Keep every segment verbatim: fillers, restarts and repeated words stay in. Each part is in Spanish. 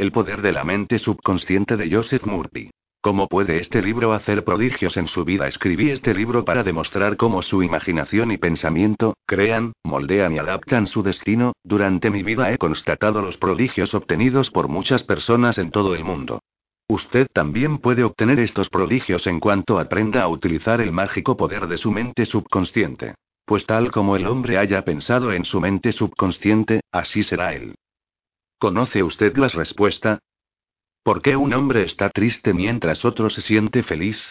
El poder de la mente subconsciente de Joseph Murphy. ¿Cómo puede este libro hacer prodigios en su vida? Escribí este libro para demostrar cómo su imaginación y pensamiento, crean, moldean y adaptan su destino. Durante mi vida he constatado los prodigios obtenidos por muchas personas en todo el mundo. Usted también puede obtener estos prodigios en cuanto aprenda a utilizar el mágico poder de su mente subconsciente. Pues tal como el hombre haya pensado en su mente subconsciente, así será él. ¿Conoce usted la respuesta? ¿Por qué un hombre está triste mientras otro se siente feliz?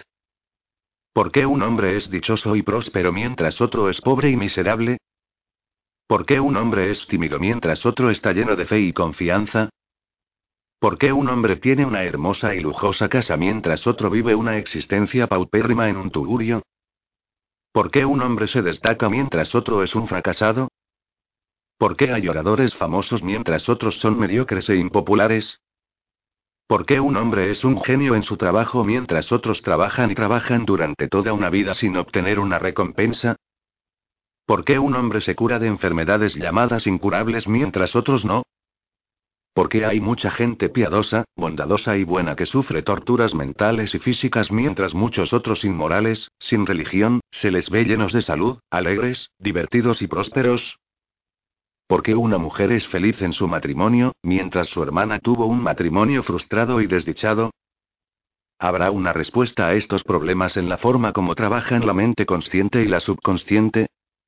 ¿Por qué un hombre es dichoso y próspero mientras otro es pobre y miserable? ¿Por qué un hombre es tímido mientras otro está lleno de fe y confianza? ¿Por qué un hombre tiene una hermosa y lujosa casa mientras otro vive una existencia paupérrima en un tugurio? ¿Por qué un hombre se destaca mientras otro es un fracasado? ¿Por qué hay oradores famosos mientras otros son mediocres e impopulares? ¿Por qué un hombre es un genio en su trabajo mientras otros trabajan y trabajan durante toda una vida sin obtener una recompensa? ¿Por qué un hombre se cura de enfermedades llamadas incurables mientras otros no? ¿Por qué hay mucha gente piadosa, bondadosa y buena que sufre torturas mentales y físicas mientras muchos otros inmorales, sin religión, se les ve llenos de salud, alegres, divertidos y prósperos? ¿Por qué una mujer es feliz en su matrimonio, mientras su hermana tuvo un matrimonio frustrado y desdichado? ¿Habrá una respuesta a estos problemas en la forma como trabajan la mente consciente y la subconsciente?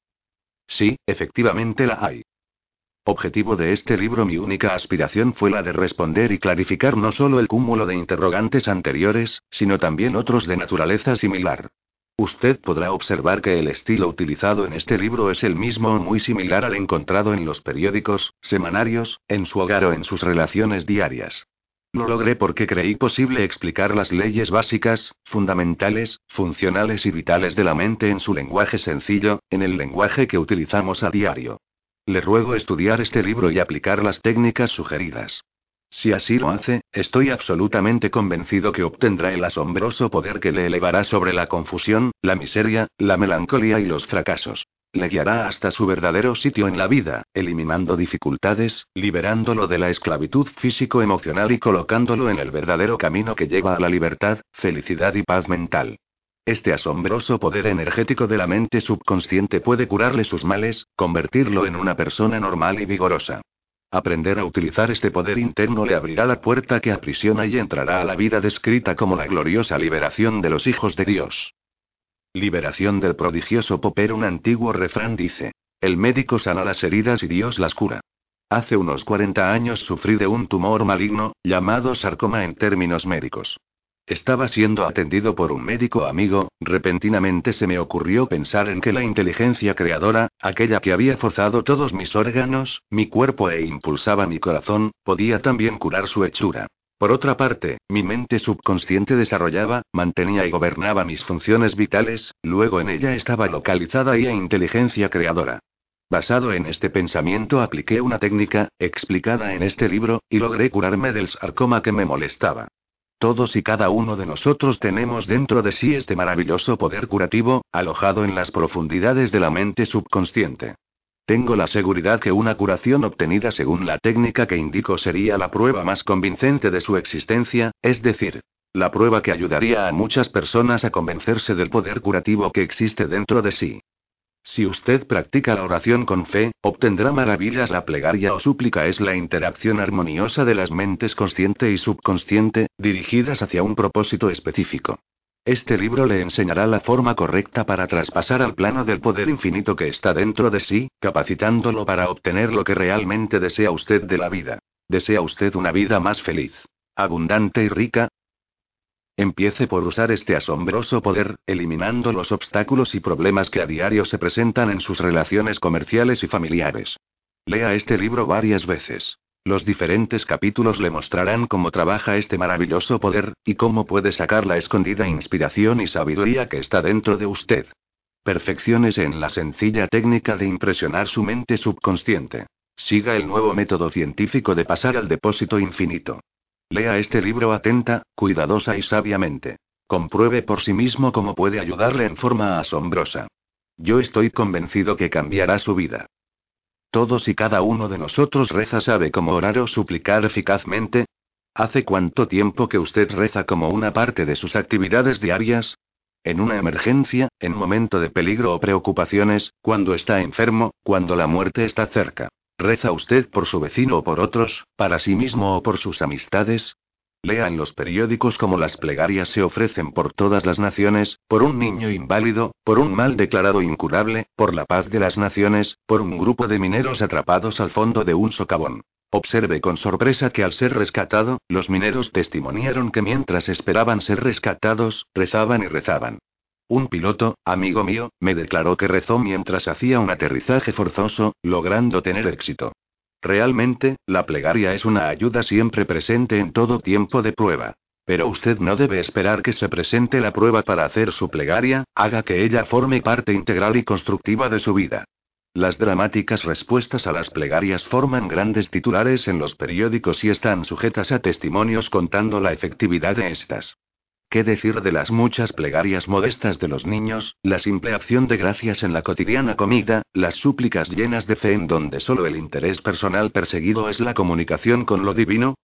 Sí, efectivamente la hay. Objetivo de este libro: mi única aspiración fue la de responder y clarificar no solo el cúmulo de interrogantes anteriores, sino también otros de naturaleza similar. Usted podrá observar que el estilo utilizado en este libro es el mismo o muy similar al encontrado en los periódicos, semanarios, en su hogar o en sus relaciones diarias. Lo logré porque creí posible explicar las leyes básicas, fundamentales, funcionales y vitales de la mente en su lenguaje sencillo, en el lenguaje que utilizamos a diario. Le ruego estudiar este libro y aplicar las técnicas sugeridas. Si así lo hace, estoy absolutamente convencido que obtendrá el asombroso poder que le elevará sobre la confusión, la miseria, la melancolía y los fracasos. Le guiará hasta su verdadero sitio en la vida, eliminando dificultades, liberándolo de la esclavitud físico-emocional y colocándolo en el verdadero camino que lleva a la libertad, felicidad y paz mental. Este asombroso poder energético de la mente subconsciente puede curarle sus males, convertirlo en una persona normal y vigorosa. Aprender a utilizar este poder interno le abrirá la puerta que aprisiona y entrará a la vida descrita como la gloriosa liberación de los hijos de Dios. Liberación del prodigioso poder. Un antiguo refrán dice: el médico sana las heridas y Dios las cura. Hace unos cuarenta años sufrí de un tumor maligno, llamado sarcoma en términos médicos. Estaba siendo atendido por un médico amigo. Repentinamente se me ocurrió pensar en que la inteligencia creadora, aquella que había forzado todos mis órganos, mi cuerpo e impulsaba mi corazón, podía también curar su hechura. Por otra parte, mi mente subconsciente desarrollaba, mantenía y gobernaba mis funciones vitales, luego en ella estaba localizada la inteligencia creadora. Basado en este pensamiento apliqué una técnica, explicada en este libro, y logré curarme del sarcoma que me molestaba. Todos y cada uno de nosotros tenemos dentro de sí este maravilloso poder curativo, alojado en las profundidades de la mente subconsciente. Tengo la seguridad que una curación obtenida según la técnica que indico sería la prueba más convincente de su existencia, es decir, la prueba que ayudaría a muchas personas a convencerse del poder curativo que existe dentro de sí. Si usted practica la oración con fe, obtendrá maravillas. La plegaria o súplica es la interacción armoniosa de las mentes consciente y subconsciente, dirigidas hacia un propósito específico. Este libro le enseñará la forma correcta para traspasar al plano del poder infinito que está dentro de sí, capacitándolo para obtener lo que realmente desea usted de la vida. ¿Desea usted una vida más feliz, abundante y rica? Empiece por usar este asombroso poder, eliminando los obstáculos y problemas que a diario se presentan en sus relaciones comerciales y familiares. Lea este libro varias veces. Los diferentes capítulos le mostrarán cómo trabaja este maravilloso poder, y cómo puede sacar la escondida inspiración y sabiduría que está dentro de usted. Perfecciónese en la sencilla técnica de impresionar su mente subconsciente. Siga el nuevo método científico de pasar al depósito infinito. Lea este libro atenta, cuidadosa y sabiamente. Compruebe por sí mismo cómo puede ayudarle en forma asombrosa. Yo estoy convencido que cambiará su vida. Todos y cada uno de nosotros reza. ¿Sabe cómo orar o suplicar eficazmente? ¿Hace cuánto tiempo que usted reza como una parte de sus actividades diarias? En una emergencia, en momento de peligro o preocupaciones, cuando está enfermo, cuando la muerte está cerca. ¿Reza usted por su vecino o por otros, para sí mismo o por sus amistades? Lea en los periódicos cómo las plegarias se ofrecen por todas las naciones, por un niño inválido, por un mal declarado incurable, por la paz de las naciones, por un grupo de mineros atrapados al fondo de un socavón. Observe con sorpresa que al ser rescatado, los mineros testimoniaron que mientras esperaban ser rescatados, rezaban y rezaban. Un piloto, amigo mío, me declaró que rezó mientras hacía un aterrizaje forzoso, logrando tener éxito. Realmente, la plegaria es una ayuda siempre presente en todo tiempo de prueba. Pero usted no debe esperar que se presente la prueba para hacer su plegaria, haga que ella forme parte integral y constructiva de su vida. Las dramáticas respuestas a las plegarias forman grandes titulares en los periódicos y están sujetas a testimonios contando la efectividad de estas. ¿Qué decir de las muchas plegarias modestas de los niños, la simple acción de gracias en la cotidiana comida, las súplicas llenas de fe en donde solo el interés personal perseguido es la comunicación con lo divino?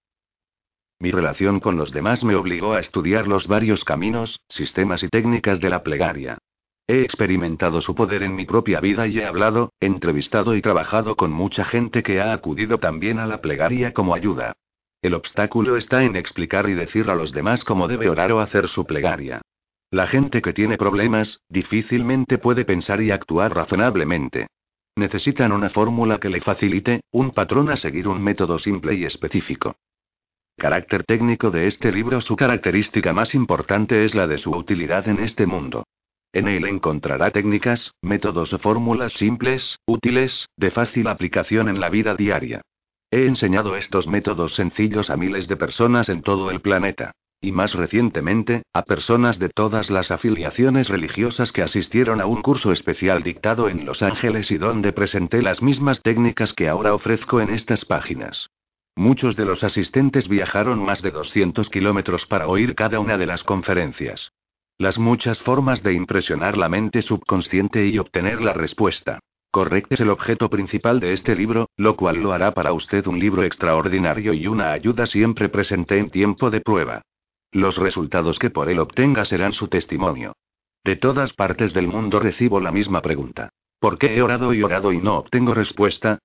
Mi relación con los demás me obligó a estudiar los varios caminos, sistemas y técnicas de la plegaria. He experimentado su poder en mi propia vida y he hablado, entrevistado y trabajado con mucha gente que ha acudido también a la plegaria como ayuda. El obstáculo está en explicar y decir a los demás cómo debe orar o hacer su plegaria. La gente que tiene problemas, difícilmente puede pensar y actuar razonablemente. Necesitan una fórmula que le facilite, un patrón a seguir, un método simple y específico. Carácter técnico de este libro. Su característica más importante es la de su utilidad en este mundo. En él encontrará técnicas, métodos o fórmulas simples, útiles, de fácil aplicación en la vida diaria. He enseñado estos métodos sencillos a miles de personas en todo el planeta. Y más recientemente, a personas de todas las afiliaciones religiosas que asistieron a un curso especial dictado en Los Ángeles y donde presenté las mismas técnicas que ahora ofrezco en estas páginas. Muchos de los asistentes viajaron más de doscientos kilómetros para oír cada una de las conferencias. Las muchas formas de impresionar la mente subconsciente y obtener la respuesta correcta es el objeto principal de este libro, lo cual lo hará para usted un libro extraordinario y una ayuda siempre presente en tiempo de prueba. Los resultados que por él obtenga serán su testimonio. De todas partes del mundo recibo la misma pregunta. ¿Por qué he orado y orado y no obtengo respuesta?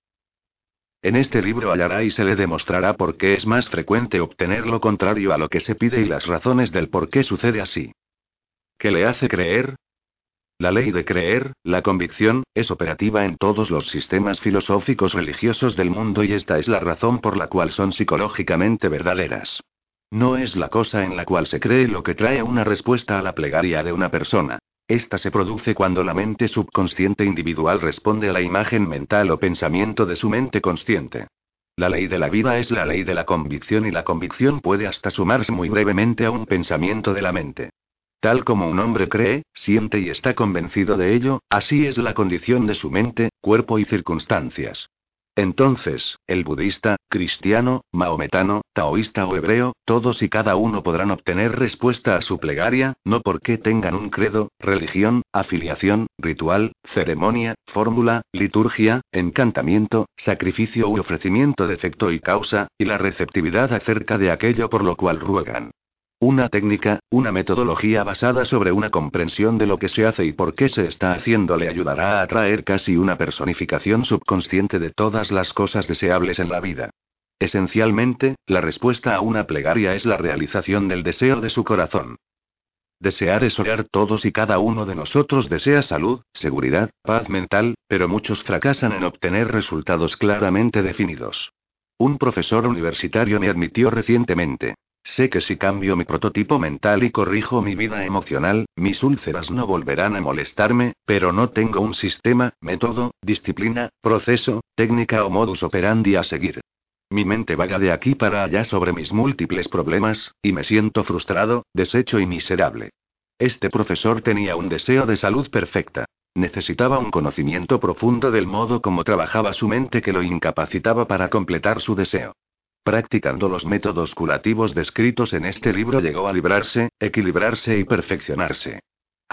En este libro hallará y se le demostrará por qué es más frecuente obtener lo contrario a lo que se pide y las razones del por qué sucede así. ¿Qué le hace creer? La ley de creer, la convicción, es operativa en todos los sistemas filosóficos religiosos del mundo y esta es la razón por la cual son psicológicamente verdaderas. No es la cosa en la cual se cree lo que trae una respuesta a la plegaria de una persona. Esta se produce cuando la mente subconsciente individual responde a la imagen mental o pensamiento de su mente consciente. La ley de la vida es la ley de la convicción y la convicción puede hasta sumarse muy brevemente a un pensamiento de la mente. Tal como un hombre cree, siente y está convencido de ello, así es la condición de su mente, cuerpo y circunstancias. Entonces, el budista, cristiano, maometano, taoísta o hebreo, todos y cada uno podrán obtener respuesta a su plegaria, no porque tengan un credo, religión, afiliación, ritual, ceremonia, fórmula, liturgia, encantamiento, sacrificio u ofrecimiento de efecto y causa, y la receptividad acerca de aquello por lo cual ruegan. Una técnica, una metodología basada sobre una comprensión de lo que se hace y por qué se está haciendo le ayudará a atraer casi una personificación subconsciente de todas las cosas deseables en la vida. Esencialmente, la respuesta a una plegaria es la realización del deseo de su corazón. Desear es orar. Todos y cada uno de nosotros desea salud, seguridad, paz mental, pero muchos fracasan en obtener resultados claramente definidos. Un profesor universitario me admitió recientemente. Sé que si cambio mi prototipo mental y corrijo mi vida emocional, mis úlceras no volverán a molestarme, pero no tengo un sistema, método, disciplina, proceso, técnica o modus operandi a seguir. Mi mente vaga de aquí para allá sobre mis múltiples problemas, y me siento frustrado, deshecho y miserable. Este profesor tenía un deseo de salud perfecta. Necesitaba un conocimiento profundo del modo como trabajaba su mente que lo incapacitaba para completar su deseo. Practicando los métodos curativos descritos en este libro llegó a librarse, equilibrarse y perfeccionarse.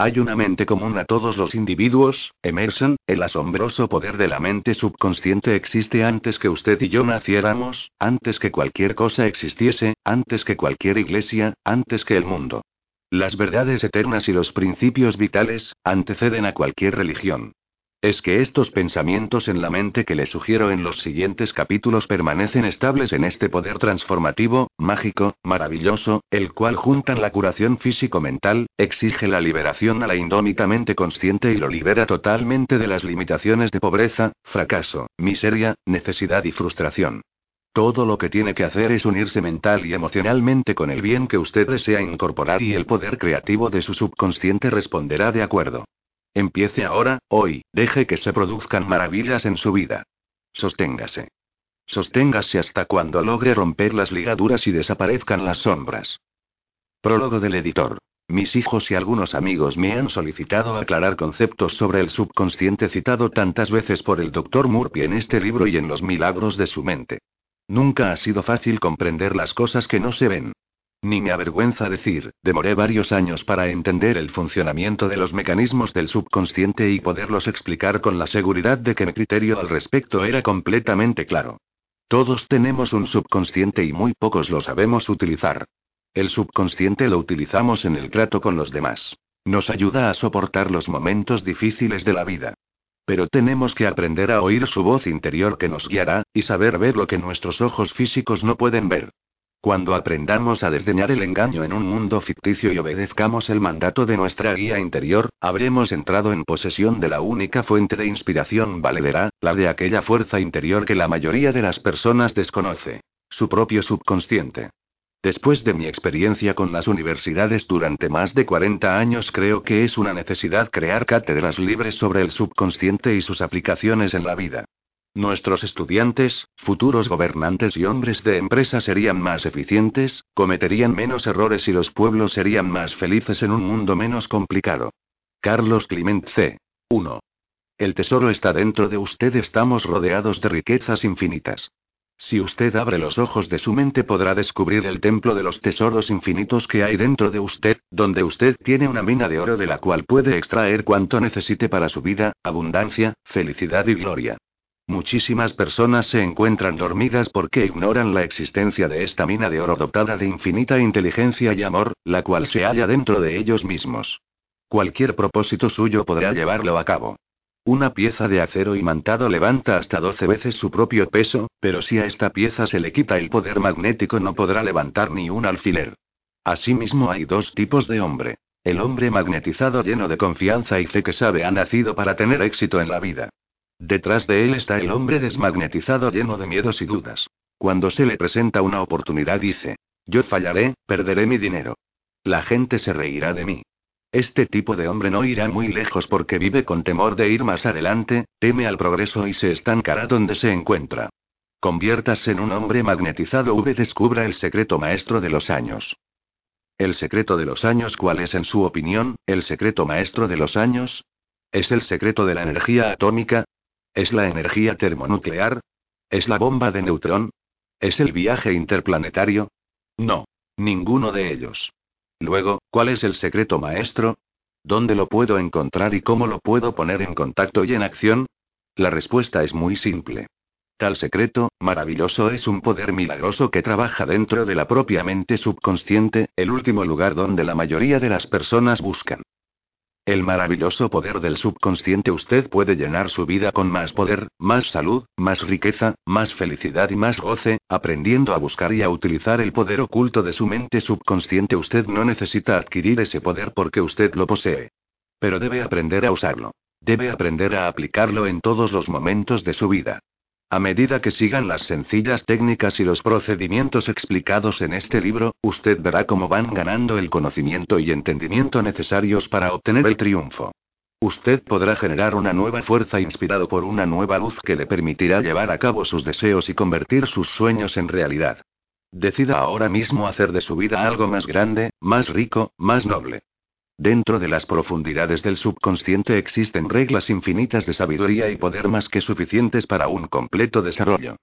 Hay una mente común a todos los individuos, Emerson. El asombroso poder de la mente subconsciente existe antes que usted y yo naciéramos, antes que cualquier cosa existiese, antes que cualquier iglesia, antes que el mundo. Las verdades eternas y los principios vitales anteceden a cualquier religión. Es que estos pensamientos en la mente que le sugiero en los siguientes capítulos permanecen estables en este poder transformativo, mágico, maravilloso, el cual juntan la curación físico-mental, exige la liberación a la indómita mente consciente y lo libera totalmente de las limitaciones de pobreza, fracaso, miseria, necesidad y frustración. Todo lo que tiene que hacer es unirse mental y emocionalmente con el bien que usted desea incorporar y el poder creativo de su subconsciente responderá de acuerdo. Empiece ahora, hoy, deje que se produzcan maravillas en su vida. Sosténgase. Sosténgase hasta cuando logre romper las ligaduras y desaparezcan las sombras. Prólogo del editor. Mis hijos y algunos amigos me han solicitado aclarar conceptos sobre el subconsciente citado tantas veces por el doctor Murphy en este libro y en Los milagros de su mente. Nunca ha sido fácil comprender las cosas que no se ven. Ni me avergüenza decir, demoré varios años para entender el funcionamiento de los mecanismos del subconsciente y poderlos explicar con la seguridad de que mi criterio al respecto era completamente claro. Todos tenemos un subconsciente y muy pocos lo sabemos utilizar. El subconsciente lo utilizamos en el trato con los demás. Nos ayuda a soportar los momentos difíciles de la vida. Pero tenemos que aprender a oír su voz interior que nos guiará, y saber ver lo que nuestros ojos físicos no pueden ver. Cuando aprendamos a desdeñar el engaño en un mundo ficticio y obedezcamos el mandato de nuestra guía interior, habremos entrado en posesión de la única fuente de inspiración valedera, la de aquella fuerza interior que la mayoría de las personas desconoce, su propio subconsciente. Después de mi experiencia con las universidades durante más de cuarenta años, creo que es una necesidad crear cátedras libres sobre el subconsciente y sus aplicaciones en la vida. Nuestros estudiantes, futuros gobernantes y hombres de empresa serían más eficientes, cometerían menos errores y los pueblos serían más felices en un mundo menos complicado. Carlos Clement C. uno. El tesoro está dentro de usted. Estamos rodeados de riquezas infinitas. Si usted abre los ojos de su mente podrá descubrir el templo de los tesoros infinitos que hay dentro de usted, donde usted tiene una mina de oro de la cual puede extraer cuanto necesite para su vida, abundancia, felicidad y gloria. Muchísimas personas se encuentran dormidas porque ignoran la existencia de esta mina de oro dotada de infinita inteligencia y amor, la cual se halla dentro de ellos mismos. Cualquier propósito suyo podrá llevarlo a cabo. Una pieza de acero imantado levanta hasta doce veces su propio peso, pero si a esta pieza se le quita el poder magnético no podrá levantar ni un alfiler. Asimismo hay dos tipos de hombre. El hombre magnetizado lleno de confianza y fe que sabe ha nacido para tener éxito en la vida. Detrás de él está el hombre desmagnetizado lleno de miedos y dudas. Cuando se le presenta una oportunidad dice, yo fallaré, perderé mi dinero. La gente se reirá de mí. Este tipo de hombre no irá muy lejos porque vive con temor de ir más adelante, teme al progreso y se estancará donde se encuentra. Conviértase en un hombre magnetizado V. Descubra el secreto maestro de los años. ¿El secreto de los años cuál es en su opinión, el secreto maestro de los años? ¿Es el secreto de la energía atómica? ¿Es la energía termonuclear? ¿Es la bomba de neutrón? ¿Es el viaje interplanetario? No. Ninguno de ellos. Luego, ¿cuál es el secreto maestro? ¿Dónde lo puedo encontrar y cómo lo puedo poner en contacto y en acción? La respuesta es muy simple. Tal secreto, maravilloso, es un poder milagroso que trabaja dentro de la propia mente subconsciente, el último lugar donde la mayoría de las personas buscan. El maravilloso poder del subconsciente. Usted puede llenar su vida con más poder, más salud, más riqueza, más felicidad y más goce, aprendiendo a buscar y a utilizar el poder oculto de su mente subconsciente. Usted no necesita adquirir ese poder porque usted lo posee. Pero debe aprender a usarlo. Debe aprender a aplicarlo en todos los momentos de su vida. A medida que sigan las sencillas técnicas y los procedimientos explicados en este libro, usted verá cómo van ganando el conocimiento y entendimiento necesarios para obtener el triunfo. Usted podrá generar una nueva fuerza inspirado por una nueva luz que le permitirá llevar a cabo sus deseos y convertir sus sueños en realidad. Decida ahora mismo hacer de su vida algo más grande, más rico, más noble. Dentro de las profundidades del subconsciente existen reglas infinitas de sabiduría y poder más que suficientes para un completo desarrollo.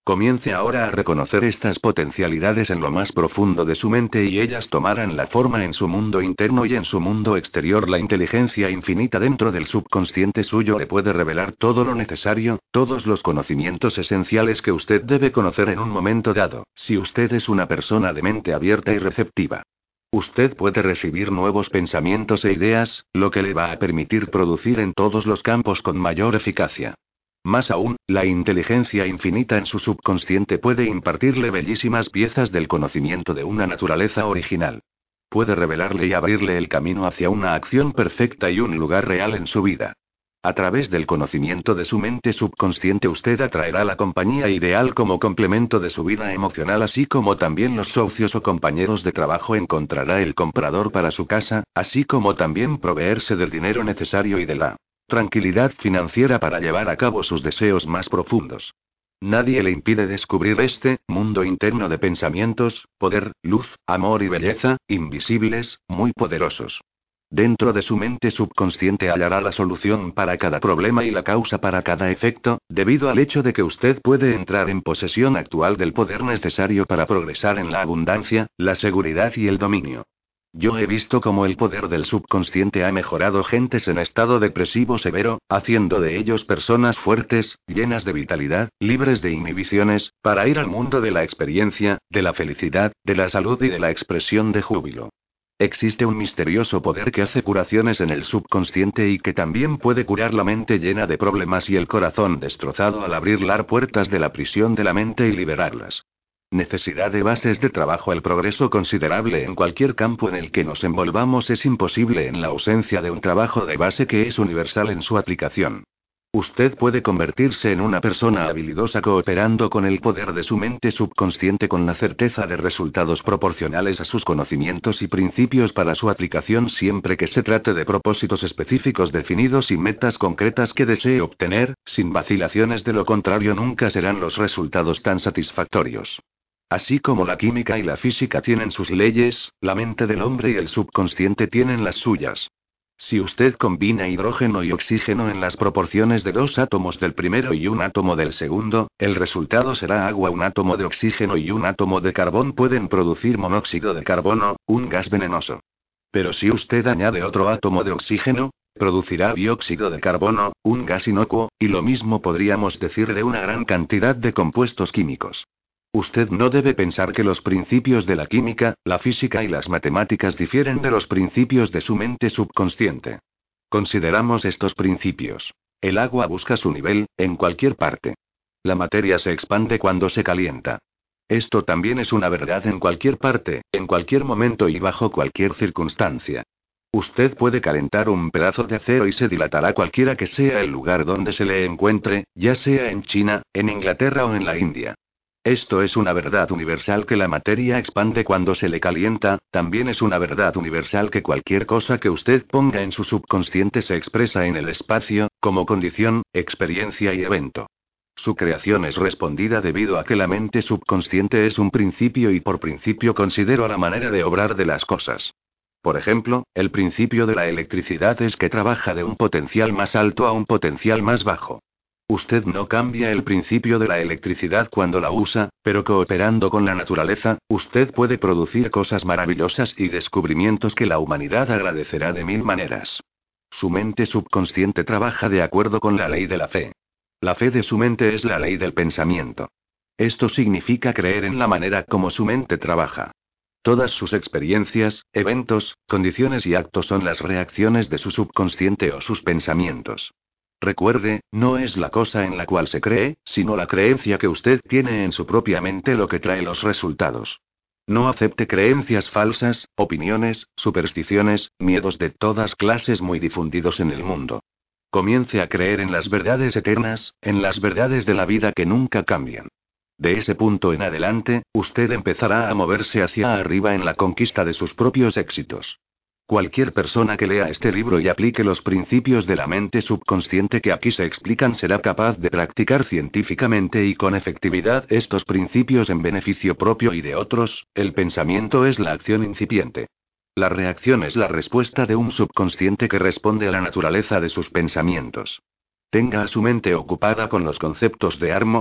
Comience ahora a reconocer estas potencialidades en lo más profundo de su mente y ellas tomarán la forma en su mundo interno y en su mundo exterior. La inteligencia infinita dentro del subconsciente suyo le puede revelar todo lo necesario, todos los conocimientos esenciales que usted debe conocer en un momento dado, si usted es una persona de mente abierta y receptiva. Usted puede recibir nuevos pensamientos e ideas, lo que le va a permitir producir en todos los campos con mayor eficacia. Más aún, la inteligencia infinita en su subconsciente puede impartirle bellísimas piezas del conocimiento de una naturaleza original. Puede revelarle y abrirle el camino hacia una acción perfecta y un lugar real en su vida. A través del conocimiento de su mente subconsciente usted atraerá la compañía ideal como complemento de su vida emocional, así como también los socios o compañeros de trabajo. Encontrará el comprador para su casa, así como también proveerse del dinero necesario y de la tranquilidad financiera para llevar a cabo sus deseos más profundos. Nadie le impide descubrir este mundo interno de pensamientos, poder, luz, amor y belleza, invisibles, muy poderosos. Dentro de su mente subconsciente hallará la solución para cada problema y la causa para cada efecto, debido al hecho de que usted puede entrar en posesión actual del poder necesario para progresar en la abundancia, la seguridad y el dominio. Yo he visto cómo el poder del subconsciente ha mejorado gentes en estado depresivo severo, haciendo de ellos personas fuertes, llenas de vitalidad, libres de inhibiciones, para ir al mundo de la experiencia, de la felicidad, de la salud y de la expresión de júbilo. Existe un misterioso poder que hace curaciones en el subconsciente y que también puede curar la mente llena de problemas y el corazón destrozado al abrir las puertas de la prisión de la mente y liberarlas. Necesidad de bases de trabajo. El progreso considerable en cualquier campo en el que nos envolvamos es imposible en la ausencia de un trabajo de base que es universal en su aplicación. Usted puede convertirse en una persona habilidosa cooperando con el poder de su mente subconsciente con la certeza de resultados proporcionales a sus conocimientos y principios para su aplicación siempre que se trate de propósitos específicos definidos y metas concretas que desee obtener, sin vacilaciones. De lo contrario nunca serán los resultados tan satisfactorios. Así como la química y la física tienen sus leyes, la mente del hombre y el subconsciente tienen las suyas. Si usted combina hidrógeno y oxígeno en las proporciones de dos átomos del primero y un átomo del segundo, el resultado será agua. Un átomo de oxígeno y un átomo de carbón pueden producir monóxido de carbono, un gas venenoso. Pero si usted añade otro átomo de oxígeno, producirá dióxido de carbono, un gas inocuo, y lo mismo podríamos decir de una gran cantidad de compuestos químicos. Usted no debe pensar que los principios de la química, la física y las matemáticas difieren de los principios de su mente subconsciente. Consideramos estos principios. El agua busca su nivel, en cualquier parte. La materia se expande cuando se calienta. Esto también es una verdad en cualquier parte, en cualquier momento y bajo cualquier circunstancia. Usted puede calentar un pedazo de acero y se dilatará cualquiera que sea el lugar donde se le encuentre, ya sea en China, en Inglaterra o en la India. Esto es una verdad universal que la materia expande cuando se le calienta, también es una verdad universal que cualquier cosa que usted ponga en su subconsciente se expresa en el espacio, como condición, experiencia y evento. Su creación es respondida debido a que la mente subconsciente es un principio y por principio considero a la manera de obrar de las cosas. Por ejemplo, el principio de la electricidad es que trabaja de un potencial más alto a un potencial más bajo. Usted no cambia el principio de la electricidad cuando la usa, pero cooperando con la naturaleza, usted puede producir cosas maravillosas y descubrimientos que la humanidad agradecerá de mil maneras. Su mente subconsciente trabaja de acuerdo con la ley de la fe. La fe de su mente es la ley del pensamiento. Esto significa creer en la manera como su mente trabaja. Todas sus experiencias, eventos, condiciones y actos son las reacciones de su subconsciente o sus pensamientos. Recuerde, no es la cosa en la cual se cree, sino la creencia que usted tiene en su propia mente lo que trae los resultados. No acepte creencias falsas, opiniones, supersticiones, miedos de todas clases muy difundidos en el mundo. Comience a creer en las verdades eternas, en las verdades de la vida que nunca cambian. De ese punto en adelante, usted empezará a moverse hacia arriba en la conquista de sus propios éxitos. Cualquier persona que lea este libro y aplique los principios de la mente subconsciente que aquí se explican será capaz de practicar científicamente y con efectividad estos principios en beneficio propio y de otros. El pensamiento es la acción incipiente. La reacción es la respuesta de un subconsciente que responde a la naturaleza de sus pensamientos. Tenga a su mente ocupada con los conceptos de armo,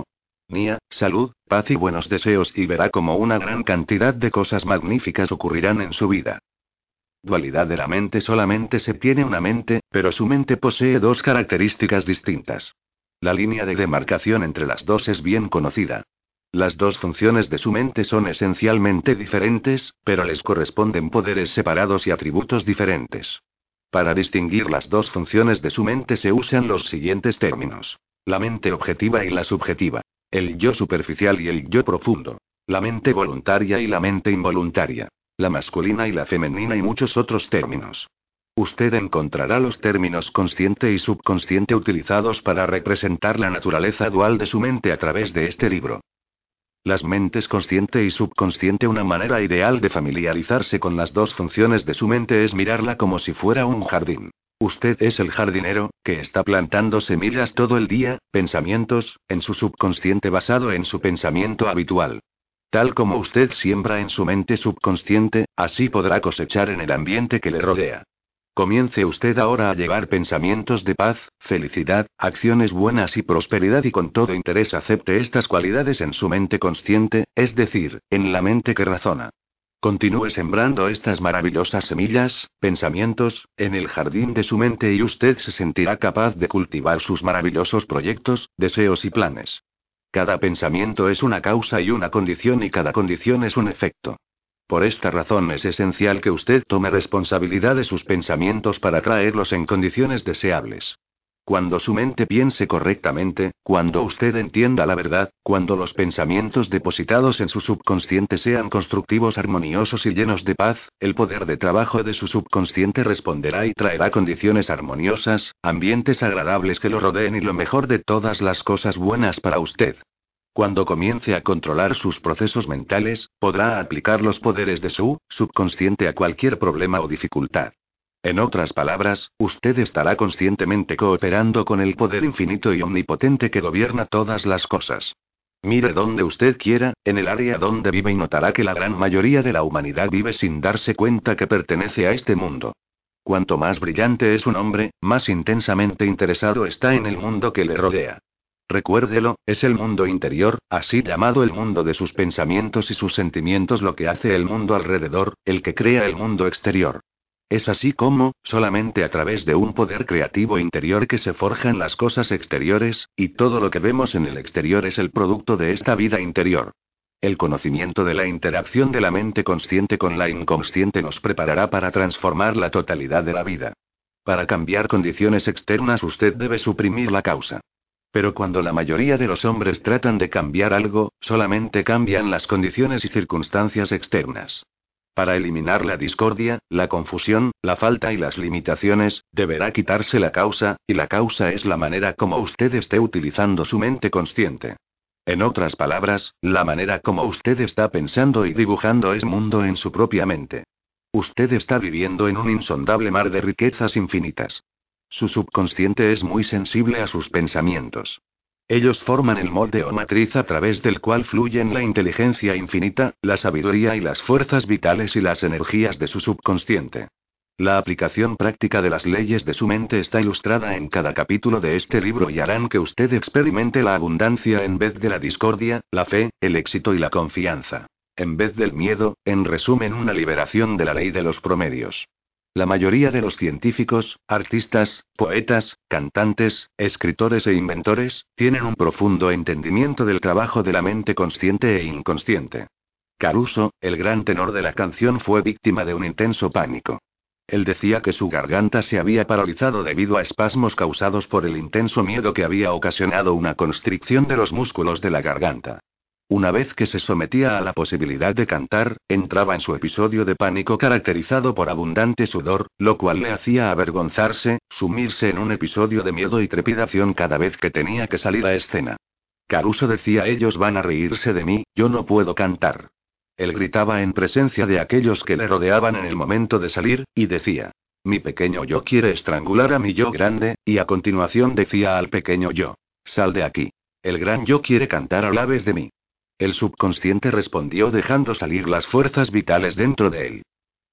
armonía, salud, paz y buenos deseos y verá como una gran cantidad de cosas magníficas ocurrirán en su vida. Dualidad de la mente. Solamente se tiene una mente, pero su mente posee dos características distintas. La línea de demarcación entre las dos es bien conocida. Las dos funciones de su mente son esencialmente diferentes, pero les corresponden poderes separados y atributos diferentes. Para distinguir las dos funciones de su mente se usan los siguientes términos: la mente objetiva y la subjetiva, el yo superficial y el yo profundo, la mente voluntaria y la mente involuntaria, la masculina y la femenina y muchos otros términos. Usted encontrará los términos consciente y subconsciente utilizados para representar la naturaleza dual de su mente a través de este libro. Las mentes consciente y subconsciente. Una manera ideal de familiarizarse con las dos funciones de su mente es mirarla como si fuera un jardín. Usted es el jardinero, que está plantando semillas todo el día, pensamientos, en su subconsciente basado en su pensamiento habitual. Tal como usted siembra en su mente subconsciente, así podrá cosechar en el ambiente que le rodea. Comience usted ahora a llevar pensamientos de paz, felicidad, acciones buenas y prosperidad y con todo interés acepte estas cualidades en su mente consciente, es decir, en la mente que razona. Continúe sembrando estas maravillosas semillas, pensamientos, en el jardín de su mente y usted se sentirá capaz de cultivar sus maravillosos proyectos, deseos y planes. Cada pensamiento es una causa y una condición y cada condición es un efecto. Por esta razón es esencial que usted tome responsabilidad de sus pensamientos para traerlos en condiciones deseables. Cuando su mente piense correctamente, cuando usted entienda la verdad, cuando los pensamientos depositados en su subconsciente sean constructivos, armoniosos y llenos de paz, el poder de trabajo de su subconsciente responderá y traerá condiciones armoniosas, ambientes agradables que lo rodeen y lo mejor de todas las cosas buenas para usted. Cuando comience a controlar sus procesos mentales, podrá aplicar los poderes de su subconsciente a cualquier problema o dificultad. En otras palabras, usted estará conscientemente cooperando con el poder infinito y omnipotente que gobierna todas las cosas. Mire donde usted quiera, en el área donde vive y notará que la gran mayoría de la humanidad vive sin darse cuenta que pertenece a este mundo. Cuanto más brillante es un hombre, más intensamente interesado está en el mundo que le rodea. Recuérdelo, es el mundo interior, así llamado el mundo de sus pensamientos y sus sentimientos, lo que hace el mundo alrededor, el que crea el mundo exterior. Es así como, solamente a través de un poder creativo interior que se forjan las cosas exteriores, y todo lo que vemos en el exterior es el producto de esta vida interior. El conocimiento de la interacción de la mente consciente con la inconsciente nos preparará para transformar la totalidad de la vida. Para cambiar condiciones externas usted debe suprimir la causa. Pero cuando la mayoría de los hombres tratan de cambiar algo, solamente cambian las condiciones y circunstancias externas. Para eliminar la discordia, la confusión, la falta y las limitaciones, deberá quitarse la causa, y la causa es la manera como usted esté utilizando su mente consciente. En otras palabras, la manera como usted está pensando y dibujando es mundo en su propia mente. Usted está viviendo en un insondable mar de riquezas infinitas. Su subconsciente es muy sensible a sus pensamientos. Ellos forman el molde o matriz a través del cual fluyen la inteligencia infinita, la sabiduría y las fuerzas vitales y las energías de su subconsciente. La aplicación práctica de las leyes de su mente está ilustrada en cada capítulo de este libro y harán que usted experimente la abundancia en vez de la discordia, la fe, el éxito y la confianza. En vez del miedo, en resumen, una liberación de la ley de los promedios. La mayoría de los científicos, artistas, poetas, cantantes, escritores e inventores, tienen un profundo entendimiento del trabajo de la mente consciente e inconsciente. Caruso, el gran tenor de la canción, fue víctima de un intenso pánico. Él decía que su garganta se había paralizado debido a espasmos causados por el intenso miedo que había ocasionado una constricción de los músculos de la garganta. Una vez que se sometía a la posibilidad de cantar, entraba en su episodio de pánico caracterizado por abundante sudor, lo cual le hacía avergonzarse, sumirse en un episodio de miedo y trepidación cada vez que tenía que salir a escena. Caruso decía: ellos van a reírse de mí, yo no puedo cantar. Él gritaba en presencia de aquellos que le rodeaban en el momento de salir, y decía: mi pequeño yo quiere estrangular a mi yo grande, y a continuación decía al pequeño yo: sal de aquí. El gran yo quiere cantar alaves de mí. El subconsciente respondió dejando salir las fuerzas vitales dentro de él.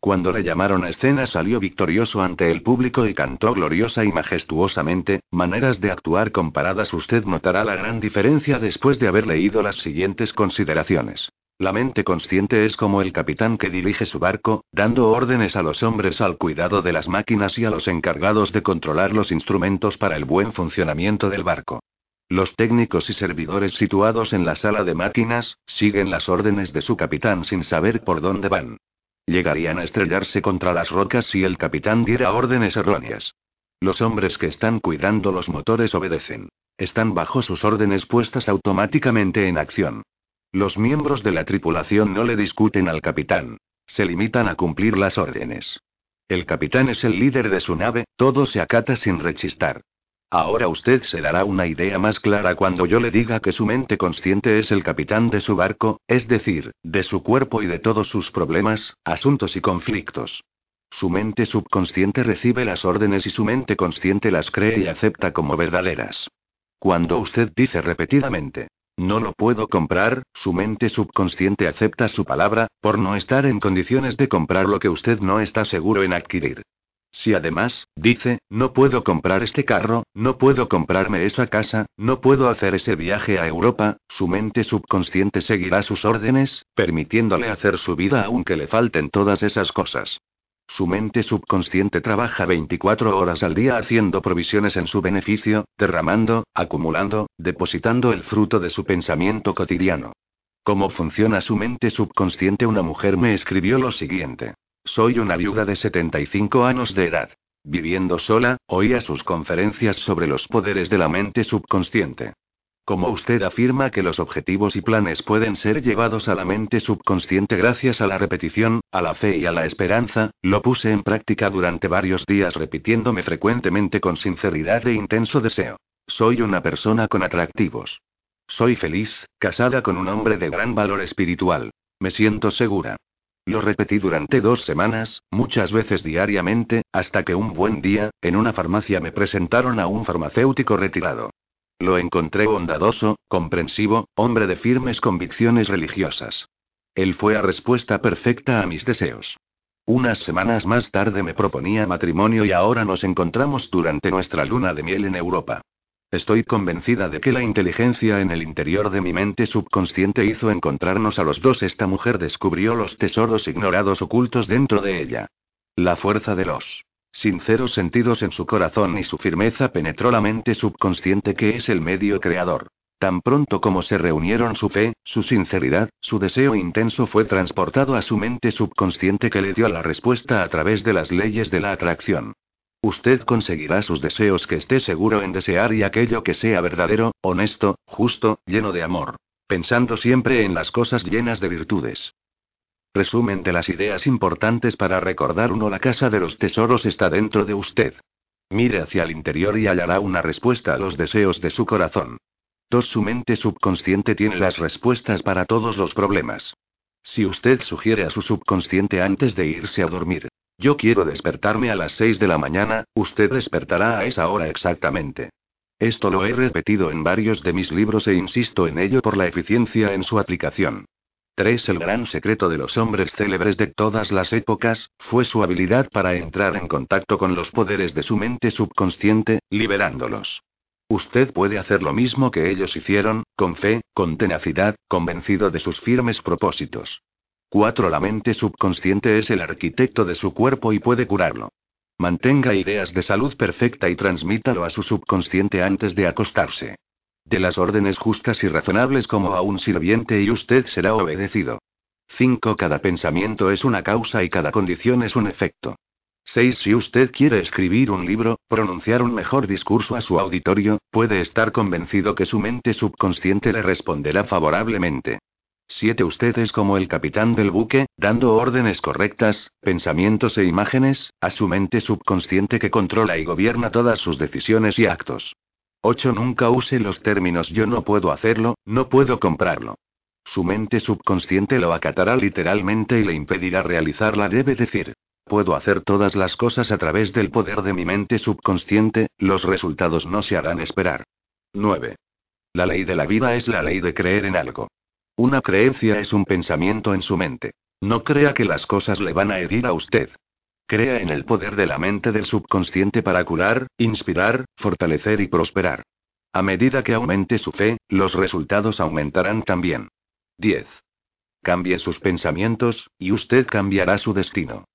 Cuando le llamaron a escena salió victorioso ante el público y cantó gloriosa y majestuosamente, maneras de actuar comparadas. Usted notará la gran diferencia después de haber leído las siguientes consideraciones. La mente consciente es como el capitán que dirige su barco, dando órdenes a los hombres al cuidado de las máquinas y a los encargados de controlar los instrumentos para el buen funcionamiento del barco. Los técnicos y servidores situados en la sala de máquinas, siguen las órdenes de su capitán sin saber por dónde van. Llegarían a estrellarse contra las rocas si el capitán diera órdenes erróneas. Los hombres que están cuidando los motores obedecen. Están bajo sus órdenes puestas automáticamente en acción. Los miembros de la tripulación no le discuten al capitán. Se limitan a cumplir las órdenes. El capitán es el líder de su nave, todo se acata sin rechistar. Ahora usted se dará una idea más clara cuando yo le diga que su mente consciente es el capitán de su barco, es decir, de su cuerpo y de todos sus problemas, asuntos y conflictos. Su mente subconsciente recibe las órdenes y su mente consciente las cree y acepta como verdaderas. Cuando usted dice repetidamente, no lo puedo comprar, su mente subconsciente acepta su palabra, por no estar en condiciones de comprar lo que usted no está seguro en adquirir. Si además, dice, no puedo comprar este carro, no puedo comprarme esa casa, no puedo hacer ese viaje a Europa, su mente subconsciente seguirá sus órdenes, permitiéndole hacer su vida aunque le falten todas esas cosas. Su mente subconsciente trabaja veinticuatro horas al día haciendo provisiones en su beneficio, derramando, acumulando, depositando el fruto de su pensamiento cotidiano. ¿Cómo funciona su mente subconsciente? Una mujer me escribió lo siguiente. Soy una viuda de setenta y cinco años de edad. Viviendo sola, oía sus conferencias sobre los poderes de la mente subconsciente. Como usted afirma que los objetivos y planes pueden ser llevados a la mente subconsciente gracias a la repetición, a la fe y a la esperanza, lo puse en práctica durante varios días repitiéndome frecuentemente con sinceridad e intenso deseo. Soy una persona con atractivos. Soy feliz, casada con un hombre de gran valor espiritual. Me siento segura. Lo repetí durante dos semanas, muchas veces diariamente, hasta que un buen día, en una farmacia me presentaron a un farmacéutico retirado. Lo encontré bondadoso, comprensivo, hombre de firmes convicciones religiosas. Él fue la respuesta perfecta a mis deseos. Unas semanas más tarde me proponía matrimonio y ahora nos encontramos durante nuestra luna de miel en Europa. Estoy convencida de que la inteligencia en el interior de mi mente subconsciente hizo encontrarnos a los dos. Esta mujer descubrió los tesoros ignorados ocultos dentro de ella. La fuerza de los sinceros sentidos en su corazón y su firmeza penetró la mente subconsciente que es el medio creador. Tan pronto como se reunieron su fe, su sinceridad, su deseo intenso fue transportado a su mente subconsciente que le dio la respuesta a través de las leyes de la atracción. Usted conseguirá sus deseos que esté seguro en desear y aquello que sea verdadero, honesto, justo, lleno de amor. Pensando siempre en las cosas llenas de virtudes. Resumen de las ideas importantes para recordar uno. La casa de los tesoros está dentro de usted. Mire hacia el interior y hallará una respuesta a los deseos de su corazón. dos. Su mente subconsciente tiene las respuestas para todos los problemas. Si usted sugiere a su subconsciente antes de irse a dormir, yo quiero despertarme a las seis de la mañana, usted despertará a esa hora exactamente. Esto lo he repetido en varios de mis libros e insisto en ello por la eficiencia en su aplicación. tres. El gran secreto de los hombres célebres de todas las épocas, fue su habilidad para entrar en contacto con los poderes de su mente subconsciente, liberándolos. Usted puede hacer lo mismo que ellos hicieron, con fe, con tenacidad, convencido de sus firmes propósitos. cuatro. La mente subconsciente es el arquitecto de su cuerpo y puede curarlo. Mantenga ideas de salud perfecta y transmítalo a su subconsciente antes de acostarse. De las órdenes justas y razonables como a un sirviente y usted será obedecido. cinco. Cada pensamiento es una causa y cada condición es un efecto. seis. Si usted quiere escribir un libro, pronunciar un mejor discurso a su auditorio, puede estar convencido que su mente subconsciente le responderá favorablemente. siete. Usted es como el capitán del buque, dando órdenes correctas, pensamientos e imágenes, a su mente subconsciente que controla y gobierna todas sus decisiones y actos. ocho. Nunca use los términos yo no puedo hacerlo, no puedo comprarlo. Su mente subconsciente lo acatará literalmente y le impedirá realizarla. Debe decir, puedo hacer todas las cosas a través del poder de mi mente subconsciente, los resultados no se harán esperar. nueve. La ley de la vida es la ley de creer en algo. Una creencia es un pensamiento en su mente. No crea que las cosas le van a herir a usted. Crea en el poder de la mente del subconsciente para curar, inspirar, fortalecer y prosperar. A medida que aumente su fe, los resultados aumentarán también. diez. Cambie sus pensamientos, y usted cambiará su destino.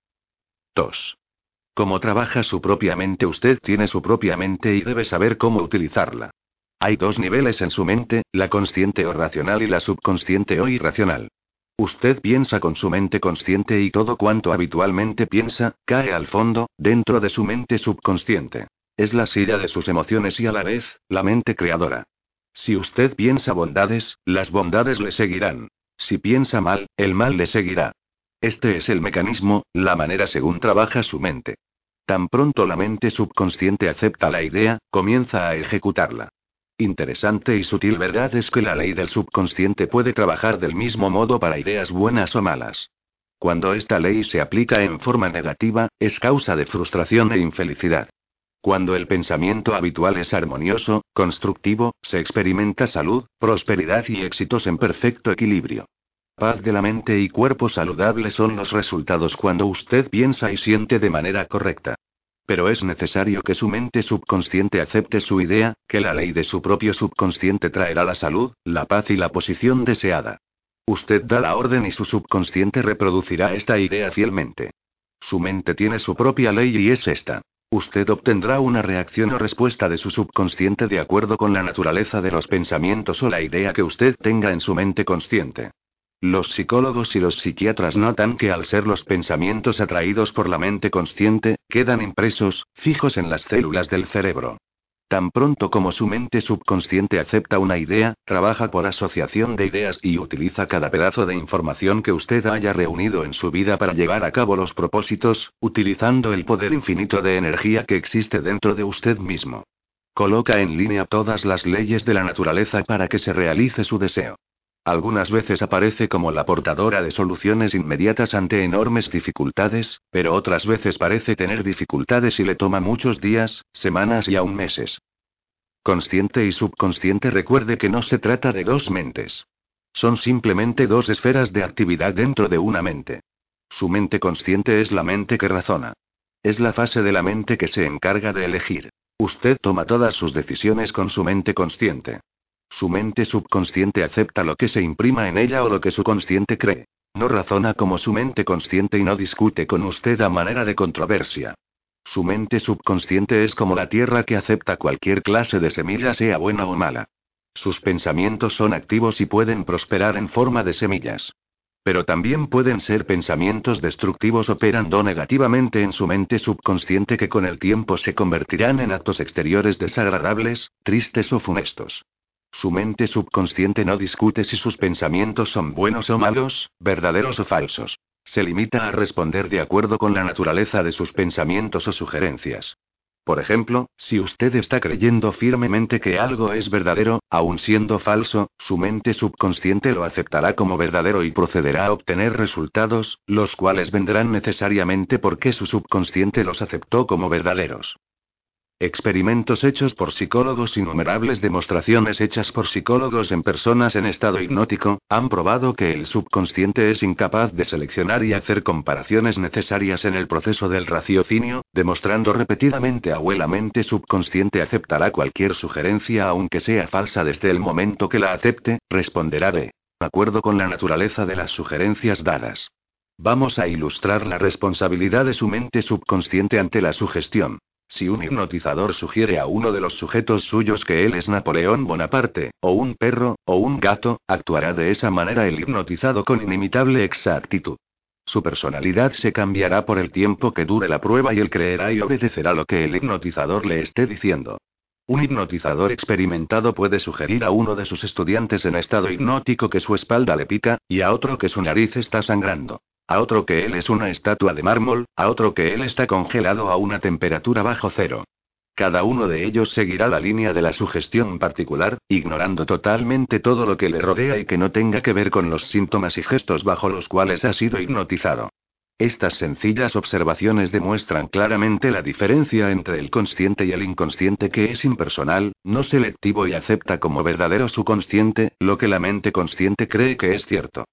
dos. Como trabaja su propia mente, usted tiene su propia mente y debe saber cómo utilizarla. Hay dos niveles en su mente, la consciente o racional y la subconsciente o irracional. Usted piensa con su mente consciente y todo cuanto habitualmente piensa, cae al fondo, dentro de su mente subconsciente. Es la silla de sus emociones y a la vez, la mente creadora. Si usted piensa bondades, las bondades le seguirán. Si piensa mal, el mal le seguirá. Este es el mecanismo, la manera según trabaja su mente. Tan pronto la mente subconsciente acepta la idea, comienza a ejecutarla. Interesante y sutil verdad es que la ley del subconsciente puede trabajar del mismo modo para ideas buenas o malas. Cuando esta ley se aplica en forma negativa, es causa de frustración e infelicidad. Cuando el pensamiento habitual es armonioso, constructivo, se experimenta salud, prosperidad y éxitos en perfecto equilibrio. Paz de la mente y cuerpo saludable son los resultados cuando usted piensa y siente de manera correcta. Pero es necesario que su mente subconsciente acepte su idea, que la ley de su propio subconsciente traerá la salud, la paz y la posición deseada. Usted da la orden y su subconsciente reproducirá esta idea fielmente. Su mente tiene su propia ley y es esta. Usted obtendrá una reacción o respuesta de su subconsciente de acuerdo con la naturaleza de los pensamientos o la idea que usted tenga en su mente consciente. Los psicólogos y los psiquiatras notan que al ser los pensamientos atraídos por la mente consciente, quedan impresos, fijos en las células del cerebro. Tan pronto como su mente subconsciente acepta una idea, trabaja por asociación de ideas y utiliza cada pedazo de información que usted haya reunido en su vida para llevar a cabo los propósitos, utilizando el poder infinito de energía que existe dentro de usted mismo. Coloca en línea todas las leyes de la naturaleza para que se realice su deseo. Algunas veces aparece como la portadora de soluciones inmediatas ante enormes dificultades, pero otras veces parece tener dificultades y le toma muchos días, semanas y aún meses. Consciente y subconsciente, recuerde que no se trata de dos mentes. Son simplemente dos esferas de actividad dentro de una mente. Su mente consciente es la mente que razona. Es la fase de la mente que se encarga de elegir. Usted toma todas sus decisiones con su mente consciente. Su mente subconsciente acepta lo que se imprima en ella o lo que su consciente cree. No razona como su mente consciente y no discute con usted a manera de controversia. Su mente subconsciente es como la tierra que acepta cualquier clase de semilla, sea buena o mala. Sus pensamientos son activos y pueden prosperar en forma de semillas. Pero también pueden ser pensamientos destructivos operando negativamente en su mente subconsciente que con el tiempo se convertirán en actos exteriores desagradables, tristes o funestos. Su mente subconsciente no discute si sus pensamientos son buenos o malos, verdaderos o falsos. Se limita a responder de acuerdo con la naturaleza de sus pensamientos o sugerencias. Por ejemplo, si usted está creyendo firmemente que algo es verdadero, aun siendo falso, su mente subconsciente lo aceptará como verdadero y procederá a obtener resultados, los cuales vendrán necesariamente porque su subconsciente los aceptó como verdaderos. Experimentos hechos por psicólogos, innumerables demostraciones hechas por psicólogos en personas en estado hipnótico, han probado que el subconsciente es incapaz de seleccionar y hacer comparaciones necesarias en el proceso del raciocinio, demostrando repetidamente a que la mente subconsciente aceptará cualquier sugerencia aunque sea falsa desde el momento que la acepte, responderá de acuerdo con la naturaleza de las sugerencias dadas. Vamos a ilustrar la responsabilidad de su mente subconsciente ante la sugestión. Si un hipnotizador sugiere a uno de los sujetos suyos que él es Napoleón Bonaparte, o un perro, o un gato, actuará de esa manera el hipnotizado con inimitable exactitud. Su personalidad se cambiará por el tiempo que dure la prueba y él creerá y obedecerá lo que el hipnotizador le esté diciendo. Un hipnotizador experimentado puede sugerir a uno de sus estudiantes en estado hipnótico que su espalda le pica, y a otro que su nariz está sangrando. A otro que él es una estatua de mármol, a otro que él está congelado a una temperatura bajo cero. Cada uno de ellos seguirá la línea de la sugestión particular, ignorando totalmente todo lo que le rodea y que no tenga que ver con los síntomas y gestos bajo los cuales ha sido hipnotizado. Estas sencillas observaciones demuestran claramente la diferencia entre el consciente y el inconsciente, que es impersonal, no selectivo y acepta como verdadero su consciente, lo que la mente consciente cree que es cierto.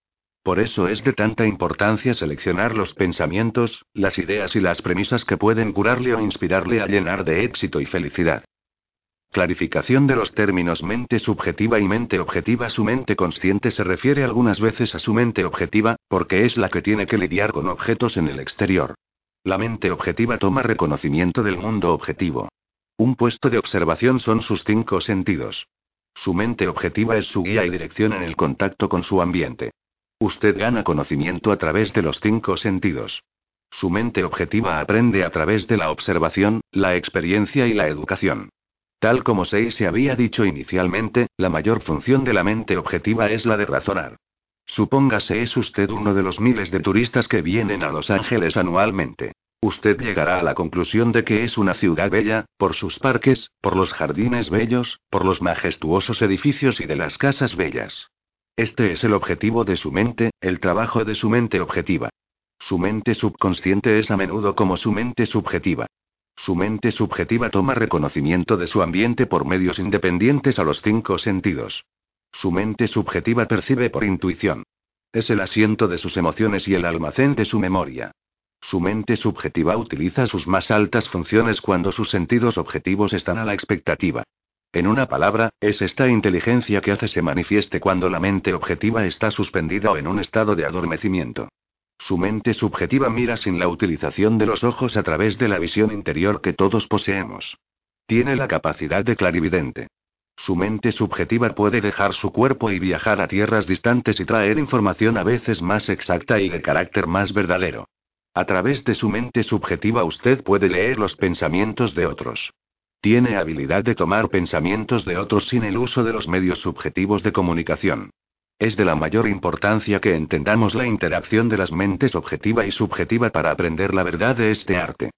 Por eso es de tanta importancia seleccionar los pensamientos, las ideas y las premisas que pueden curarle o inspirarle a llenar de éxito y felicidad. Clarificación de los términos mente subjetiva y mente objetiva. Su mente consciente se refiere algunas veces a su mente objetiva, porque es la que tiene que lidiar con objetos en el exterior. La mente objetiva toma reconocimiento del mundo objetivo. Un puesto de observación son sus cinco sentidos. Su mente objetiva es su guía y dirección en el contacto con su ambiente. Usted gana conocimiento a través de los cinco sentidos. Su mente objetiva aprende a través de la observación, la experiencia y la educación. Tal como Sei se había dicho inicialmente, la mayor función de la mente objetiva es la de razonar. Supóngase es usted uno de los miles de turistas que vienen a Los Ángeles anualmente. Usted llegará a la conclusión de que es una ciudad bella, por sus parques, por los jardines bellos, por los majestuosos edificios y de las casas bellas. Este es el objetivo de su mente, el trabajo de su mente objetiva. Su mente subconsciente es a menudo como su mente subjetiva. Su mente subjetiva toma reconocimiento de su ambiente por medios independientes a los cinco sentidos. Su mente subjetiva percibe por intuición. Es el asiento de sus emociones y el almacén de su memoria. Su mente subjetiva utiliza sus más altas funciones cuando sus sentidos objetivos están a la expectativa. En una palabra, es esta inteligencia que hace se manifieste cuando la mente objetiva está suspendida o en un estado de adormecimiento. Su mente subjetiva mira sin la utilización de los ojos a través de la visión interior que todos poseemos. Tiene la capacidad de clarividente. Su mente subjetiva puede dejar su cuerpo y viajar a tierras distantes y traer información a veces más exacta y de carácter más verdadero. A través de su mente subjetiva usted puede leer los pensamientos de otros. Tiene habilidad de tomar pensamientos de otros sin el uso de los medios subjetivos de comunicación. Es de la mayor importancia que entendamos la interacción de las mentes objetiva y subjetiva para aprender la verdad de este arte.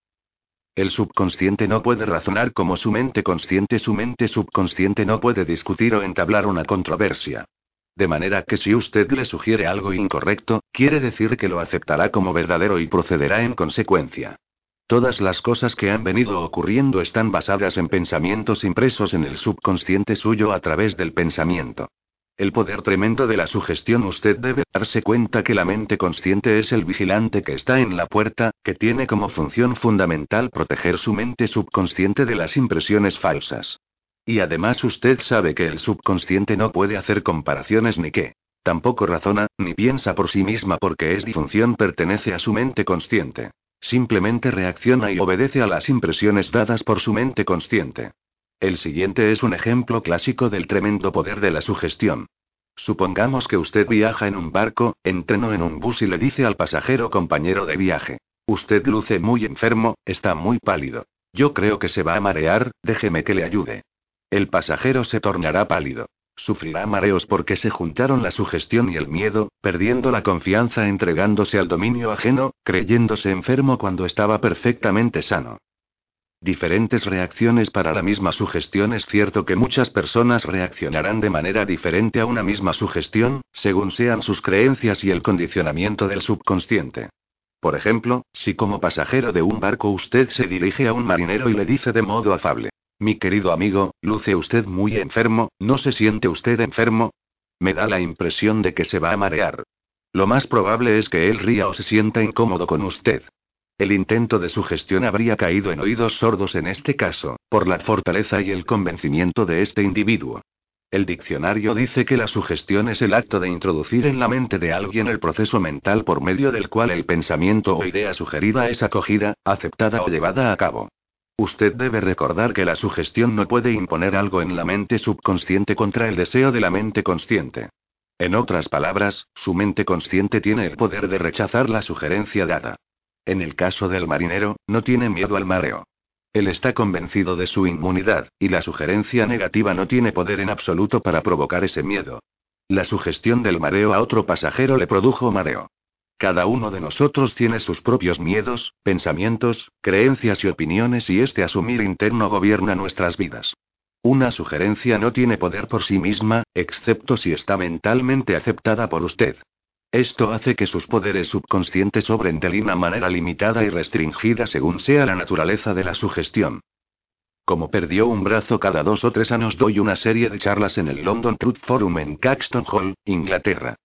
El subconsciente no puede razonar como su mente consciente. Su mente subconsciente no puede discutir o entablar una controversia. De manera que si usted le sugiere algo incorrecto, quiere decir que lo aceptará como verdadero y procederá en consecuencia. Todas las cosas que han venido ocurriendo están basadas en pensamientos impresos en el subconsciente suyo a través del pensamiento. El poder tremendo de la sugestión. Usted debe darse cuenta que la mente consciente es el vigilante que está en la puerta, que tiene como función fundamental proteger su mente subconsciente de las impresiones falsas. Y además usted sabe que el subconsciente no puede hacer comparaciones ni que tampoco razona, ni piensa por sí misma porque es disfunción pertenece a su mente consciente. Simplemente reacciona y obedece a las impresiones dadas por su mente consciente. El siguiente es un ejemplo clásico del tremendo poder de la sugestión. Supongamos que usted viaja en un barco, en tren o en un bus y le dice al pasajero compañero de viaje: usted luce muy enfermo, está muy pálido. Yo creo que se va a marear, déjeme que le ayude. El pasajero se tornará pálido. Sufrirá mareos porque se juntaron la sugestión y el miedo, perdiendo la confianza, entregándose al dominio ajeno, creyéndose enfermo cuando estaba perfectamente sano. Diferentes reacciones para la misma sugestión. Es cierto que muchas personas reaccionarán de manera diferente a una misma sugestión, según sean sus creencias y el condicionamiento del subconsciente. Por ejemplo, si como pasajero de un barco usted se dirige a un marinero y le dice de modo afable: mi querido amigo, luce usted muy enfermo, ¿no se siente usted enfermo? Me da la impresión de que se va a marear. Lo más probable es que él ría o se sienta incómodo con usted. El intento de sugestión habría caído en oídos sordos en este caso, por la fortaleza y el convencimiento de este individuo. El diccionario dice que la sugestión es el acto de introducir en la mente de alguien el proceso mental por medio del cual el pensamiento o idea sugerida es acogida, aceptada o llevada a cabo. Usted debe recordar que la sugestión no puede imponer algo en la mente subconsciente contra el deseo de la mente consciente. En otras palabras, su mente consciente tiene el poder de rechazar la sugerencia dada. En el caso del marinero, no tiene miedo al mareo. Él está convencido de su inmunidad, y la sugerencia negativa no tiene poder en absoluto para provocar ese miedo. La sugestión del mareo a otro pasajero le produjo mareo. Cada uno de nosotros tiene sus propios miedos, pensamientos, creencias y opiniones, y este asumir interno gobierna nuestras vidas. Una sugerencia no tiene poder por sí misma, excepto si está mentalmente aceptada por usted. Esto hace que sus poderes subconscientes obren de una manera limitada y restringida según sea la naturaleza de la sugestión. Como perdió un brazo cada dos o tres años, doy una serie de charlas en el London Truth Forum en Caxton Hall, Inglaterra.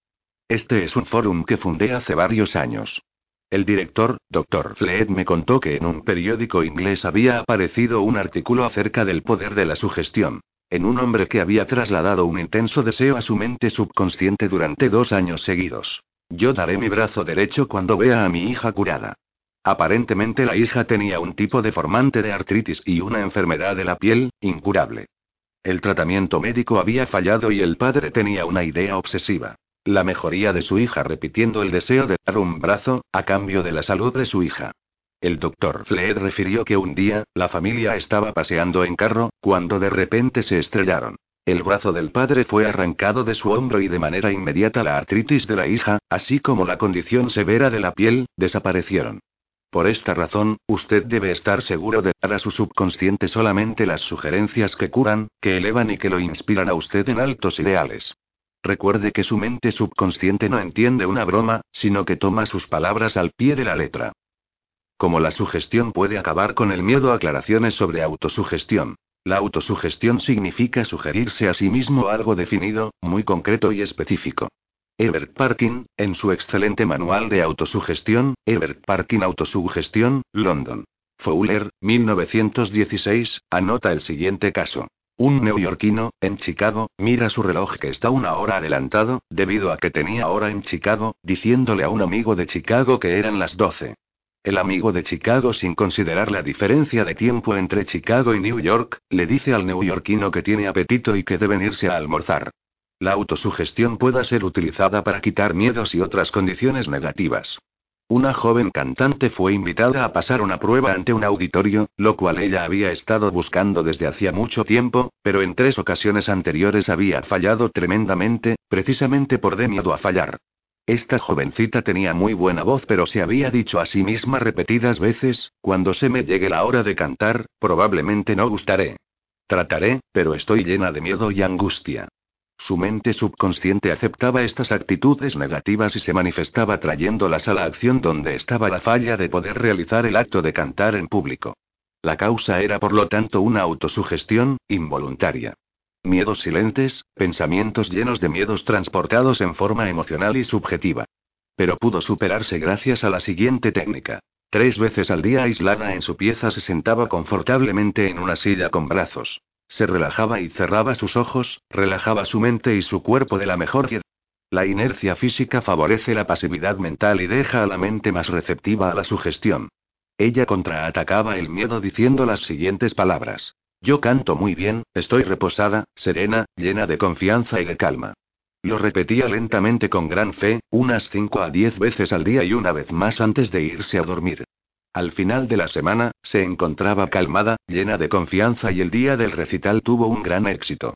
Este es un fórum que fundé hace varios años. El director, doctor Fleet, me contó que en un periódico inglés había aparecido un artículo acerca del poder de la sugestión, en un hombre que había trasladado un intenso deseo a su mente subconsciente durante dos años seguidos. Yo daré mi brazo derecho cuando vea a mi hija curada. Aparentemente la hija tenía un tipo deformante de artritis y una enfermedad de la piel, incurable. El tratamiento médico había fallado y el padre tenía una idea obsesiva. La mejoría de su hija, repitiendo el deseo de dar un brazo, a cambio de la salud de su hija. El doctor Fleet refirió que un día, la familia estaba paseando en carro, cuando de repente se estrellaron. El brazo del padre fue arrancado de su hombro y de manera inmediata la artritis de la hija, así como la condición severa de la piel, desaparecieron. Por esta razón, usted debe estar seguro de dar a su subconsciente solamente las sugerencias que curan, que elevan y que lo inspiran a usted en altos ideales. Recuerde que su mente subconsciente no entiende una broma, sino que toma sus palabras al pie de la letra. Como la sugestión puede acabar con el miedo. Aclaraciones sobre autosugestión. La autosugestión significa sugerirse a sí mismo algo definido, muy concreto y específico. Herbert Parkin, en su excelente manual de autosugestión, Herbert Parkin Autosugestión, London. Fowler, mil novecientos dieciséis, anota el siguiente caso. Un neoyorquino, en Chicago, mira su reloj que está una hora adelantado, debido a que tenía hora en Chicago, diciéndole a un amigo de Chicago que eran las doce. El amigo de Chicago, sin considerar la diferencia de tiempo entre Chicago y New York, le dice al neoyorquino que tiene apetito y que deben irse a almorzar. La autosugestión puede ser utilizada para quitar miedos y otras condiciones negativas. Una joven cantante fue invitada a pasar una prueba ante un auditorio, lo cual ella había estado buscando desde hacía mucho tiempo, pero en tres ocasiones anteriores había fallado tremendamente, precisamente por de miedo a fallar. Esta jovencita tenía muy buena voz, pero se había dicho a sí misma repetidas veces: cuando se me llegue la hora de cantar, probablemente no gustaré. Trataré, pero estoy llena de miedo y angustia. Su mente subconsciente aceptaba estas actitudes negativas y se manifestaba trayéndolas a la acción donde estaba la falla de poder realizar el acto de cantar en público. La causa era por lo tanto una autosugestión, involuntaria. Miedos silentes, pensamientos llenos de miedos transportados en forma emocional y subjetiva. Pero pudo superarse gracias a la siguiente técnica. Tres veces al día, aislada en su pieza, se sentaba confortablemente en una silla con brazos. Se relajaba y cerraba sus ojos, relajaba su mente y su cuerpo de la mejor manera. La inercia física favorece la pasividad mental y deja a la mente más receptiva a la sugestión. Ella contraatacaba el miedo diciendo las siguientes palabras: yo canto muy bien, estoy reposada, serena, llena de confianza y de calma. Lo repetía lentamente con gran fe, unas cinco a diez veces al día y una vez más antes de irse a dormir. Al final de la semana, se encontraba calmada, llena de confianza y el día del recital tuvo un gran éxito.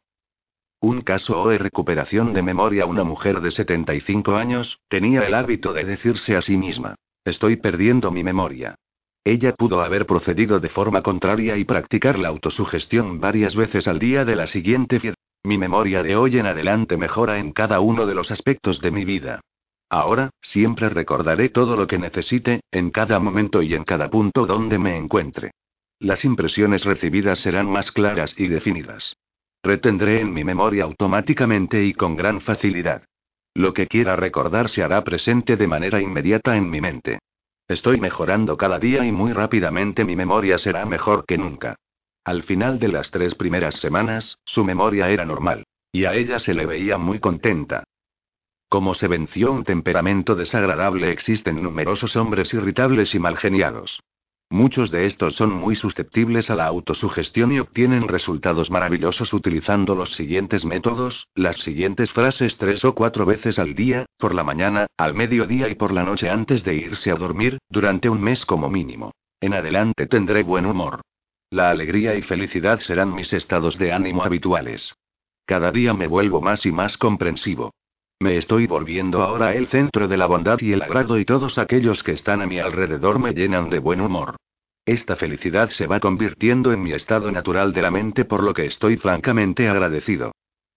Un caso o recuperación de memoria. Una mujer de setenta y cinco años, tenía el hábito de decirse a sí misma: estoy perdiendo mi memoria. Ella pudo haber procedido de forma contraria y practicar la autosugestión varias veces al día de la siguiente forma: mi memoria de hoy en adelante mejora en cada uno de los aspectos de mi vida. Ahora, siempre recordaré todo lo que necesite, en cada momento y en cada punto donde me encuentre. Las impresiones recibidas serán más claras y definidas. Retendré en mi memoria automáticamente y con gran facilidad. Lo que quiera recordar se hará presente de manera inmediata en mi mente. Estoy mejorando cada día y muy rápidamente mi memoria será mejor que nunca. Al final de las tres primeras semanas, su memoria era normal. Y a ella se le veía muy contenta. Como se venció un temperamento desagradable, existen numerosos hombres irritables y malgeniados. Muchos de estos son muy susceptibles a la autosugestión y obtienen resultados maravillosos utilizando los siguientes métodos, las siguientes frases tres o cuatro veces al día, por la mañana, al mediodía y por la noche antes de irse a dormir, durante un mes como mínimo. En adelante tendré buen humor. La alegría y felicidad serán mis estados de ánimo habituales. Cada día me vuelvo más y más comprensivo. Me estoy volviendo ahora el centro de la bondad y el agrado y todos aquellos que están a mi alrededor me llenan de buen humor. Esta felicidad se va convirtiendo en mi estado natural de la mente, por lo que estoy francamente agradecido.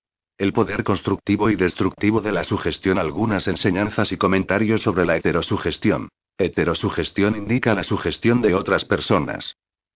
El poder constructivo y destructivo de la sugestión. Algunas enseñanzas y comentarios sobre la heterosugestión. Heterosugestión indica la sugestión de otras personas.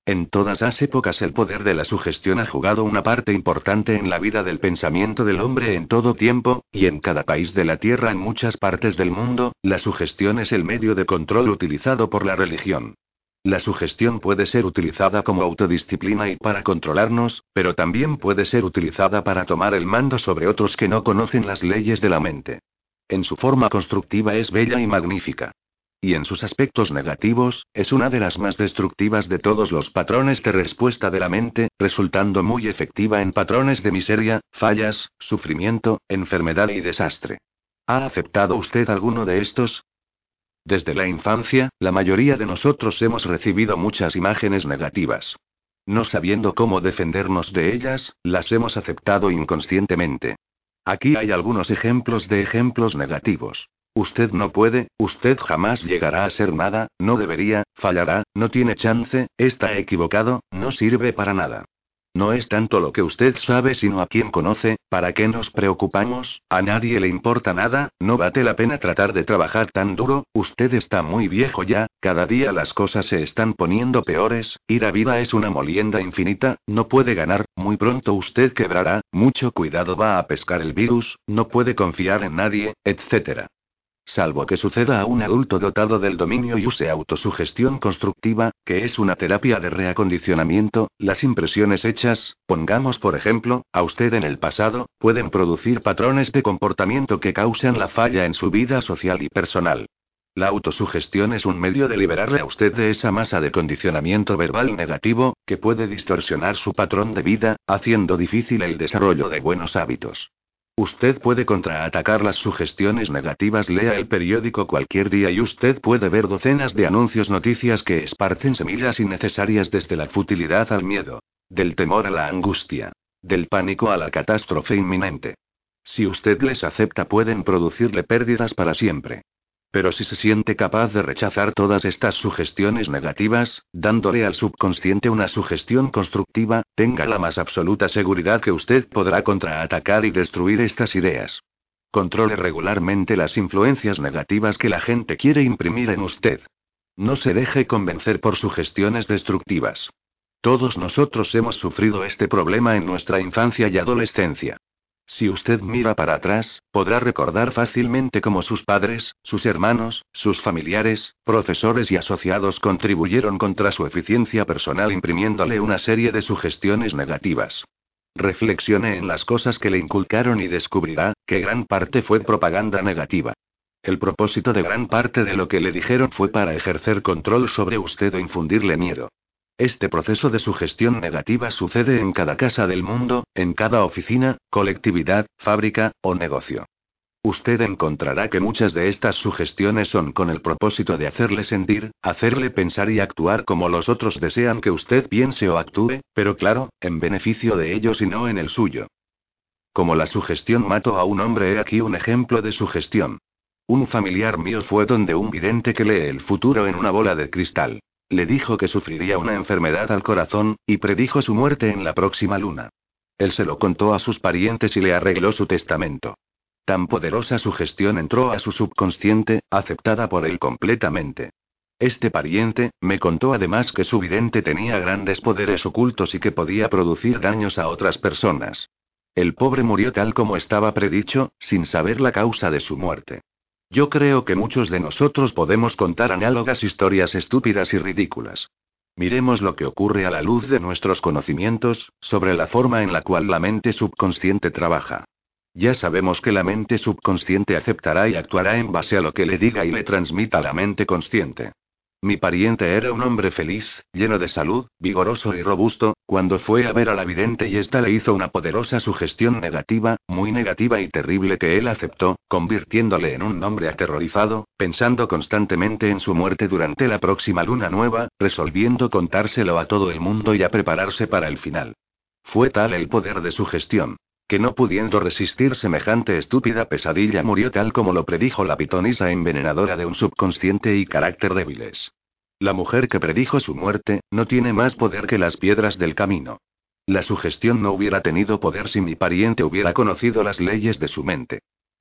En todas las épocas el poder de la sugestión ha jugado una parte importante en la vida del pensamiento del hombre en todo tiempo, y en cada país de la Tierra en muchas partes del mundo, la sugestión es el medio de control utilizado por la religión. La sugestión puede ser utilizada como autodisciplina y para controlarnos, pero también puede ser utilizada para tomar el mando sobre otros que no conocen las leyes de la mente. En su forma constructiva es bella y magnífica. Y en sus aspectos negativos, es una de las más destructivas de todos los patrones de respuesta de la mente, resultando muy efectiva en patrones de miseria, fallas, sufrimiento, enfermedad y desastre. ¿Ha aceptado usted alguno de estos? Desde la infancia, la mayoría de nosotros hemos recibido muchas imágenes negativas. No sabiendo cómo defendernos de ellas, las hemos aceptado inconscientemente. Aquí hay algunos ejemplos de ejemplos negativos. Usted no puede, usted jamás llegará a ser nada, no debería, fallará, no tiene chance, está equivocado, no sirve para nada. No es tanto lo que usted sabe sino a quién conoce, ¿para qué nos preocupamos? A nadie le importa nada, no vale la pena tratar de trabajar tan duro, usted está muy viejo ya, cada día las cosas se están poniendo peores, y la vida es una molienda infinita, no puede ganar, muy pronto usted quebrará, mucho cuidado va a pescar el virus, no puede confiar en nadie, etcétera. Salvo que suceda a un adulto dotado del dominio y use autosugestión constructiva, que es una terapia de reacondicionamiento, las impresiones hechas, pongamos por ejemplo, a usted en el pasado, pueden producir patrones de comportamiento que causan la falla en su vida social y personal. La autosugestión es un medio de liberarle a usted de esa masa de condicionamiento verbal negativo, que puede distorsionar su patrón de vida, haciendo difícil el desarrollo de buenos hábitos. Usted puede contraatacar las sugestiones negativas. Lea el periódico cualquier día y usted puede ver docenas de anuncios, noticias que esparcen semillas innecesarias desde la futilidad al miedo, del temor a la angustia, del pánico a la catástrofe inminente. Si usted les acepta pueden producirle pérdidas para siempre. Pero si se siente capaz de rechazar todas estas sugestiones negativas, dándole al subconsciente una sugestión constructiva, tenga la más absoluta seguridad que usted podrá contraatacar y destruir estas ideas. Controle regularmente las influencias negativas que la gente quiere imprimir en usted. No se deje convencer por sugestiones destructivas. Todos nosotros hemos sufrido este problema en nuestra infancia y adolescencia. Si usted mira para atrás, podrá recordar fácilmente cómo sus padres, sus hermanos, sus familiares, profesores y asociados contribuyeron contra su eficiencia personal imprimiéndole una serie de sugestiones negativas. Reflexione en las cosas que le inculcaron y descubrirá que gran parte fue propaganda negativa. El propósito de gran parte de lo que le dijeron fue para ejercer control sobre usted o infundirle miedo. Este proceso de sugestión negativa sucede en cada casa del mundo, en cada oficina, colectividad, fábrica, o negocio. Usted encontrará que muchas de estas sugestiones son con el propósito de hacerle sentir, hacerle pensar y actuar como los otros desean que usted piense o actúe, pero claro, en beneficio de ellos y no en el suyo. Como la sugestión mató a un hombre, he aquí un ejemplo de sugestión. Un familiar mío fue donde un vidente que lee el futuro en una bola de cristal. Le dijo que sufriría una enfermedad al corazón, y predijo su muerte en la próxima luna. Él se lo contó a sus parientes y le arregló su testamento. Tan poderosa sugestión entró a su subconsciente, aceptada por él completamente. Este pariente, me contó además que su vidente tenía grandes poderes ocultos y que podía producir daños a otras personas. El pobre murió tal como estaba predicho, sin saber la causa de su muerte. Yo creo que muchos de nosotros podemos contar análogas historias estúpidas y ridículas. Miremos lo que ocurre a la luz de nuestros conocimientos, sobre la forma en la cual la mente subconsciente trabaja. Ya sabemos que la mente subconsciente aceptará y actuará en base a lo que le diga y le transmita la mente consciente. Mi pariente era un hombre feliz, lleno de salud, vigoroso y robusto, cuando fue a ver a la vidente y ésta le hizo una poderosa sugestión negativa, muy negativa y terrible que él aceptó, convirtiéndole en un hombre aterrorizado, pensando constantemente en su muerte durante la próxima luna nueva, resolviendo contárselo a todo el mundo y a prepararse para el final. Fue tal el poder de sugestión, que no pudiendo resistir semejante estúpida pesadilla murió tal como lo predijo la pitonisa envenenadora de un subconsciente y carácter débiles. La mujer que predijo su muerte, no tiene más poder que las piedras del camino. La sugestión no hubiera tenido poder si mi pariente hubiera conocido las leyes de su mente.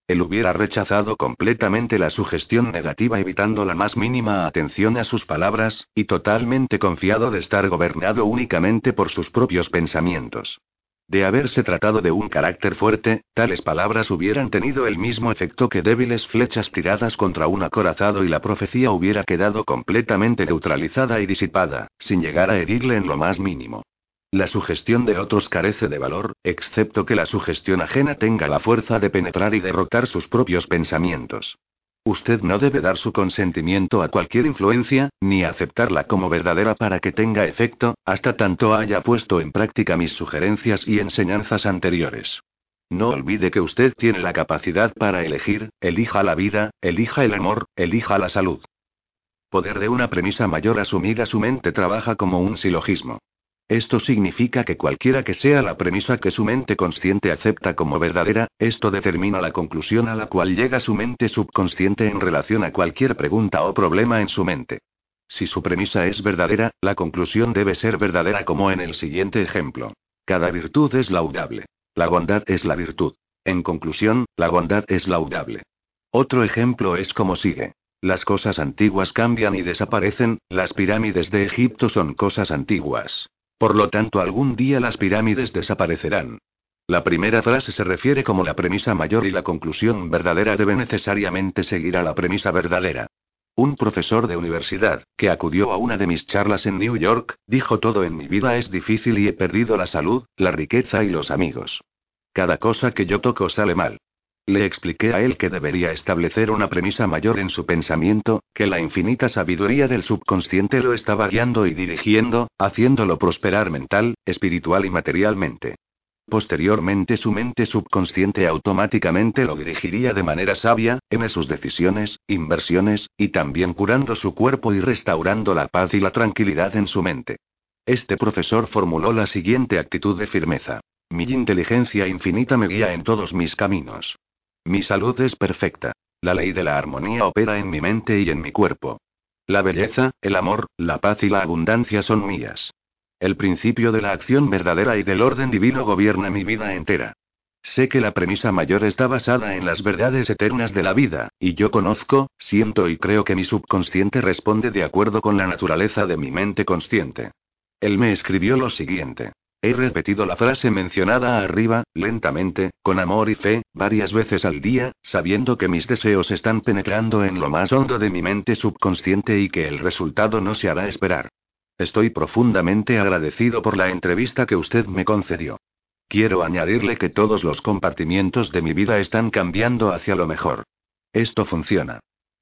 Él hubiera rechazado completamente la sugestión negativa evitando la más mínima atención a sus palabras, y totalmente confiado de estar gobernado únicamente por sus propios pensamientos. De haberse tratado de un carácter fuerte, tales palabras hubieran tenido el mismo efecto que débiles flechas tiradas contra un acorazado y la profecía hubiera quedado completamente neutralizada y disipada, sin llegar a herirle en lo más mínimo. La sugestión de otros carece de valor, excepto que la sugestión ajena tenga la fuerza de penetrar y derrotar sus propios pensamientos. Usted no debe dar su consentimiento a cualquier influencia, ni aceptarla como verdadera para que tenga efecto, hasta tanto haya puesto en práctica mis sugerencias y enseñanzas anteriores. No olvide que usted tiene la capacidad para elegir, elija la vida, elija el amor, elija la salud. Poder de una premisa mayor asumida. Su mente trabaja como un silogismo. Esto significa que cualquiera que sea la premisa que su mente consciente acepta como verdadera, esto determina la conclusión a la cual llega su mente subconsciente en relación a cualquier pregunta o problema en su mente. Si su premisa es verdadera, la conclusión debe ser verdadera como en el siguiente ejemplo. Cada virtud es laudable. La bondad es la virtud. En conclusión, la bondad es laudable. Otro ejemplo es como sigue. Las cosas antiguas cambian y desaparecen, las pirámides de Egipto son cosas antiguas. Por lo tanto, algún día las pirámides desaparecerán. La primera frase se refiere como la premisa mayor y la conclusión verdadera debe necesariamente seguir a la premisa verdadera. Un profesor de universidad, que acudió a una de mis charlas en New York, dijo: todo en mi vida es difícil y he perdido la salud, la riqueza y los amigos. Cada cosa que yo toco sale mal. Le expliqué a él que debería establecer una premisa mayor en su pensamiento, que la infinita sabiduría del subconsciente lo estaba guiando y dirigiendo, haciéndolo prosperar mental, espiritual y materialmente. Posteriormente su mente subconsciente automáticamente lo dirigiría de manera sabia, en sus decisiones, inversiones, y también curando su cuerpo y restaurando la paz y la tranquilidad en su mente. Este profesor formuló la siguiente actitud de firmeza. Mi inteligencia infinita me guía en todos mis caminos. Mi salud es perfecta. La ley de la armonía opera en mi mente y en mi cuerpo. La belleza, el amor, la paz y la abundancia son mías. El principio de la acción verdadera y del orden divino gobierna mi vida entera. Sé que la premisa mayor está basada en las verdades eternas de la vida, y yo conozco, siento y creo que mi subconsciente responde de acuerdo con la naturaleza de mi mente consciente. Él me escribió lo siguiente. He repetido la frase mencionada arriba, lentamente, con amor y fe, varias veces al día, sabiendo que mis deseos están penetrando en lo más hondo de mi mente subconsciente y que el resultado no se hará esperar. Estoy profundamente agradecido por la entrevista que usted me concedió. Quiero añadirle que todos los compartimientos de mi vida están cambiando hacia lo mejor. Esto funciona.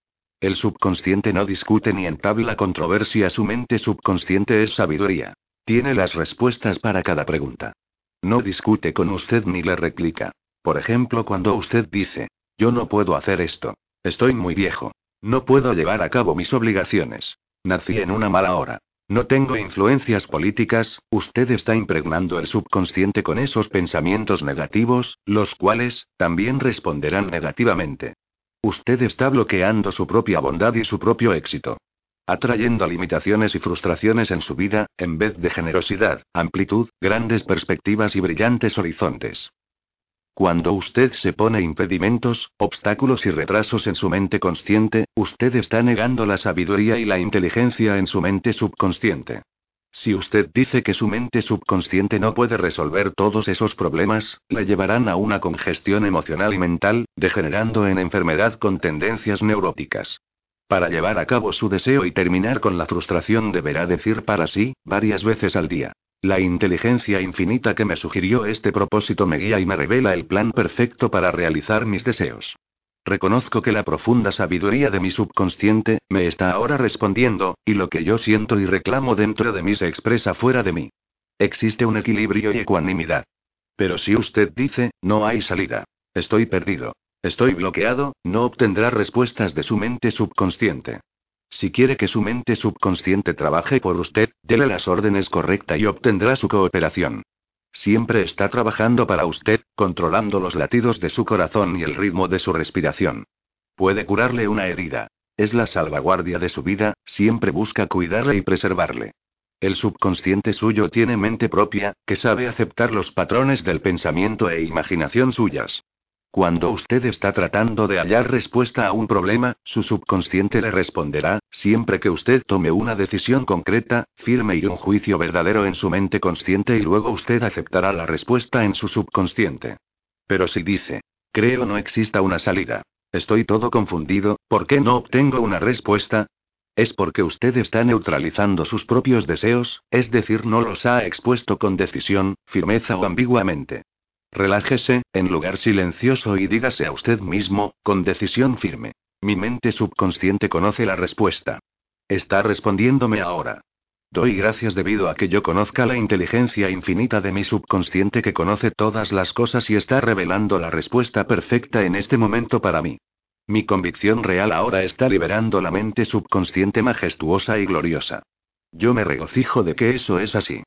El subconsciente no discute ni entabla controversia. Su mente subconsciente es sabiduría. Tiene las respuestas para cada pregunta. No discute con usted ni le replica. Por ejemplo, cuando usted dice, yo no puedo hacer esto. Estoy muy viejo. No puedo llevar a cabo mis obligaciones. Nací en una mala hora. No tengo influencias políticas. Usted está impregnando el subconsciente con esos pensamientos negativos, los cuales, también responderán negativamente. Usted está bloqueando su propia bondad y su propio éxito. Atrayendo limitaciones y frustraciones en su vida, en vez de generosidad, amplitud, grandes perspectivas y brillantes horizontes. Cuando usted se pone impedimentos, obstáculos y retrasos en su mente consciente, usted está negando la sabiduría y la inteligencia en su mente subconsciente. Si usted dice que su mente subconsciente no puede resolver todos esos problemas, la llevarán a una congestión emocional y mental, degenerando en enfermedad con tendencias neuróticas. Para llevar a cabo su deseo y terminar con la frustración deberá decir para sí, varias veces al día. La inteligencia infinita que me sugirió este propósito me guía y me revela el plan perfecto para realizar mis deseos. Reconozco que la profunda sabiduría de mi subconsciente me está ahora respondiendo, y lo que yo siento y reclamo dentro de mí se expresa fuera de mí. Existe un equilibrio y ecuanimidad. Pero si usted dice, no hay salida. Estoy perdido. Estoy bloqueado, no obtendrá respuestas de su mente subconsciente. Si quiere que su mente subconsciente trabaje por usted, dele las órdenes correctas y obtendrá su cooperación. Siempre está trabajando para usted, controlando los latidos de su corazón y el ritmo de su respiración. Puede curarle una herida. Es la salvaguardia de su vida, siempre busca cuidarle y preservarle. El subconsciente suyo tiene mente propia, que sabe aceptar los patrones del pensamiento e imaginación suyas. Cuando usted está tratando de hallar respuesta a un problema, su subconsciente le responderá, siempre que usted tome una decisión concreta, firme y un juicio verdadero en su mente consciente y luego usted aceptará la respuesta en su subconsciente. Pero si dice, creo no exista una salida. Estoy todo confundido, ¿por qué no obtengo una respuesta? Es porque usted está neutralizando sus propios deseos, es decir, no los ha expuesto con decisión, firmeza o ambiguamente. Relájese, en lugar silencioso y dígase a usted mismo, con decisión firme. Mi mente subconsciente conoce la respuesta. Está respondiéndome ahora. Doy gracias debido a que yo conozca la inteligencia infinita de mi subconsciente que conoce todas las cosas y está revelando la respuesta perfecta en este momento para mí. Mi convicción real ahora está liberando la mente subconsciente majestuosa y gloriosa. Yo me regocijo de que eso es así.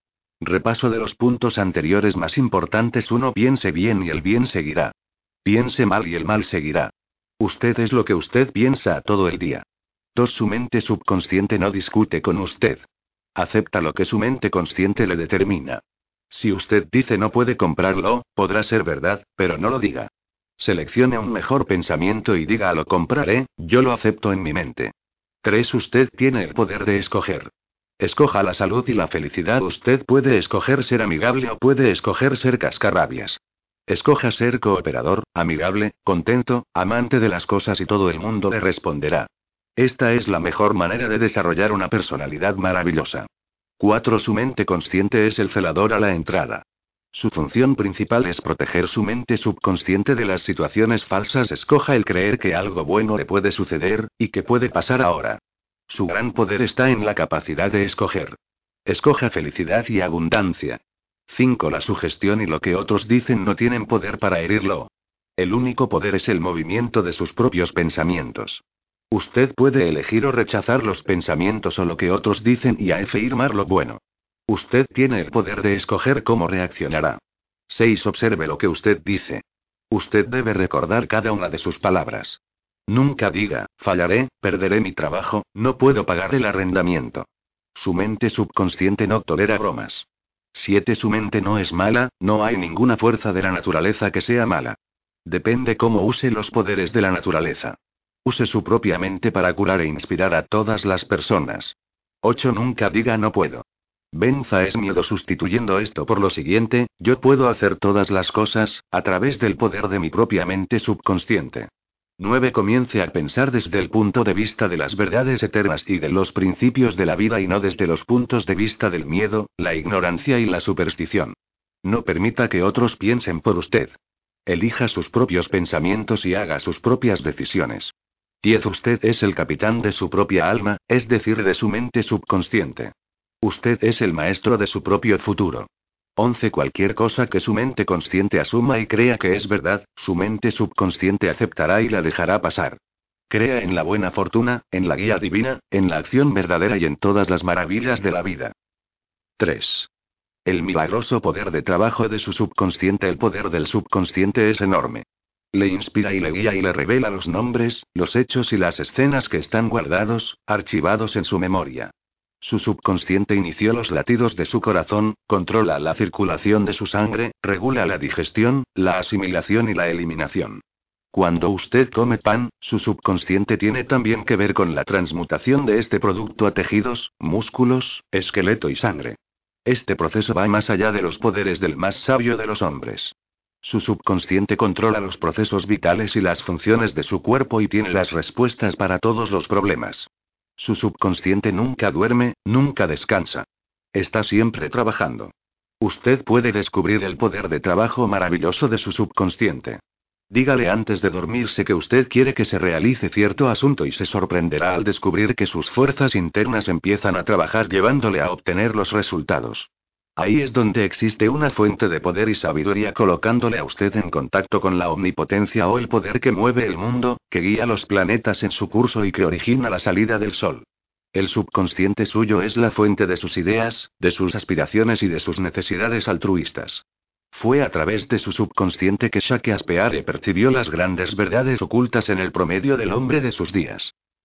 Repaso de los puntos anteriores más importantes. uno Piense bien y el bien seguirá. Piense mal y el mal seguirá. Usted es lo que usted piensa todo el día. dos Su mente subconsciente no discute con usted. Acepta lo que su mente consciente le determina. Si usted dice no puede comprarlo, podrá ser verdad, pero no lo diga. Seleccione un mejor pensamiento y diga lo compraré, yo lo acepto en mi mente. tres Usted tiene el poder de escoger. Escoja la salud y la felicidad. Usted puede escoger ser amigable o puede escoger ser cascarrabias. Escoja ser cooperador, amigable, contento, amante de las cosas y todo el mundo le responderá. Esta es la mejor manera de desarrollar una personalidad maravillosa. cuatro Su mente consciente es el celador a la entrada. Su función principal es proteger su mente subconsciente de las situaciones falsas. Escoja el creer que algo bueno le puede suceder, y que puede pasar ahora. Su gran poder está en la capacidad de escoger. Escoja felicidad y abundancia. cinco La sugestión y lo que otros dicen no tienen poder para herirlo. El único poder es el movimiento de sus propios pensamientos. Usted puede elegir o rechazar los pensamientos o lo que otros dicen y afirmar lo bueno. Usted tiene el poder de escoger cómo reaccionará. seis Observe lo que usted dice. Usted debe recordar cada una de sus palabras. Nunca diga, fallaré, perderé mi trabajo, no puedo pagar el arrendamiento. Su mente subconsciente no tolera bromas. siete Su mente no es mala, no hay ninguna fuerza de la naturaleza que sea mala. Depende cómo use los poderes de la naturaleza. Use su propia mente para curar e inspirar a todas las personas. ocho Nunca diga no puedo. Venza es miedo sustituyendo esto por lo siguiente, yo puedo hacer todas las cosas, a través del poder de mi propia mente subconsciente. nueve Comience a pensar desde el punto de vista de las verdades eternas y de los principios de la vida y no desde los puntos de vista del miedo, la ignorancia y la superstición. No permita que otros piensen por usted. Elija sus propios pensamientos y haga sus propias decisiones. diez Usted es el capitán de su propia alma, es decir, de su mente subconsciente. Usted es el maestro de su propio futuro. once Cualquier cosa que su mente consciente asuma y crea que es verdad, su mente subconsciente aceptará y la dejará pasar. Crea en la buena fortuna, en la guía divina, en la acción verdadera y en todas las maravillas de la vida. tres. El milagroso poder de trabajo de su subconsciente. El poder del subconsciente es enorme. Le inspira y le guía y le revela los nombres, los hechos y las escenas que están guardados, archivados en su memoria. Su subconsciente inició los latidos de su corazón, controla la circulación de su sangre, regula la digestión, la asimilación y la eliminación. Cuando usted come pan, su subconsciente tiene también que ver con la transmutación de este producto a tejidos, músculos, esqueleto y sangre. Este proceso va más allá de los poderes del más sabio de los hombres. Su subconsciente controla los procesos vitales y las funciones de su cuerpo y tiene las respuestas para todos los problemas. Su subconsciente nunca duerme, nunca descansa. Está siempre trabajando. Usted puede descubrir el poder de trabajo maravilloso de su subconsciente. Dígale antes de dormirse que usted quiere que se realice cierto asunto y se sorprenderá al descubrir que sus fuerzas internas empiezan a trabajar llevándole a obtener los resultados. Ahí es donde existe una fuente de poder y sabiduría colocándole a usted en contacto con la omnipotencia o el poder que mueve el mundo, que guía los planetas en su curso y que origina la salida del sol. El subconsciente suyo es la fuente de sus ideas, de sus aspiraciones y de sus necesidades altruistas. Fue a través de su subconsciente que Shakespeare percibió las grandes verdades ocultas en el promedio del hombre de sus días.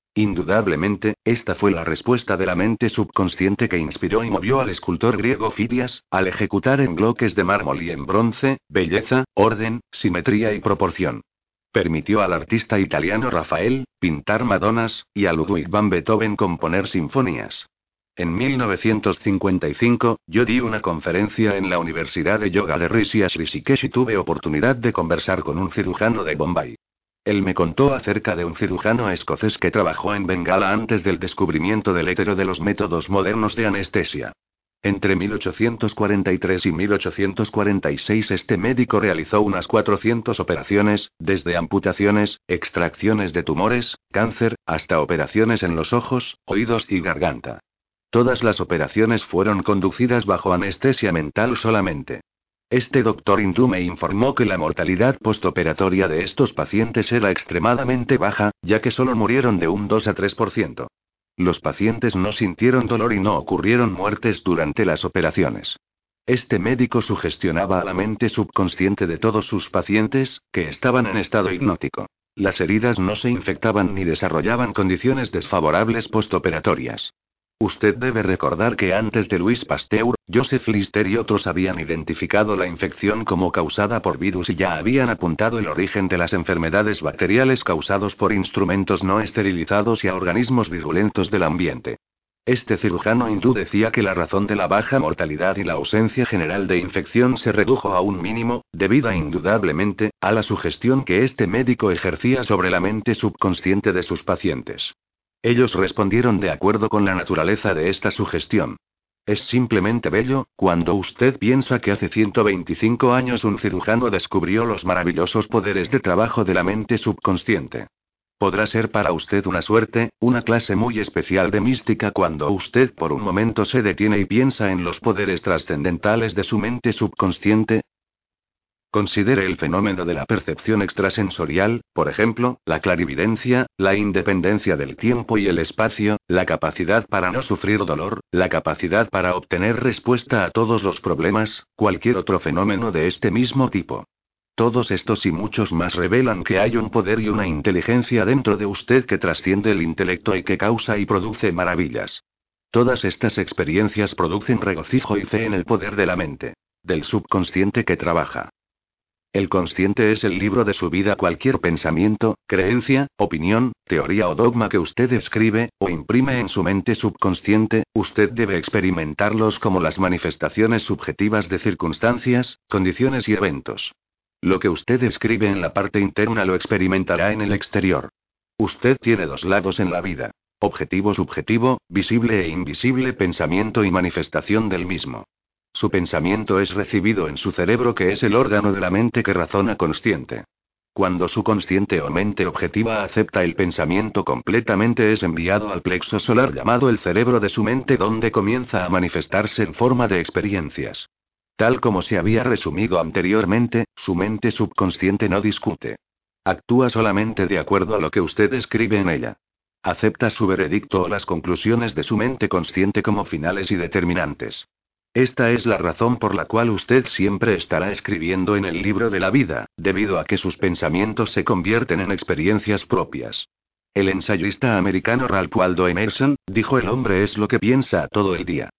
Indudablemente, esta fue la respuesta de la mente subconsciente que inspiró y movió al escultor griego Fidias, al ejecutar en bloques de mármol y en bronce, belleza, orden, simetría y proporción. Permitió al artista italiano Rafael pintar Madonas, y a Ludwig van Beethoven componer sinfonías. En mil novecientos cincuenta y cinco, yo di una conferencia en la Universidad de Yoga de Rishi Rishikesh y tuve oportunidad de conversar con un cirujano de Bombay. Él me contó acerca de un cirujano escocés que trabajó en Bengala antes del descubrimiento del étero de los métodos modernos de anestesia. Entre mil ochocientos cuarenta y tres y mil ochocientos cuarenta y seis este médico realizó unas cuatrocientas operaciones, desde amputaciones, extracciones de tumores, cáncer, hasta operaciones en los ojos, oídos y garganta. Todas las operaciones fueron conducidas bajo anestesia mental solamente. Este doctor hindú me informó que la mortalidad postoperatoria de estos pacientes era extremadamente baja, ya que solo murieron de un dos a tres por ciento. Los pacientes no sintieron dolor y no ocurrieron muertes durante las operaciones. Este médico sugestionaba a la mente subconsciente de todos sus pacientes, que estaban en estado hipnótico. Las heridas no se infectaban ni desarrollaban condiciones desfavorables postoperatorias. Usted debe recordar que antes de Louis Pasteur, Joseph Lister y otros habían identificado la infección como causada por virus y ya habían apuntado el origen de las enfermedades bacteriales causados por instrumentos no esterilizados y a organismos virulentos del ambiente. Este cirujano hindú decía que la razón de la baja mortalidad y la ausencia general de infección se redujo a un mínimo, debido indudablemente, a la sugestión que este médico ejercía sobre la mente subconsciente de sus pacientes. Ellos respondieron de acuerdo con la naturaleza de esta sugestión. Es simplemente bello, cuando usted piensa que hace ciento veinticinco años un cirujano descubrió los maravillosos poderes de trabajo de la mente subconsciente. Podrá ser para usted una suerte, una clase muy especial de mística cuando usted por un momento se detiene y piensa en los poderes trascendentales de su mente subconsciente. Considere el fenómeno de la percepción extrasensorial, por ejemplo, la clarividencia, la independencia del tiempo y el espacio, la capacidad para no sufrir dolor, la capacidad para obtener respuesta a todos los problemas, cualquier otro fenómeno de este mismo tipo. Todos estos y muchos más revelan que hay un poder y una inteligencia dentro de usted que trasciende el intelecto y que causa y produce maravillas. Todas estas experiencias producen regocijo y fe en el poder de la mente, del subconsciente que trabaja. El consciente es el libro de su vida. Cualquier pensamiento, creencia, opinión, teoría o dogma que usted escribe, o imprime en su mente subconsciente, usted debe experimentarlos como las manifestaciones subjetivas de circunstancias, condiciones y eventos. Lo que usted escribe en la parte interna lo experimentará en el exterior. Usted tiene dos lados en la vida: objetivo-subjetivo, visible e invisible, pensamiento y manifestación del mismo. Su pensamiento es recibido en su cerebro, que es el órgano de la mente que razona consciente. Cuando su consciente o mente objetiva acepta el pensamiento completamente, es enviado al plexo solar llamado el cerebro de su mente, donde comienza a manifestarse en forma de experiencias. Tal como se había resumido anteriormente, su mente subconsciente no discute. Actúa solamente de acuerdo a lo que usted escribe en ella. Acepta su veredicto o las conclusiones de su mente consciente como finales y determinantes. Esta es la razón por la cual usted siempre estará escribiendo en el libro de la vida, debido a que sus pensamientos se convierten en experiencias propias. El ensayista americano Ralph Waldo Emerson dijo: el hombre es lo que piensa todo el día.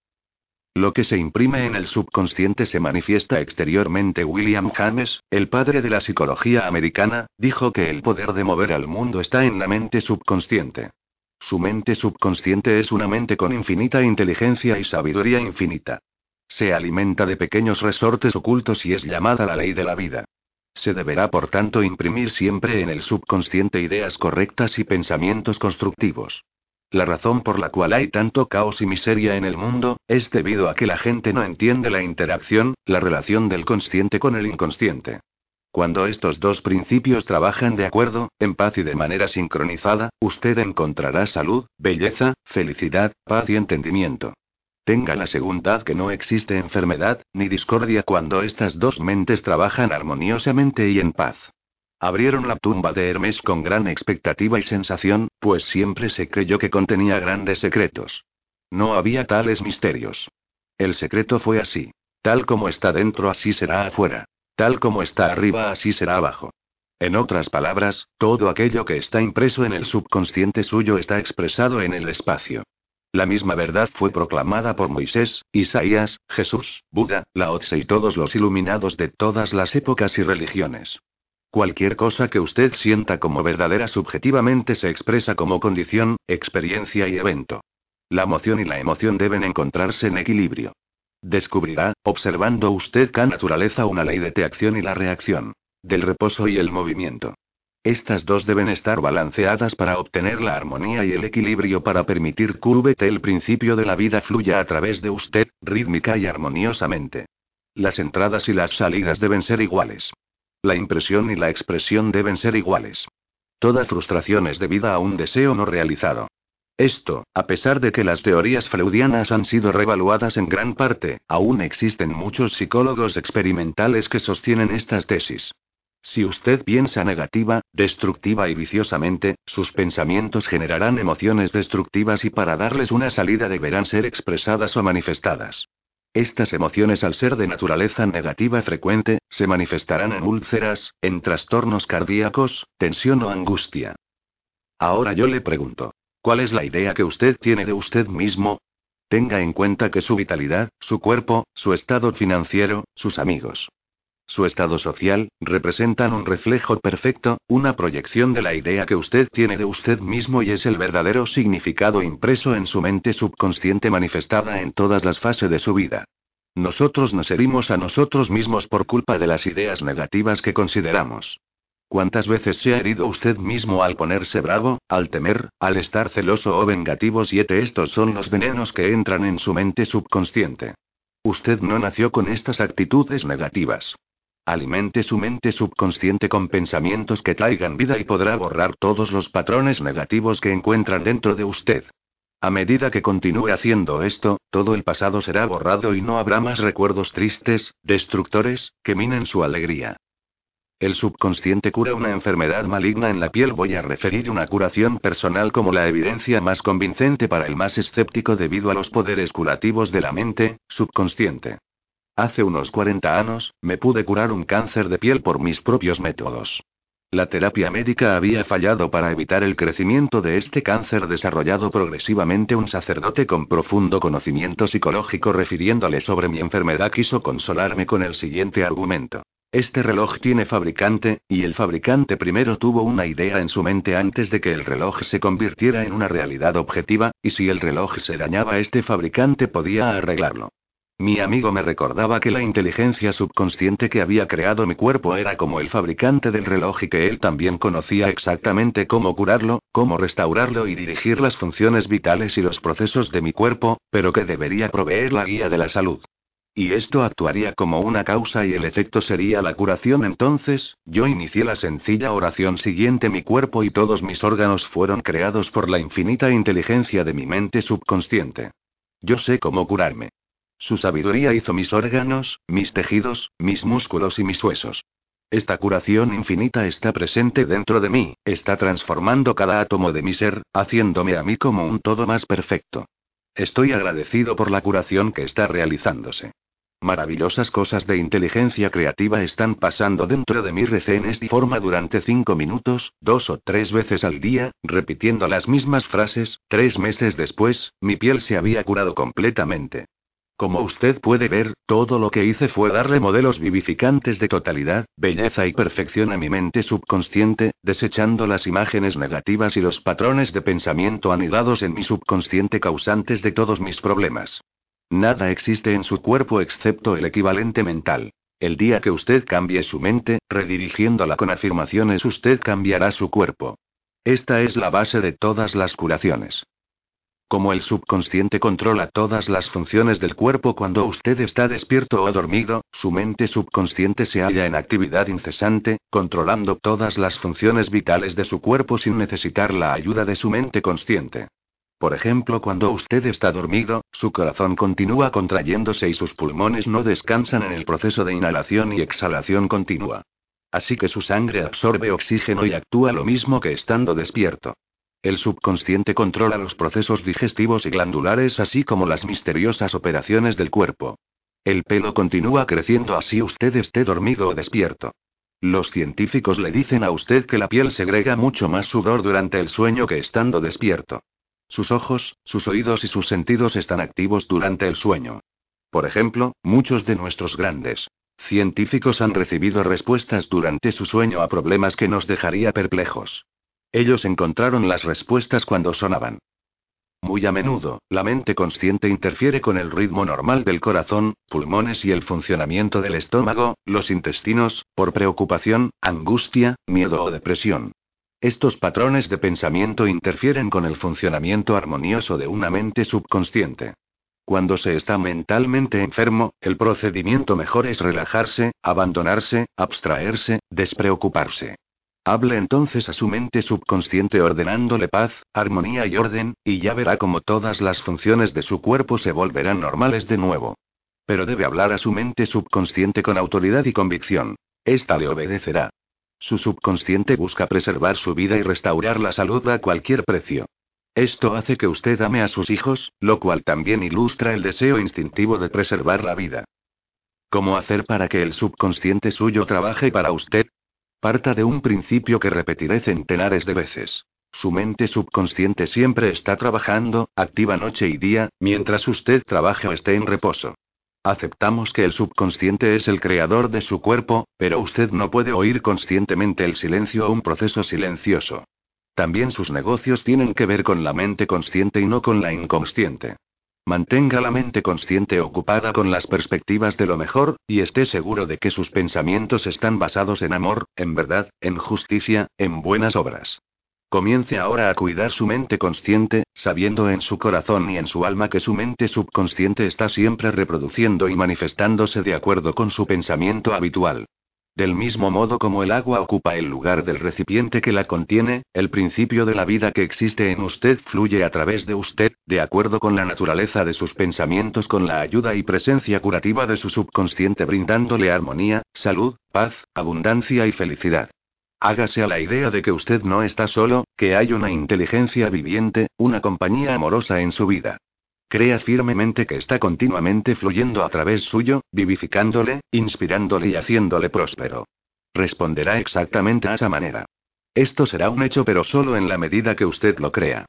Lo que se imprime en el subconsciente se manifiesta exteriormente. William James, el padre de la psicología americana, dijo que el poder de mover al mundo está en la mente subconsciente. Su mente subconsciente es una mente con infinita inteligencia y sabiduría infinita. Se alimenta de pequeños resortes ocultos y es llamada la ley de la vida. Se deberá por tanto imprimir siempre en el subconsciente ideas correctas y pensamientos constructivos. La razón por la cual hay tanto caos y miseria en el mundo, es debido a que la gente no entiende la interacción, la relación del consciente con el inconsciente. Cuando estos dos principios trabajan de acuerdo, en paz y de manera sincronizada, usted encontrará salud, belleza, felicidad, paz y entendimiento. Tenga la seguridad que no existe enfermedad, ni discordia cuando estas dos mentes trabajan armoniosamente y en paz. Abrieron la tumba de Hermes con gran expectativa y sensación, pues siempre se creyó que contenía grandes secretos. No había tales misterios. El secreto fue así: tal como está dentro así será afuera. Tal como está arriba así será abajo. En otras palabras, todo aquello que está impreso en el subconsciente suyo está expresado en el espacio. La misma verdad fue proclamada por Moisés, Isaías, Jesús, Buda, Lao Tse y todos los iluminados de todas las épocas y religiones. Cualquier cosa que usted sienta como verdadera subjetivamente se expresa como condición, experiencia y evento. La moción y la emoción deben encontrarse en equilibrio. Descubrirá, observando usted cada naturaleza, una ley de acción y la reacción, del reposo y el movimiento. Estas dos deben estar balanceadas para obtener la armonía y el equilibrio para permitir que el principio de la vida fluya a través de usted, rítmica y armoniosamente. Las entradas y las salidas deben ser iguales. La impresión y la expresión deben ser iguales. Toda frustración es debida a un deseo no realizado. Esto, a pesar de que las teorías freudianas han sido revaluadas en gran parte, aún existen muchos psicólogos experimentales que sostienen estas tesis. Si usted piensa negativa, destructiva y viciosamente, sus pensamientos generarán emociones destructivas y para darles una salida deberán ser expresadas o manifestadas. Estas emociones, al ser de naturaleza negativa frecuente, se manifestarán en úlceras, en trastornos cardíacos, tensión o angustia. Ahora yo le pregunto, ¿cuál es la idea que usted tiene de usted mismo? Tenga en cuenta que su vitalidad, su cuerpo, su estado financiero, sus amigos, su estado social, representan un reflejo perfecto, una proyección de la idea que usted tiene de usted mismo y es el verdadero significado impreso en su mente subconsciente manifestada en todas las fases de su vida. Nosotros nos herimos a nosotros mismos por culpa de las ideas negativas que consideramos. ¿Cuántas veces se ha herido usted mismo al ponerse bravo, al temer, al estar celoso o vengativo? Siete Estos son los venenos que entran en su mente subconsciente. Usted no nació con estas actitudes negativas. Alimente su mente subconsciente con pensamientos que traigan vida y podrá borrar todos los patrones negativos que encuentran dentro de usted. A medida que continúe haciendo esto, todo el pasado será borrado y no habrá más recuerdos tristes, destructores, que minen su alegría. El subconsciente cura una enfermedad maligna en la piel. Voy a referir una curación personal como la evidencia más convincente para el más escéptico debido a los poderes curativos de la mente subconsciente. Hace unos cuarenta años, me pude curar un cáncer de piel por mis propios métodos. La terapia médica había fallado para evitar el crecimiento de este cáncer desarrollado progresivamente. Un sacerdote con profundo conocimiento psicológico refiriéndole sobre mi enfermedad quiso consolarme con el siguiente argumento. Este reloj tiene fabricante, y el fabricante primero tuvo una idea en su mente antes de que el reloj se convirtiera en una realidad objetiva, y si el reloj se dañaba, este fabricante podía arreglarlo. Mi amigo me recordaba que la inteligencia subconsciente que había creado mi cuerpo era como el fabricante del reloj y que él también conocía exactamente cómo curarlo, cómo restaurarlo y dirigir las funciones vitales y los procesos de mi cuerpo, pero que debería proveer la guía de la salud. Y esto actuaría como una causa y el efecto sería la curación. Entonces, yo inicié la sencilla oración siguiente: mi cuerpo y todos mis órganos fueron creados por la infinita inteligencia de mi mente subconsciente. Yo sé cómo curarme. Su sabiduría hizo mis órganos, mis tejidos, mis músculos y mis huesos. Esta curación infinita está presente dentro de mí, está transformando cada átomo de mi ser, haciéndome a mí como un todo más perfecto. Estoy agradecido por la curación que está realizándose. Maravillosas cosas de inteligencia creativa están pasando dentro de mí. Recé en esta forma durante cinco minutos, dos o tres veces al día, repitiendo las mismas frases. Tres meses después, mi piel se había curado completamente. Como usted puede ver, todo lo que hice fue darle modelos vivificantes de totalidad, belleza y perfección a mi mente subconsciente, desechando las imágenes negativas y los patrones de pensamiento anidados en mi subconsciente causantes de todos mis problemas. Nada existe en su cuerpo excepto el equivalente mental. El día que usted cambie su mente, redirigiéndola con afirmaciones, usted cambiará su cuerpo. Esta es la base de todas las curaciones. Como el subconsciente controla todas las funciones del cuerpo cuando usted está despierto o dormido, su mente subconsciente se halla en actividad incesante, controlando todas las funciones vitales de su cuerpo sin necesitar la ayuda de su mente consciente. Por ejemplo, cuando usted está dormido, su corazón continúa contrayéndose y sus pulmones no descansan en el proceso de inhalación y exhalación continua. Así que su sangre absorbe oxígeno y actúa lo mismo que estando despierto. El subconsciente controla los procesos digestivos y glandulares así como las misteriosas operaciones del cuerpo. El pelo continúa creciendo así usted esté dormido o despierto. Los científicos le dicen a usted que la piel segrega mucho más sudor durante el sueño que estando despierto. Sus ojos, sus oídos y sus sentidos están activos durante el sueño. Por ejemplo, muchos de nuestros grandes científicos han recibido respuestas durante su sueño a problemas que nos dejaría perplejos. Ellos encontraron las respuestas cuando sonaban. Muy a menudo, la mente consciente interfiere con el ritmo normal del corazón, pulmones y el funcionamiento del estómago, los intestinos, por preocupación, angustia, miedo o depresión. Estos patrones de pensamiento interfieren con el funcionamiento armonioso de una mente subconsciente. Cuando se está mentalmente enfermo, el procedimiento mejor es relajarse, abandonarse, abstraerse, despreocuparse. Hable entonces a su mente subconsciente ordenándole paz, armonía y orden, y ya verá cómo todas las funciones de su cuerpo se volverán normales de nuevo. Pero debe hablar a su mente subconsciente con autoridad y convicción. Esta le obedecerá. Su subconsciente busca preservar su vida y restaurar la salud a cualquier precio. Esto hace que usted ame a sus hijos, lo cual también ilustra el deseo instintivo de preservar la vida. ¿Cómo hacer para que el subconsciente suyo trabaje para usted? Parta de un principio que repetiré centenares de veces. Su mente subconsciente siempre está trabajando, activa noche y día, mientras usted trabaje o esté en reposo. Aceptamos que el subconsciente es el creador de su cuerpo, pero usted no puede oír conscientemente el silencio o un proceso silencioso. También sus negocios tienen que ver con la mente consciente y no con la inconsciente. Mantenga la mente consciente ocupada con las perspectivas de lo mejor, y esté seguro de que sus pensamientos están basados en amor, en verdad, en justicia, en buenas obras. Comience ahora a cuidar su mente consciente, sabiendo en su corazón y en su alma que su mente subconsciente está siempre reproduciendo y manifestándose de acuerdo con su pensamiento habitual. Del mismo modo como el agua ocupa el lugar del recipiente que la contiene, el principio de la vida que existe en usted fluye a través de usted, de acuerdo con la naturaleza de sus pensamientos, con la ayuda y presencia curativa de su subconsciente, brindándole armonía, salud, paz, abundancia y felicidad. Hágase a la idea de que usted no está solo, que hay una inteligencia viviente, una compañía amorosa en su vida. Crea firmemente que está continuamente fluyendo a través suyo, vivificándole, inspirándole y haciéndole próspero. Responderá exactamente a esa manera. Esto será un hecho, pero solo en la medida que usted lo crea.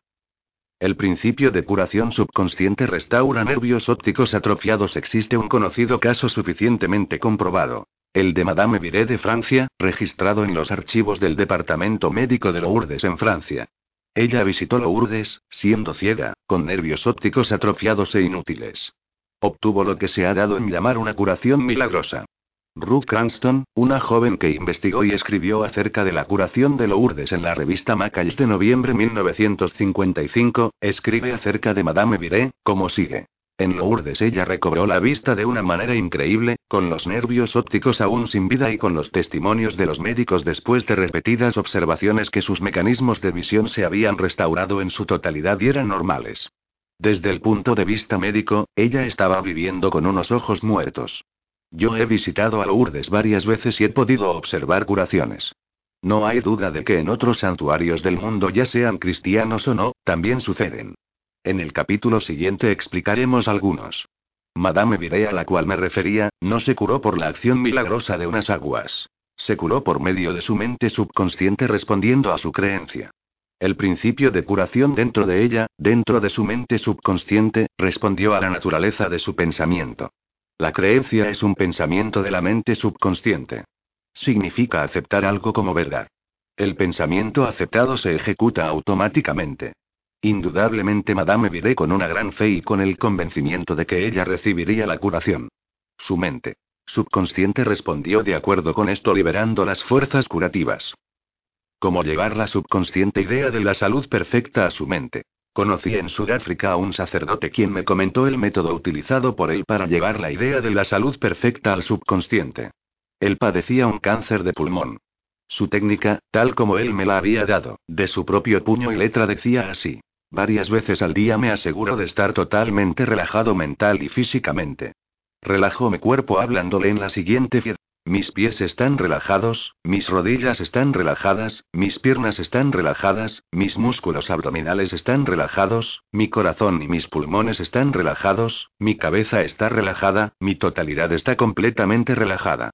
El principio de curación subconsciente restaura nervios ópticos atrofiados. Existe un conocido caso suficientemente comprobado. El de Madame Viré de Francia, registrado en los archivos del Departamento Médico de Lourdes en Francia. Ella visitó Lourdes, siendo ciega, con nervios ópticos atrofiados e inútiles. Obtuvo lo que se ha dado en llamar una curación milagrosa. Ruth Cranston, una joven que investigó y escribió acerca de la curación de Lourdes en la revista Macalls de noviembre de mil novecientos cincuenta y cinco, escribe acerca de Madame Viré, como sigue. En Lourdes ella recobró la vista de una manera increíble, con los nervios ópticos aún sin vida y con los testimonios de los médicos después de repetidas observaciones que sus mecanismos de visión se habían restaurado en su totalidad y eran normales. Desde el punto de vista médico, ella estaba viviendo con unos ojos muertos. Yo he visitado a Lourdes varias veces y he podido observar curaciones. No hay duda de que en otros santuarios del mundo, ya sean cristianos o no, también suceden. En el capítulo siguiente explicaremos algunos. Madame Viré, a la cual me refería, no se curó por la acción milagrosa de unas aguas. Se curó por medio de su mente subconsciente respondiendo a su creencia. El principio de curación dentro de ella, dentro de su mente subconsciente, respondió a la naturaleza de su pensamiento. La creencia es un pensamiento de la mente subconsciente. Significa aceptar algo como verdad. El pensamiento aceptado se ejecuta automáticamente. Indudablemente Madame Viré, con una gran fe y con el convencimiento de que ella recibiría la curación. Su mente subconsciente respondió de acuerdo con esto, liberando las fuerzas curativas. ¿Cómo llevar la subconsciente idea de la salud perfecta a su mente? Conocí en Sudáfrica a un sacerdote quien me comentó el método utilizado por él para llevar la idea de la salud perfecta al subconsciente. Él padecía un cáncer de pulmón. Su técnica, tal como él me la había dado, de su propio puño y letra, decía así. Varias veces al día me aseguro de estar totalmente relajado mental y físicamente. Relajo mi cuerpo hablándole en la siguiente frase. Mis pies están relajados, mis rodillas están relajadas, mis piernas están relajadas, mis músculos abdominales están relajados, mi corazón y mis pulmones están relajados, mi cabeza está relajada, mi totalidad está completamente relajada.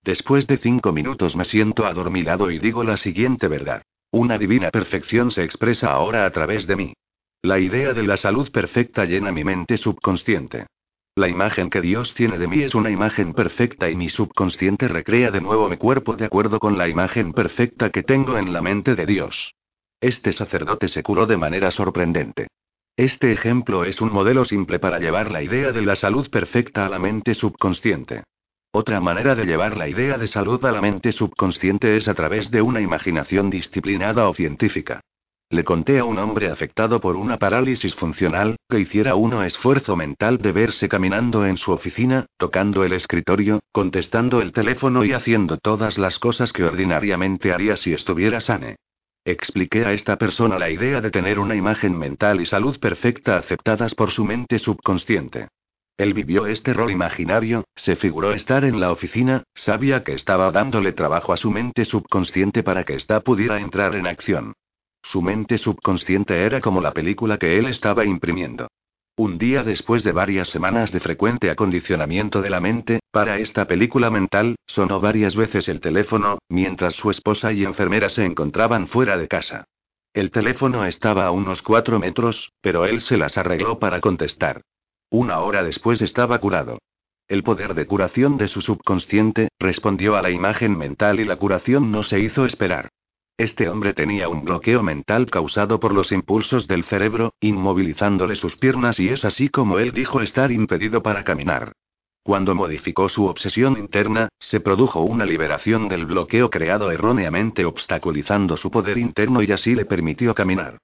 Después de cinco minutos me siento adormilado y digo la siguiente verdad. Una divina perfección se expresa ahora a través de mí. La idea de la salud perfecta llena mi mente subconsciente. La imagen que Dios tiene de mí es una imagen perfecta y mi subconsciente recrea de nuevo mi cuerpo de acuerdo con la imagen perfecta que tengo en la mente de Dios. Este sacerdote se curó de manera sorprendente. Este ejemplo es un modelo simple para llevar la idea de la salud perfecta a la mente subconsciente. Otra manera de llevar la idea de salud a la mente subconsciente es a través de una imaginación disciplinada o científica. Le conté a un hombre afectado por una parálisis funcional, que hiciera uno esfuerzo mental de verse caminando en su oficina, tocando el escritorio, contestando el teléfono y haciendo todas las cosas que ordinariamente haría si estuviera sane. Expliqué a esta persona la idea de tener una imagen mental y salud perfecta aceptadas por su mente subconsciente. Él vivió este rol imaginario, se figuró estar en la oficina, sabía que estaba dándole trabajo a su mente subconsciente para que ésta pudiera entrar en acción. Su mente subconsciente era como la película que él estaba imprimiendo. Un día después de varias semanas de frecuente acondicionamiento de la mente, para esta película mental, sonó varias veces el teléfono, mientras su esposa y enfermera se encontraban fuera de casa. El teléfono estaba a unos cuatro metros, pero él se las arregló para contestar. Una hora después estaba curado. El poder de curación de su subconsciente respondió a la imagen mental y la curación no se hizo esperar. Este hombre tenía un bloqueo mental causado por los impulsos del cerebro, inmovilizándole sus piernas y es así como él dijo estar impedido para caminar. Cuando modificó su obsesión interna, se produjo una liberación del bloqueo creado erróneamente obstaculizando su poder interno y así le permitió caminar.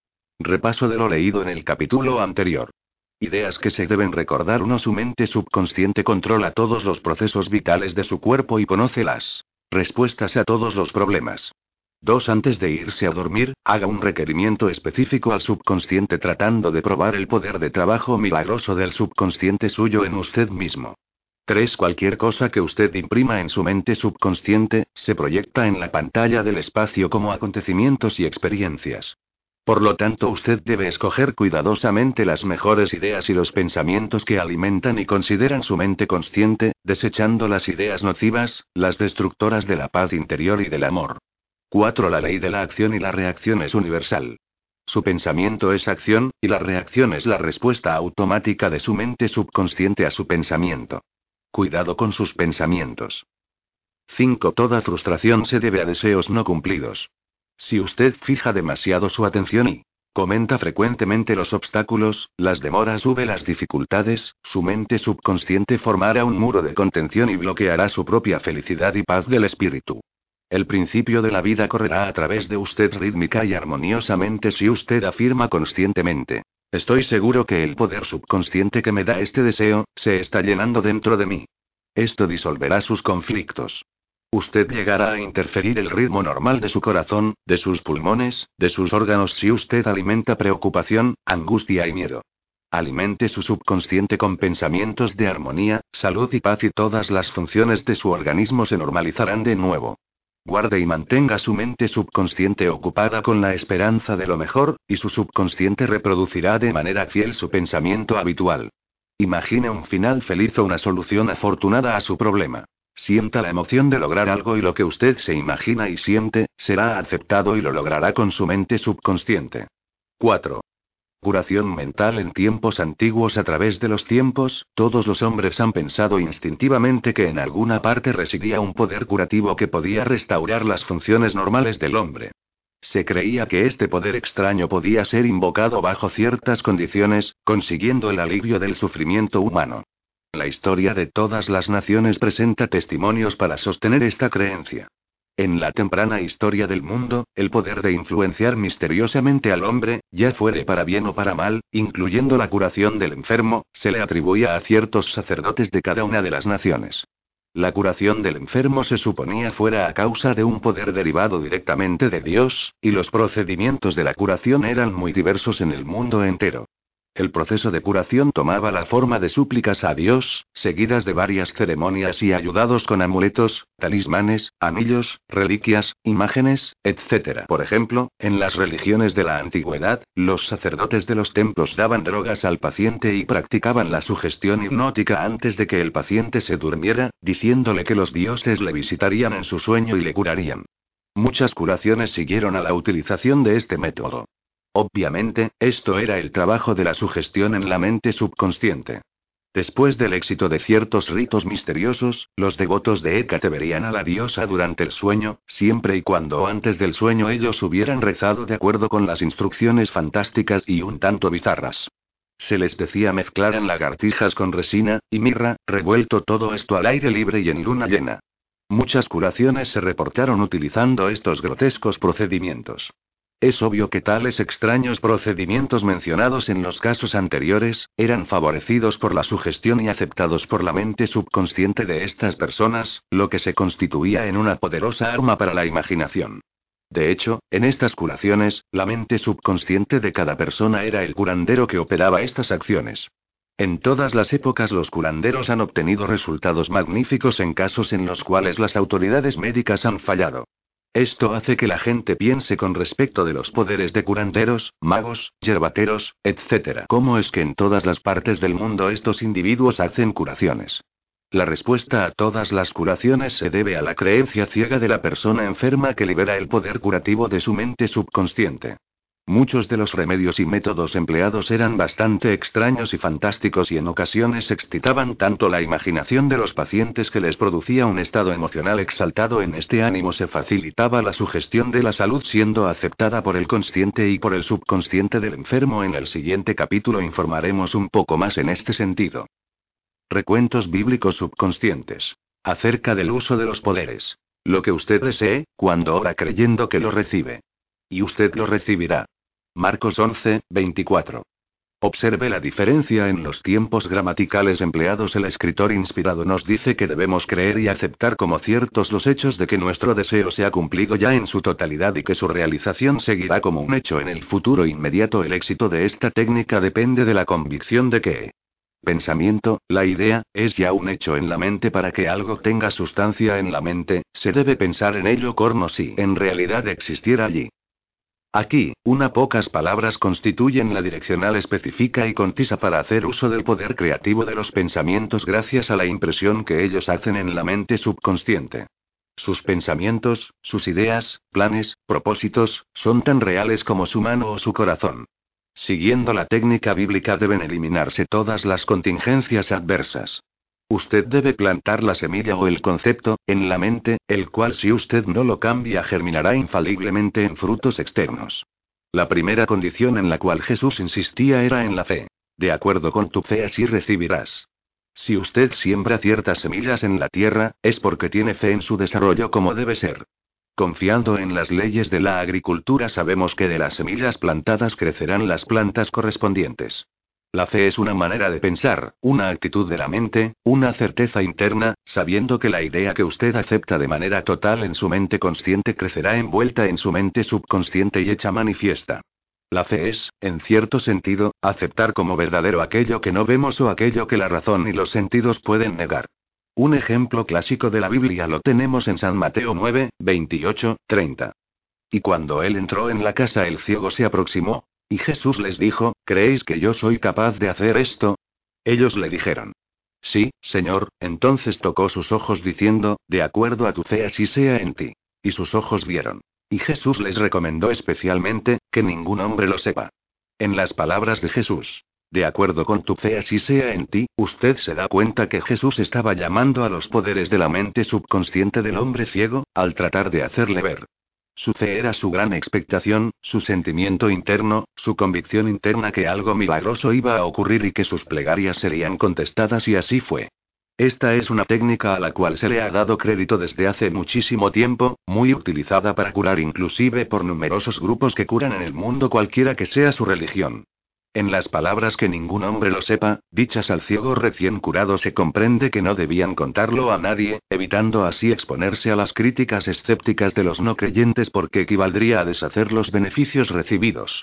Repaso de lo leído en el capítulo anterior. Ideas que se deben recordar. Uno Su mente subconsciente controla todos los procesos vitales de su cuerpo y conoce las respuestas a todos los problemas. dos Antes de irse a dormir, haga un requerimiento específico al subconsciente tratando de probar el poder de trabajo milagroso del subconsciente suyo en usted mismo. tres Cualquier cosa que usted imprima en su mente subconsciente, se proyecta en la pantalla del espacio como acontecimientos y experiencias. Por lo tanto, usted debe escoger cuidadosamente las mejores ideas y los pensamientos que alimentan y consideran su mente consciente, desechando las ideas nocivas, las destructoras de la paz interior y del amor. cuatro La ley de la acción y la reacción es universal. Su pensamiento es acción, y la reacción es la respuesta automática de su mente subconsciente a su pensamiento. Cuidado con sus pensamientos. cinco Toda frustración se debe a deseos no cumplidos. Si usted fija demasiado su atención y comenta frecuentemente los obstáculos, las demoras o las dificultades, su mente subconsciente formará un muro de contención y bloqueará su propia felicidad y paz del espíritu. El principio de la vida correrá a través de usted rítmica y armoniosamente si usted afirma conscientemente: estoy seguro que el poder subconsciente que me da este deseo, se está llenando dentro de mí. Esto disolverá sus conflictos. Usted llegará a interferir el ritmo normal de su corazón, de sus pulmones, de sus órganos si usted alimenta preocupación, angustia y miedo. Alimente su subconsciente con pensamientos de armonía, salud y paz y todas las funciones de su organismo se normalizarán de nuevo. Guarde y mantenga su mente subconsciente ocupada con la esperanza de lo mejor, y su subconsciente reproducirá de manera fiel su pensamiento habitual. Imagine un final feliz o una solución afortunada a su problema. Sienta la emoción de lograr algo y lo que usted se imagina y siente, será aceptado y lo logrará con su mente subconsciente. cuatro. Curación mental. En tiempos antiguos, a través de los tiempos, todos los hombres han pensado instintivamente que en alguna parte residía un poder curativo que podía restaurar las funciones normales del hombre. Se creía que este poder extraño podía ser invocado bajo ciertas condiciones, consiguiendo el alivio del sufrimiento humano. La historia de todas las naciones presenta testimonios para sostener esta creencia. En la temprana historia del mundo, el poder de influenciar misteriosamente al hombre, ya fuere para bien o para mal, incluyendo la curación del enfermo, se le atribuía a ciertos sacerdotes de cada una de las naciones. La curación del enfermo se suponía fuera a causa de un poder derivado directamente de Dios, y los procedimientos de la curación eran muy diversos en el mundo entero. El proceso de curación tomaba la forma de súplicas a Dios, seguidas de varias ceremonias y ayudados con amuletos, talismanes, anillos, reliquias, imágenes, etcétera. Por ejemplo, en las religiones de la antigüedad, los sacerdotes de los templos daban drogas al paciente y practicaban la sugestión hipnótica antes de que el paciente se durmiera, diciéndole que los dioses le visitarían en su sueño y le curarían. Muchas curaciones siguieron a la utilización de este método. Obviamente, esto era el trabajo de la sugestión en la mente subconsciente. Después del éxito de ciertos ritos misteriosos, los devotos de Hécate verían a la diosa durante el sueño, siempre y cuando antes del sueño ellos hubieran rezado de acuerdo con las instrucciones fantásticas y un tanto bizarras. Se les decía mezclaran lagartijas con resina y mirra, revuelto todo esto al aire libre y en luna llena. Muchas curaciones se reportaron utilizando estos grotescos procedimientos. Es obvio que tales extraños procedimientos mencionados en los casos anteriores, eran favorecidos por la sugestión y aceptados por la mente subconsciente de estas personas, lo que se constituía en una poderosa arma para la imaginación. De hecho, en estas curaciones, la mente subconsciente de cada persona era el curandero que operaba estas acciones. En todas las épocas los curanderos han obtenido resultados magníficos en casos en los cuales las autoridades médicas han fallado. Esto hace que la gente piense con respecto de los poderes de curanderos, magos, yerbateros, etcétera. ¿Cómo es que en todas las partes del mundo estos individuos hacen curaciones? La respuesta a todas las curaciones se debe a la creencia ciega de la persona enferma que libera el poder curativo de su mente subconsciente. Muchos de los remedios y métodos empleados eran bastante extraños y fantásticos y en ocasiones excitaban tanto la imaginación de los pacientes que les producía un estado emocional exaltado. En este ánimo se facilitaba la sugestión de la salud siendo aceptada por el consciente y por el subconsciente del enfermo. En el siguiente capítulo informaremos un poco más en este sentido. Recuentos bíblicos subconscientes. Acerca del uso de los poderes. Lo que usted desee, cuando ora creyendo que lo recibe. Y usted lo recibirá. Marcos once, veinticuatro. Observe la diferencia en los tiempos gramaticales empleados. El escritor inspirado nos dice que debemos creer y aceptar como ciertos los hechos de que nuestro deseo se ha cumplido ya en su totalidad y que su realización seguirá como un hecho en el futuro inmediato. El éxito de esta técnica depende de la convicción de que pensamiento, la idea, es ya un hecho en la mente. Para que algo tenga sustancia en la mente, se debe pensar en ello como si en realidad existiera allí. Aquí, unas pocas palabras constituyen la direccional específica y concisa para hacer uso del poder creativo de los pensamientos gracias a la impresión que ellos hacen en la mente subconsciente. Sus pensamientos, sus ideas, planes, propósitos, son tan reales como su mano o su corazón. Siguiendo la técnica bíblica deben eliminarse todas las contingencias adversas. Usted debe plantar la semilla o el concepto, en la mente, el cual si usted no lo cambia germinará infaliblemente en frutos externos. La primera condición en la cual Jesús insistía era en la fe. De acuerdo con tu fe así recibirás. Si usted siembra ciertas semillas en la tierra, es porque tiene fe en su desarrollo como debe ser. Confiando en las leyes de la agricultura sabemos que de las semillas plantadas crecerán las plantas correspondientes. La fe es una manera de pensar, una actitud de la mente, una certeza interna, sabiendo que la idea que usted acepta de manera total en su mente consciente crecerá envuelta en su mente subconsciente y hecha manifiesta. La fe es, en cierto sentido, aceptar como verdadero aquello que no vemos o aquello que la razón y los sentidos pueden negar. Un ejemplo clásico de la Biblia lo tenemos en San Mateo nueve, veintiocho, treinta. Y cuando él entró en la casa el ciego se aproximó. Y Jesús les dijo, ¿creéis que yo soy capaz de hacer esto? Ellos le dijeron, sí, Señor. Entonces tocó sus ojos diciendo, de acuerdo a tu fe así sea en ti. Y sus ojos vieron. Y Jesús les recomendó especialmente, que ningún hombre lo sepa. En las palabras de Jesús, de acuerdo con tu fe así sea en ti, usted se da cuenta que Jesús estaba llamando a los poderes de la mente subconsciente del hombre ciego, al tratar de hacerle ver. Su fe era su gran expectación, su sentimiento interno, su convicción interna que algo milagroso iba a ocurrir y que sus plegarias serían contestadas y así fue. Esta es una técnica a la cual se le ha dado crédito desde hace muchísimo tiempo, muy utilizada para curar inclusive por numerosos grupos que curan en el mundo cualquiera que sea su religión. En las palabras que ningún hombre lo sepa, dichas al ciego recién curado se comprende que no debían contarlo a nadie, evitando así exponerse a las críticas escépticas de los no creyentes porque equivaldría a deshacer los beneficios recibidos.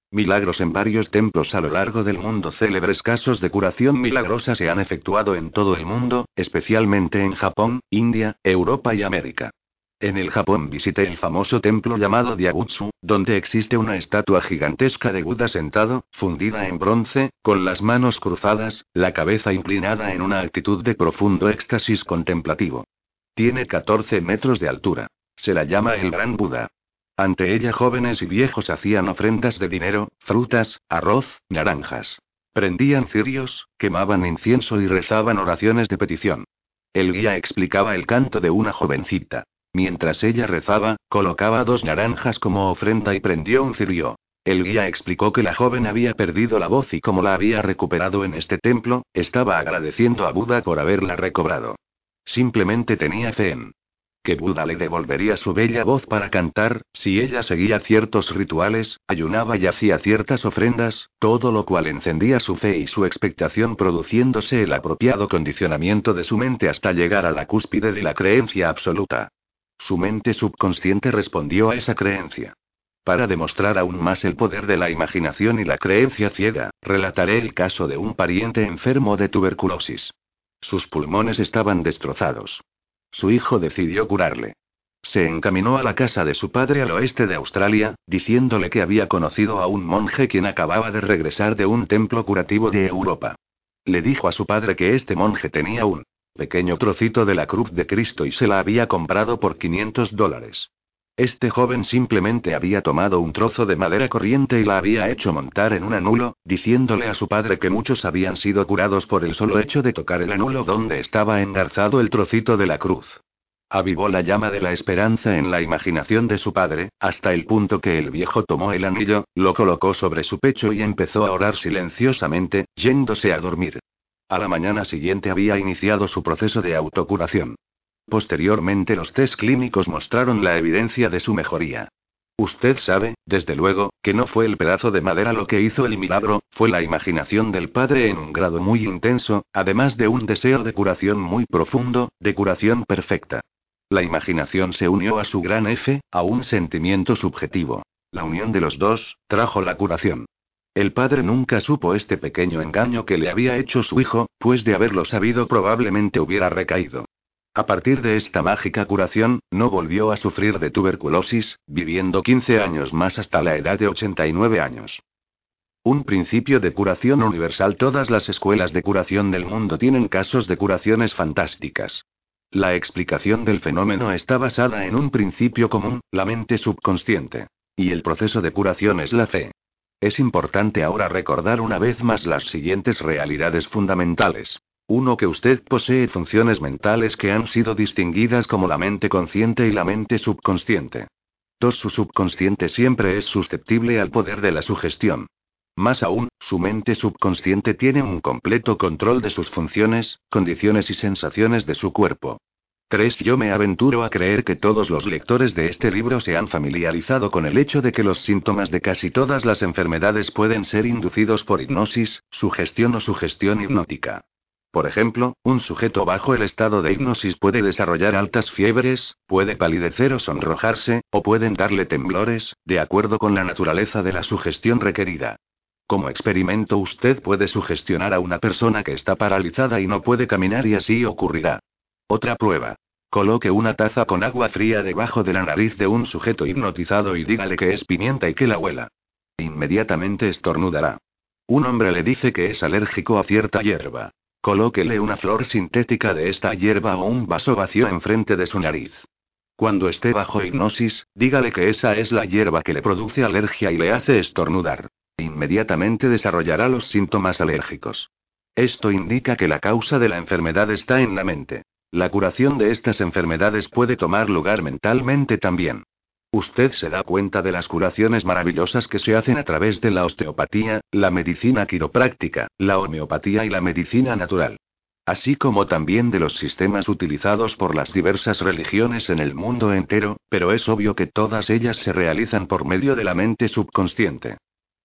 Milagros en varios templos a lo largo del mundo. Célebres casos de curación milagrosa se han efectuado en todo el mundo, especialmente en Japón, India, Europa y América. En el Japón visité el famoso templo llamado Diabutsu, donde existe una estatua gigantesca de Buda sentado, fundida en bronce, con las manos cruzadas, la cabeza inclinada en una actitud de profundo éxtasis contemplativo. Tiene catorce metros de altura. Se la llama el Gran Buda. Ante ella jóvenes y viejos hacían ofrendas de dinero, frutas, arroz, naranjas. Prendían cirios, quemaban incienso y rezaban oraciones de petición. El guía explicaba el canto de una jovencita. Mientras ella rezaba, colocaba dos naranjas como ofrenda y prendió un cirio. El guía explicó que la joven había perdido la voz y como la había recuperado en este templo, estaba agradeciendo a Buda por haberla recobrado. Simplemente tenía fe en que Buda le devolvería su bella voz para cantar, si ella seguía ciertos rituales, ayunaba y hacía ciertas ofrendas, todo lo cual encendía su fe y su expectación, produciéndose el apropiado condicionamiento de su mente hasta llegar a la cúspide de la creencia absoluta. Su mente subconsciente respondió a esa creencia. Para demostrar aún más el poder de la imaginación y la creencia ciega, relataré el caso de un pariente enfermo de tuberculosis. Sus pulmones estaban destrozados. Su hijo decidió curarle. Se encaminó a la casa de su padre al oeste de Australia, diciéndole que había conocido a un monje quien acababa de regresar de un templo curativo de Europa. Le dijo a su padre que este monje tenía un pequeño trocito de la cruz de Cristo y se la había comprado por quinientos dólares. Este joven simplemente había tomado un trozo de madera corriente y la había hecho montar en un anulo, diciéndole a su padre que muchos habían sido curados por el solo hecho de tocar el anulo donde estaba engarzado el trocito de la cruz. Avivó la llama de la esperanza en la imaginación de su padre, hasta el punto que el viejo tomó el anillo, lo colocó sobre su pecho y empezó a orar silenciosamente, yéndose a dormir. A la mañana siguiente había iniciado su proceso de autocuración. Posteriormente los test clínicos mostraron la evidencia de su mejoría. Usted sabe, desde luego, que no fue el pedazo de madera lo que hizo el milagro, fue la imaginación del padre en un grado muy intenso, además de un deseo de curación muy profundo, de curación perfecta. La imaginación se unió a su gran F, a un sentimiento subjetivo. La unión de los dos, trajo la curación. El padre nunca supo este pequeño engaño que le había hecho su hijo, pues de haberlo sabido probablemente hubiera recaído. A partir de esta mágica curación, no volvió a sufrir de tuberculosis, viviendo quince años más hasta la edad de ochenta y nueve años. Un principio de curación universal. Todas las escuelas de curación del mundo tienen casos de curaciones fantásticas. La explicación del fenómeno está basada en un principio común, la mente subconsciente. Y el proceso de curación es la fe. Es importante ahora recordar una vez más las siguientes realidades fundamentales. uno Que usted posee funciones mentales que han sido distinguidas como la mente consciente y la mente subconsciente. dos Su subconsciente siempre es susceptible al poder de la sugestión. Más aún, su mente subconsciente tiene un completo control de sus funciones, condiciones y sensaciones de su cuerpo. tres Yo me aventuro a creer que todos los lectores de este libro se han familiarizado con el hecho de que los síntomas de casi todas las enfermedades pueden ser inducidos por hipnosis, sugestión o sugestión hipnótica. Por ejemplo, un sujeto bajo el estado de hipnosis puede desarrollar altas fiebres, puede palidecer o sonrojarse, o pueden darle temblores, de acuerdo con la naturaleza de la sugestión requerida. Como experimento, usted puede sugestionar a una persona que está paralizada y no puede caminar y así ocurrirá. Otra prueba. Coloque una taza con agua fría debajo de la nariz de un sujeto hipnotizado y dígale que es pimienta y que la huela. Inmediatamente estornudará. Un hombre le dice que es alérgico a cierta hierba. Colóquele una flor sintética de esta hierba o un vaso vacío enfrente de su nariz. Cuando esté bajo hipnosis, dígale que esa es la hierba que le produce alergia y le hace estornudar. Inmediatamente desarrollará los síntomas alérgicos. Esto indica que la causa de la enfermedad está en la mente. La curación de estas enfermedades puede tomar lugar mentalmente también. Usted se da cuenta de las curaciones maravillosas que se hacen a través de la osteopatía, la medicina quiropráctica, la homeopatía y la medicina natural. Así como también de los sistemas utilizados por las diversas religiones en el mundo entero, pero es obvio que todas ellas se realizan por medio de la mente subconsciente.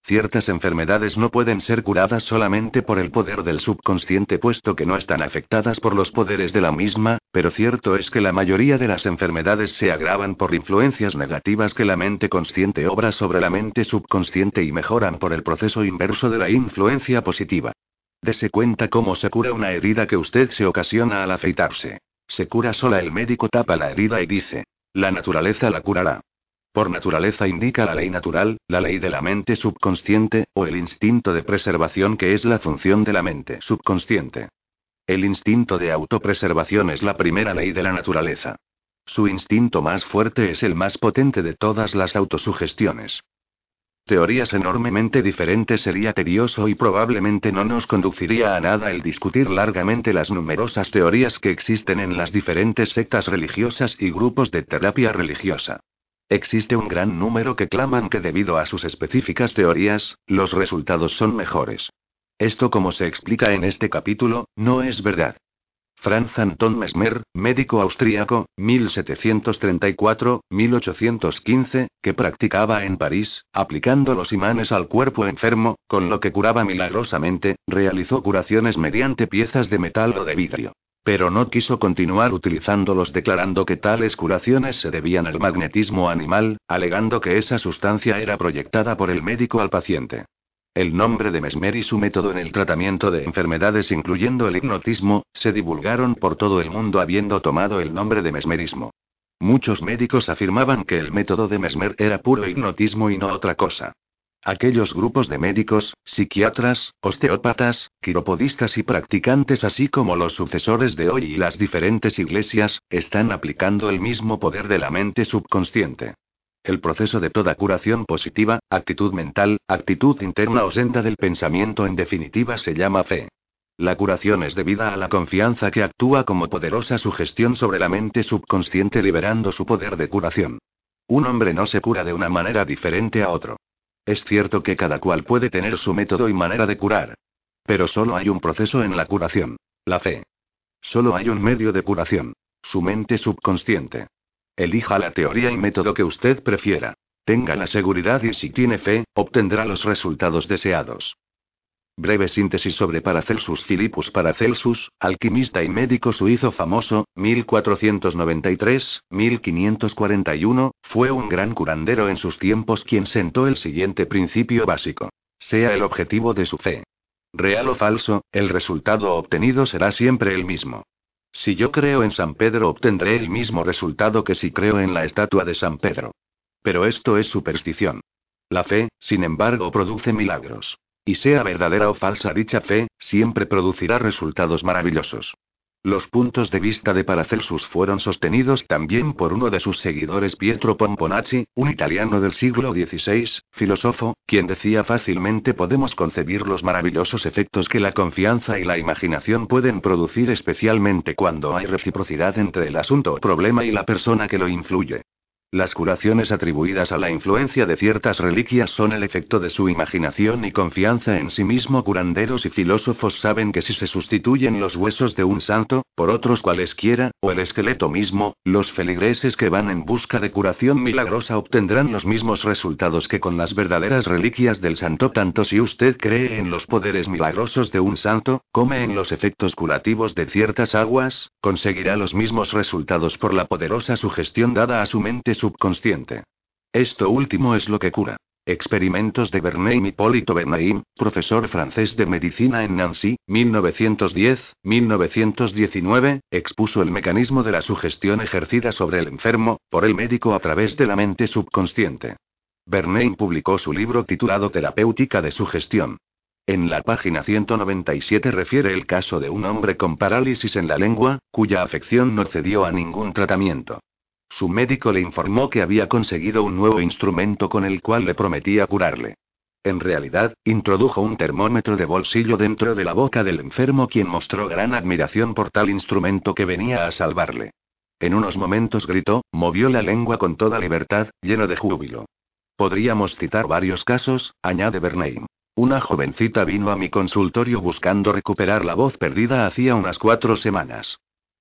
Ciertas enfermedades no pueden ser curadas solamente por el poder del subconsciente puesto que no están afectadas por los poderes de la misma, pero cierto es que la mayoría de las enfermedades se agravan por influencias negativas que la mente consciente obra sobre la mente subconsciente y mejoran por el proceso inverso de la influencia positiva. Dese cuenta cómo se cura una herida que usted se ocasiona al afeitarse. Se cura sola, el médico tapa la herida y dice: la naturaleza la curará. Por naturaleza indica la ley natural, la ley de la mente subconsciente, o el instinto de preservación que es la función de la mente subconsciente. El instinto de autopreservación es la primera ley de la naturaleza. Su instinto más fuerte es el más potente de todas las autosugestiones. Teorías enormemente diferentes sería tedioso y probablemente no nos conduciría a nada el discutir largamente las numerosas teorías que existen en las diferentes sectas religiosas y grupos de terapia religiosa. Existe un gran número que claman que debido a sus específicas teorías, los resultados son mejores. Esto, como se explica en este capítulo, no es verdad. Franz Anton Mesmer, médico austríaco, mil setecientos treinta y cuatro a mil ochocientos quince, que practicaba en París, aplicando los imanes al cuerpo enfermo, con lo que curaba milagrosamente, realizó curaciones mediante piezas de metal o de vidrio. Pero no quiso continuar utilizándolos, declarando que tales curaciones se debían al magnetismo animal, alegando que esa sustancia era proyectada por el médico al paciente. El nombre de Mesmer y su método en el tratamiento de enfermedades, incluyendo el hipnotismo, se divulgaron por todo el mundo habiendo tomado el nombre de mesmerismo. Muchos médicos afirmaban que el método de Mesmer era puro hipnotismo y no otra cosa. Aquellos grupos de médicos, psiquiatras, osteópatas, quiropodistas y practicantes, así como los sucesores de hoy y las diferentes iglesias, están aplicando el mismo poder de la mente subconsciente. El proceso de toda curación positiva, actitud mental, actitud interna o senda del pensamiento, en definitiva, se llama fe. La curación es debida a la confianza que actúa como poderosa sugestión sobre la mente subconsciente, liberando su poder de curación. Un hombre no se cura de una manera diferente a otro. Es cierto que cada cual puede tener su método y manera de curar. Pero solo hay un proceso en la curación: la fe. Solo hay un medio de curación: su mente subconsciente. Elija la teoría y método que usted prefiera. Tenga la seguridad y si tiene fe, obtendrá los resultados deseados. Breve síntesis sobre Paracelsus. Philippus Paracelsus, alquimista y médico suizo famoso, mil cuatrocientos noventa y tres a mil quinientos cuarenta y uno, fue un gran curandero en sus tiempos quien sentó el siguiente principio básico: sea el objetivo de su fe real o falso, el resultado obtenido será siempre el mismo. Si yo creo en San Pedro, obtendré el mismo resultado que si creo en la estatua de San Pedro. Pero esto es superstición. La fe, sin embargo, produce milagros. Y sea verdadera o falsa dicha fe, siempre producirá resultados maravillosos. Los puntos de vista de Paracelsus fueron sostenidos también por uno de sus seguidores, Pietro Pomponazzi, un italiano del siglo dieciséis, filósofo, quien decía: fácilmente podemos concebir los maravillosos efectos que la confianza y la imaginación pueden producir, especialmente cuando hay reciprocidad entre el asunto o problema y la persona que lo influye. Las curaciones atribuidas a la influencia de ciertas reliquias son el efecto de su imaginación y confianza en sí mismo. Curanderos y filósofos saben que si se sustituyen los huesos de un santo, por otros cualesquiera, o el esqueleto mismo, los feligreses que van en busca de curación milagrosa obtendrán los mismos resultados que con las verdaderas reliquias del santo. Tanto si usted cree en los poderes milagrosos de un santo, como en los efectos curativos de ciertas aguas, conseguirá los mismos resultados por la poderosa sugestión dada a su mente subconsciente. Esto último es lo que cura. Experimentos de Bernheim. Hipólito Bernheim, profesor francés de medicina en Nancy, mil novecientos diez a mil novecientos diecinueve, expuso el mecanismo de la sugestión ejercida sobre el enfermo, por el médico a través de la mente subconsciente. Bernheim publicó su libro titulado Terapéutica de Sugestión. En la página ciento noventa y siete refiere el caso de un hombre con parálisis en la lengua, cuya afección no cedió a ningún tratamiento. Su médico le informó que había conseguido un nuevo instrumento con el cual le prometía curarle. En realidad, introdujo un termómetro de bolsillo dentro de la boca del enfermo, quien mostró gran admiración por tal instrumento que venía a salvarle. En unos momentos gritó, movió la lengua con toda libertad, lleno de júbilo. Podríamos citar varios casos, añade Bernheim. Una jovencita vino a mi consultorio buscando recuperar la voz perdida hacía unas cuatro semanas.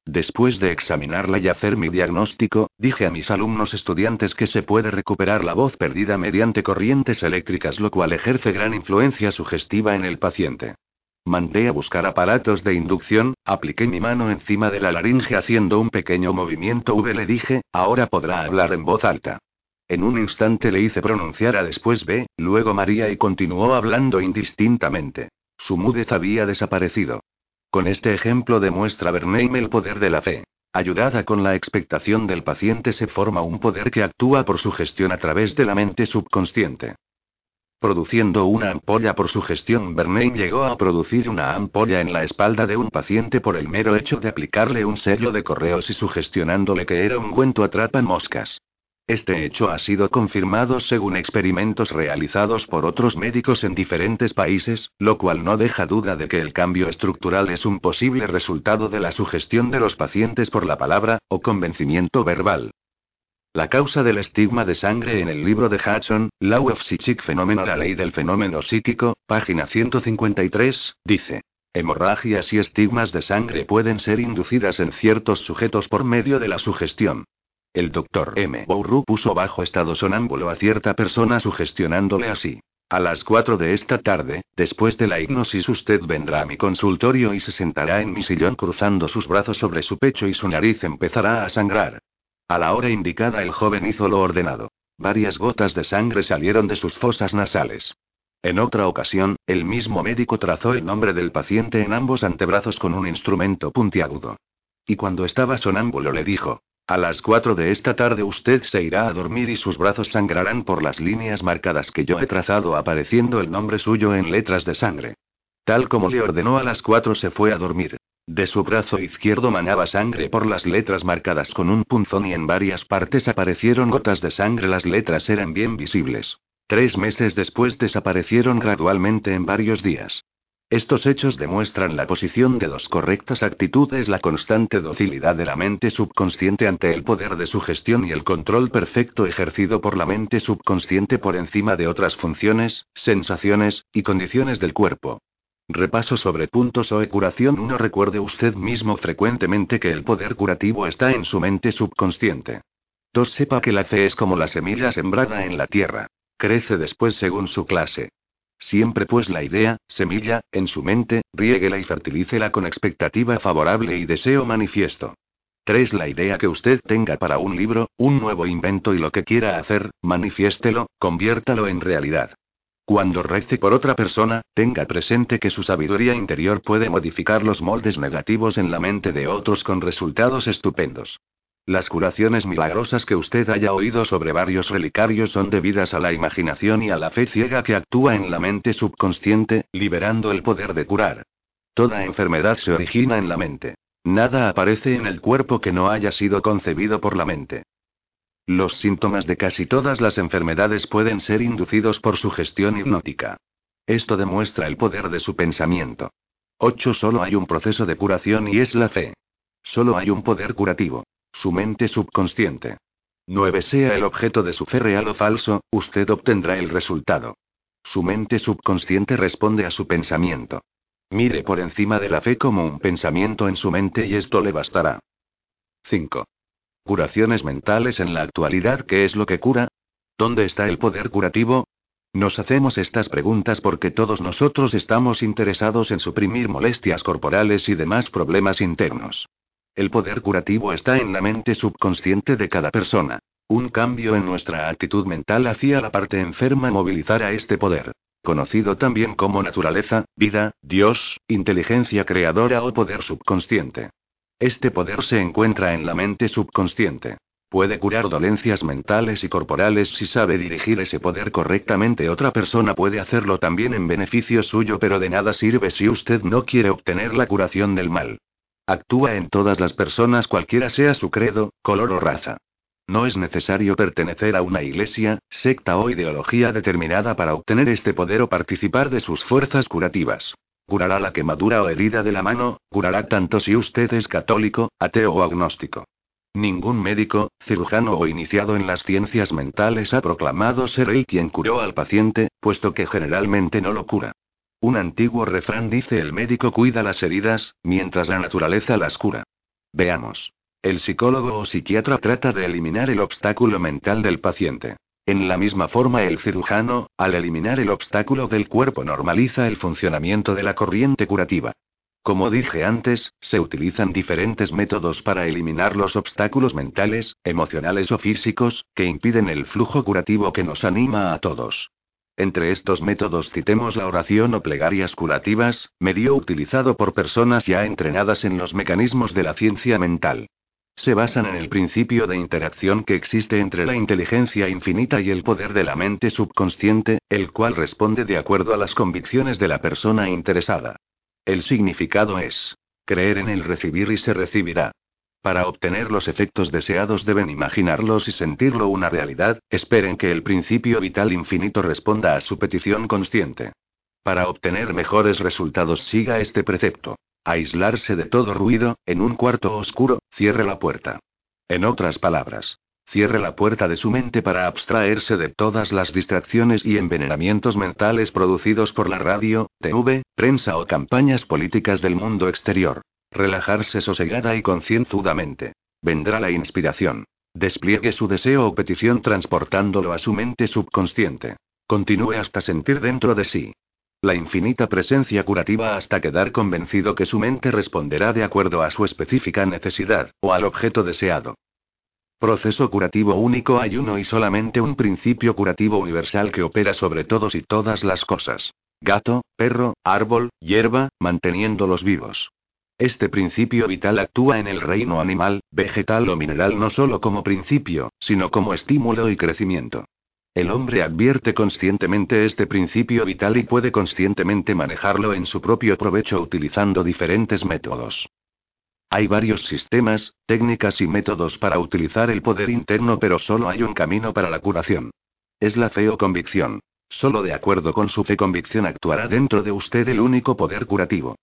Después de examinarla y hacer mi diagnóstico, dije a mis alumnos estudiantes que se puede recuperar la voz perdida mediante corrientes eléctricas, lo cual ejerce gran influencia sugestiva en el paciente. Mandé a buscar aparatos de inducción, apliqué mi mano encima de la laringe haciendo un pequeño movimiento V. Le dije, ahora podrá hablar en voz alta. En un instante le hice pronunciar A, después B, luego María y continuó hablando indistintamente. Su mudez había desaparecido. Con este ejemplo demuestra Bernheim el poder de la fe. Ayudada con la expectación del paciente se forma un poder que actúa por sugestión a través de la mente subconsciente. Produciendo una ampolla por sugestión. Bernheim llegó a producir una ampolla en la espalda de un paciente por el mero hecho de aplicarle un sello de correos y sugestionándole que era ungüento atrapa moscas. Este hecho ha sido confirmado según experimentos realizados por otros médicos en diferentes países, lo cual no deja duda de que el cambio estructural es un posible resultado de la sugestión de los pacientes por la palabra, o convencimiento verbal. La causa del estigma de sangre en el libro de Hudson, Law of Psychic Phenomena, la ley del fenómeno psíquico, página ciento cincuenta y tres, dice: hemorragias y estigmas de sangre pueden ser inducidas en ciertos sujetos por medio de la sugestión. El doctor M. Bourru puso bajo estado sonámbulo a cierta persona sugestionándole así: a las cuatro de esta tarde, después de la hipnosis, usted vendrá a mi consultorio y se sentará en mi sillón cruzando sus brazos sobre su pecho y su nariz empezará a sangrar. A la hora indicada el joven hizo lo ordenado. Varias gotas de sangre salieron de sus fosas nasales. En otra ocasión, el mismo médico trazó el nombre del paciente en ambos antebrazos con un instrumento puntiagudo. Y cuando estaba sonámbulo le dijo: a las cuatro de esta tarde usted se irá a dormir y sus brazos sangrarán por las líneas marcadas que yo he trazado, apareciendo el nombre suyo en letras de sangre. Tal como le ordenó, a las cuatro se fue a dormir. De su brazo izquierdo manaba sangre por las letras marcadas con un punzón y en varias partes aparecieron gotas de sangre. Las letras eran bien visibles. Tres meses después desaparecieron gradualmente en varios días. Estos hechos demuestran la posición de dos correctas actitudes: la constante docilidad de la mente subconsciente ante el poder de sugestión y el control perfecto ejercido por la mente subconsciente por encima de otras funciones, sensaciones y condiciones del cuerpo. Repaso sobre puntos O E curación uno. Recuerde usted mismo frecuentemente que el poder curativo está en su mente subconsciente. dos. Sepa que la fe es como la semilla sembrada en la tierra. Crece después según su clase. Siempre pues la idea, semilla, en su mente, riéguela y fertilícela con expectativa favorable y deseo manifiesto. tres. La idea que usted tenga para un libro, un nuevo invento y lo que quiera hacer, manifiéstelo, conviértalo en realidad. Cuando rece por otra persona, tenga presente que su sabiduría interior puede modificar los moldes negativos en la mente de otros con resultados estupendos. Las curaciones milagrosas que usted haya oído sobre varios relicarios son debidas a la imaginación y a la fe ciega que actúa en la mente subconsciente, liberando el poder de curar. Toda enfermedad se origina en la mente. Nada aparece en el cuerpo que no haya sido concebido por la mente. Los síntomas de casi todas las enfermedades pueden ser inducidos por sugestión hipnótica. Esto demuestra el poder de su pensamiento. ocho. Solo hay un proceso de curación y es la fe. Solo hay un poder curativo: su mente subconsciente. nueve. Sea el objeto de su fe real o falso, usted obtendrá el resultado. Su mente subconsciente responde a su pensamiento. Mire por encima de la fe como un pensamiento en su mente y esto le bastará. cinco. Curaciones mentales en la actualidad. ¿Qué es lo que cura? ¿Dónde está el poder curativo? Nos hacemos estas preguntas porque todos nosotros estamos interesados en suprimir molestias corporales y demás problemas internos. El poder curativo está en la mente subconsciente de cada persona. Un cambio en nuestra actitud mental hacia la parte enferma movilizará este poder, conocido también como naturaleza, vida, Dios, inteligencia creadora o poder subconsciente. Este poder se encuentra en la mente subconsciente. Puede curar dolencias mentales y corporales si sabe dirigir ese poder correctamente. Otra persona puede hacerlo también en beneficio suyo, pero de nada sirve si usted no quiere obtener la curación del mal. Actúa en todas las personas, cualquiera sea su credo, color o raza. No es necesario pertenecer a una iglesia, secta o ideología determinada para obtener este poder o participar de sus fuerzas curativas. Curará la quemadura o herida de la mano, curará tanto si usted es católico, ateo o agnóstico. Ningún médico, cirujano o iniciado en las ciencias mentales ha proclamado ser él quien curó al paciente, puesto que generalmente no lo cura. Un antiguo refrán dice: el médico cuida las heridas, mientras la naturaleza las cura. Veamos. El psicólogo o psiquiatra trata de eliminar el obstáculo mental del paciente. En la misma forma, el cirujano, al eliminar el obstáculo del cuerpo, normaliza el funcionamiento de la corriente curativa. Como dije antes, se utilizan diferentes métodos para eliminar los obstáculos mentales, emocionales o físicos, que impiden el flujo curativo que nos anima a todos. Entre estos métodos citemos la oración o plegarias curativas, medio utilizado por personas ya entrenadas en los mecanismos de la ciencia mental. Se basan en el principio de interacción que existe entre la inteligencia infinita y el poder de la mente subconsciente, el cual responde de acuerdo a las convicciones de la persona interesada. El significado es: creer en el recibir y se recibirá. Para obtener los efectos deseados deben imaginarlos y sentirlo una realidad, esperen que el principio vital infinito responda a su petición consciente. Para obtener mejores resultados siga este precepto. Aislarse de todo ruido, en un cuarto oscuro, cierre la puerta. En otras palabras, cierre la puerta de su mente para abstraerse de todas las distracciones y envenenamientos mentales producidos por la radio, T V, prensa o campañas políticas del mundo exterior. Relajarse sosegada y concienzudamente. Vendrá la inspiración. Despliegue su deseo o petición transportándolo a su mente subconsciente. Continúe hasta sentir dentro de sí la infinita presencia curativa hasta quedar convencido que su mente responderá de acuerdo a su específica necesidad, o al objeto deseado. Proceso curativo único. Hay uno y solamente un principio curativo universal que opera sobre todos y todas las cosas. Gato, perro, árbol, hierba, manteniéndolos vivos. Este principio vital actúa en el reino animal, vegetal o mineral no solo como principio, sino como estímulo y crecimiento. El hombre advierte conscientemente este principio vital y puede conscientemente manejarlo en su propio provecho utilizando diferentes métodos. Hay varios sistemas, técnicas y métodos para utilizar el poder interno, pero solo hay un camino para la curación. Es la fe o convicción. Solo de acuerdo con su fe convicción actuará dentro de usted el único poder curativo.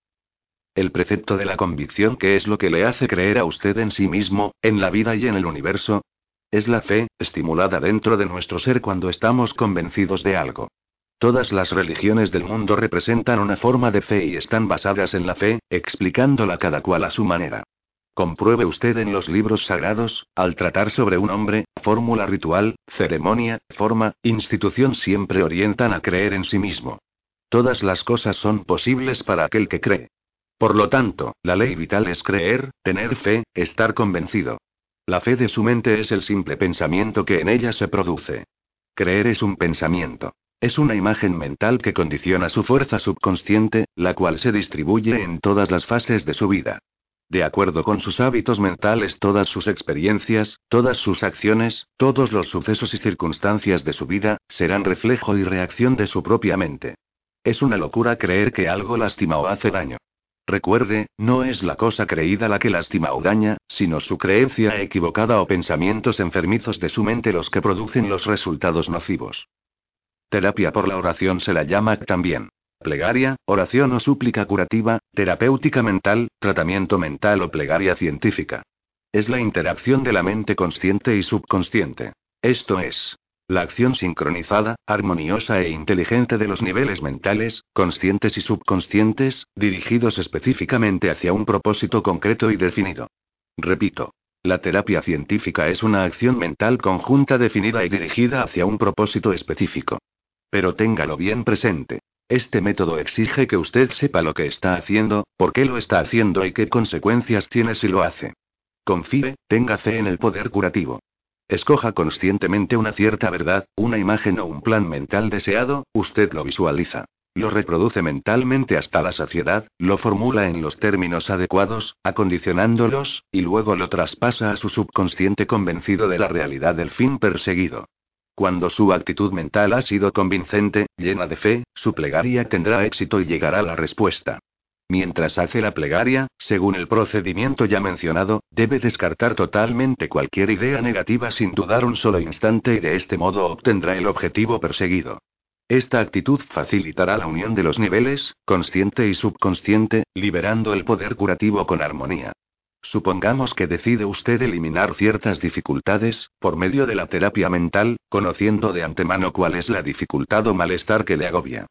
El precepto de la convicción, ¿qué es lo que le hace creer a usted en sí mismo, en la vida y en el universo? Es la fe, estimulada dentro de nuestro ser cuando estamos convencidos de algo. Todas las religiones del mundo representan una forma de fe y están basadas en la fe, explicándola cada cual a su manera. Compruebe usted en los libros sagrados, al tratar sobre un hombre, fórmula ritual, ceremonia, forma, institución siempre orientan a creer en sí mismo. Todas las cosas son posibles para aquel que cree. Por lo tanto, la ley vital es creer, tener fe, estar convencido. La fe de su mente es el simple pensamiento que en ella se produce. Creer es un pensamiento. Es una imagen mental que condiciona su fuerza subconsciente, la cual se distribuye en todas las fases de su vida. De acuerdo con sus hábitos mentales, todas sus experiencias, todas sus acciones, todos los sucesos y circunstancias de su vida, serán reflejo y reacción de su propia mente. Es una locura creer que algo lastima o hace daño. Recuerde, no es la cosa creída la que lastima o daña, sino su creencia equivocada o pensamientos enfermizos de su mente los que producen los resultados nocivos. Terapia por la oración se la llama también. Plegaria, oración o súplica curativa, terapéutica mental, tratamiento mental o plegaria científica. Es la interacción de la mente consciente y subconsciente. Esto es, la acción sincronizada, armoniosa e inteligente de los niveles mentales, conscientes y subconscientes, dirigidos específicamente hacia un propósito concreto y definido. Repito, la terapia científica es una acción mental conjunta definida y dirigida hacia un propósito específico. Pero téngalo bien presente. Este método exige que usted sepa lo que está haciendo, por qué lo está haciendo y qué consecuencias tiene si lo hace. Confíe, tenga fe en el poder curativo. Escoja conscientemente una cierta verdad, una imagen o un plan mental deseado, usted lo visualiza. Lo reproduce mentalmente hasta la saciedad, lo formula en los términos adecuados, acondicionándolos, y luego lo traspasa a su subconsciente convencido de la realidad del fin perseguido. Cuando su actitud mental ha sido convincente, llena de fe, su plegaria tendrá éxito y llegará la respuesta. Mientras hace la plegaria, según el procedimiento ya mencionado, debe descartar totalmente cualquier idea negativa sin dudar un solo instante y de este modo obtendrá el objetivo perseguido. Esta actitud facilitará la unión de los niveles, consciente y subconsciente, liberando el poder curativo con armonía. Supongamos que decide usted eliminar ciertas dificultades, por medio de la terapia mental, conociendo de antemano cuál es la dificultad o malestar que le agobia.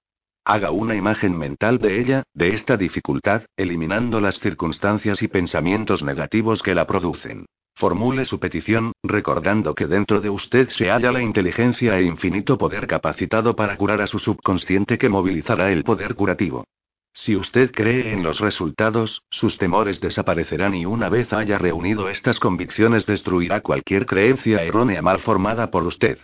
Haga una imagen mental de ella, de esta dificultad, eliminando las circunstancias y pensamientos negativos que la producen. Formule su petición, recordando que dentro de usted se halla la inteligencia e infinito poder capacitado para curar a su subconsciente que movilizará el poder curativo. Si usted cree en los resultados, sus temores desaparecerán y una vez haya reunido estas convicciones destruirá cualquier creencia errónea mal formada por usted.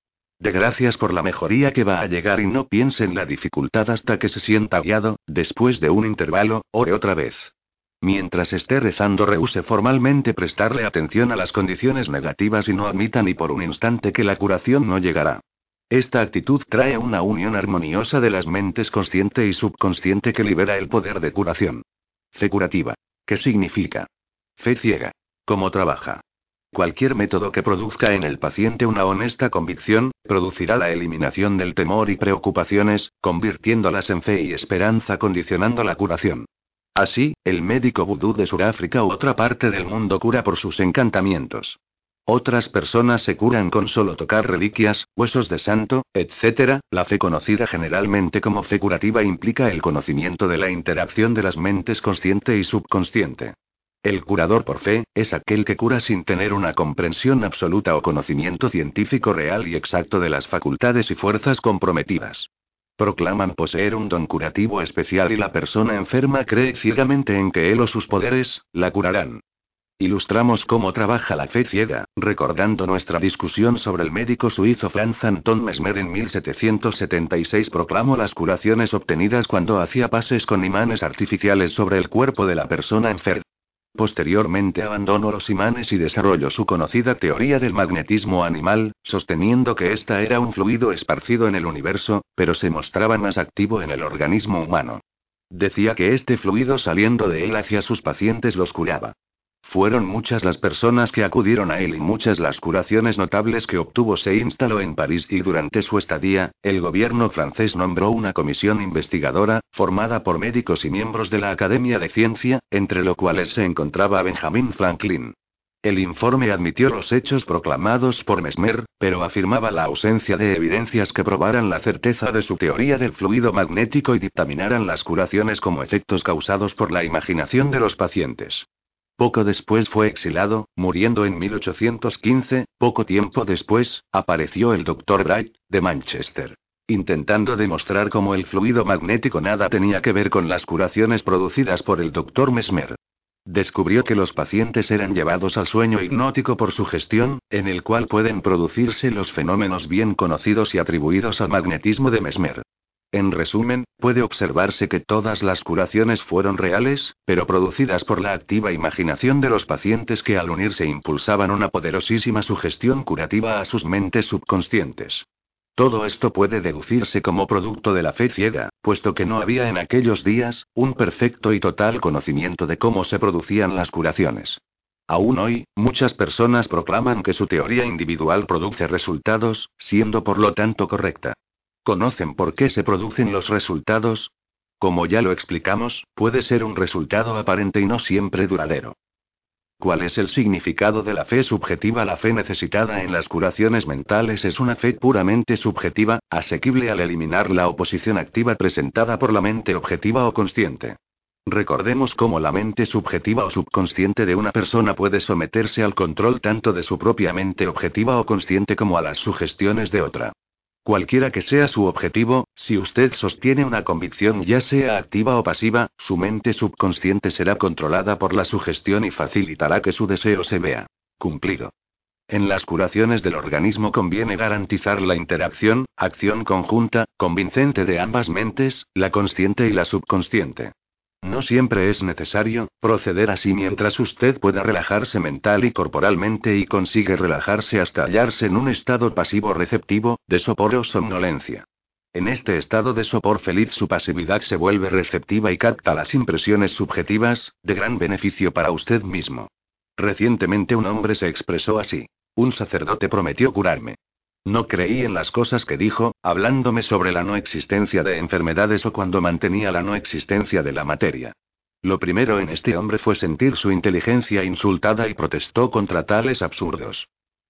De gracias por la mejoría que va a llegar y no piense en la dificultad hasta que se sienta guiado, después de un intervalo, ore otra vez. Mientras esté rezando rehúse formalmente prestarle atención a las condiciones negativas y no admita ni por un instante que la curación no llegará. Esta actitud trae una unión armoniosa de las mentes consciente y subconsciente que libera el poder de curación. Fe curativa. ¿Qué significa? Fe ciega. ¿Cómo trabaja? Cualquier método que produzca en el paciente una honesta convicción, producirá la eliminación del temor y preocupaciones, convirtiéndolas en fe y esperanza condicionando la curación. Así, el médico vudú de Sudáfrica u otra parte del mundo cura por sus encantamientos. Otras personas se curan con solo tocar reliquias, huesos de santo, etcétera. La fe conocida generalmente como fe curativa implica el conocimiento de la interacción de las mentes consciente y subconsciente. El curador por fe es aquel que cura sin tener una comprensión absoluta o conocimiento científico real y exacto de las facultades y fuerzas comprometidas. Proclaman poseer un don curativo especial y la persona enferma cree ciegamente en que él o sus poderes la curarán. Ilustramos cómo trabaja la fe ciega, recordando nuestra discusión sobre el médico suizo Franz Anton Mesmer en mil setecientos setenta y seis proclamó las curaciones obtenidas cuando hacía pases con imanes artificiales sobre el cuerpo de la persona enferma. Posteriormente abandonó los imanes y desarrolló su conocida teoría del magnetismo animal, sosteniendo que ésta era un fluido esparcido en el universo, pero se mostraba más activo en el organismo humano. Decía que este fluido saliendo de él hacia sus pacientes los curaba. Fueron muchas las personas que acudieron a él y muchas las curaciones notables que obtuvo. Se instaló en París y durante su estadía, el gobierno francés nombró una comisión investigadora, formada por médicos y miembros de la Academia de Ciencia, entre los cuales se encontraba Benjamin Franklin. El informe admitió los hechos proclamados por Mesmer, pero afirmaba la ausencia de evidencias que probaran la certeza de su teoría del fluido magnético y dictaminaran las curaciones como efectos causados por la imaginación de los pacientes. Poco después fue exilado, muriendo en mil ochocientos quince. Poco tiempo después, apareció el doctor Bright, de Manchester, intentando demostrar cómo el fluido magnético nada tenía que ver con las curaciones producidas por el doctor Mesmer. Descubrió que los pacientes eran llevados al sueño hipnótico por sugestión, en el cual pueden producirse los fenómenos bien conocidos y atribuidos al magnetismo de Mesmer. En resumen, puede observarse que todas las curaciones fueron reales, pero producidas por la activa imaginación de los pacientes que al unirse impulsaban una poderosísima sugestión curativa a sus mentes subconscientes. Todo esto puede deducirse como producto de la fe ciega, puesto que no había en aquellos días un perfecto y total conocimiento de cómo se producían las curaciones. Aún hoy, muchas personas proclaman que su teoría individual produce resultados, siendo por lo tanto correcta. ¿Conocen por qué se producen los resultados? Como ya lo explicamos, puede ser un resultado aparente y no siempre duradero. ¿Cuál es el significado de la fe subjetiva? La fe necesitada en las curaciones mentales es una fe puramente subjetiva, asequible al eliminar la oposición activa presentada por la mente objetiva o consciente. Recordemos cómo la mente subjetiva o subconsciente de una persona puede someterse al control tanto de su propia mente objetiva o consciente como a las sugestiones de otra. Cualquiera que sea su objetivo, si usted sostiene una convicción ya sea activa o pasiva, su mente subconsciente será controlada por la sugestión y facilitará que su deseo se vea cumplido. En las curaciones del organismo conviene garantizar la interacción, acción conjunta, convincente de ambas mentes, la consciente y la subconsciente. No siempre es necesario proceder así mientras usted pueda relajarse mental y corporalmente y consigue relajarse hasta hallarse en un estado pasivo receptivo, de sopor o somnolencia. En este estado de sopor feliz su pasividad se vuelve receptiva y capta las impresiones subjetivas, de gran beneficio para usted mismo. Recientemente un hombre se expresó así: un sacerdote prometió curarme. No creí en las cosas que dijo, hablándome sobre la no existencia de enfermedades o cuando mantenía la no existencia de la materia. Lo primero en este hombre fue sentir su inteligencia insultada y protestó contra tales absurdos.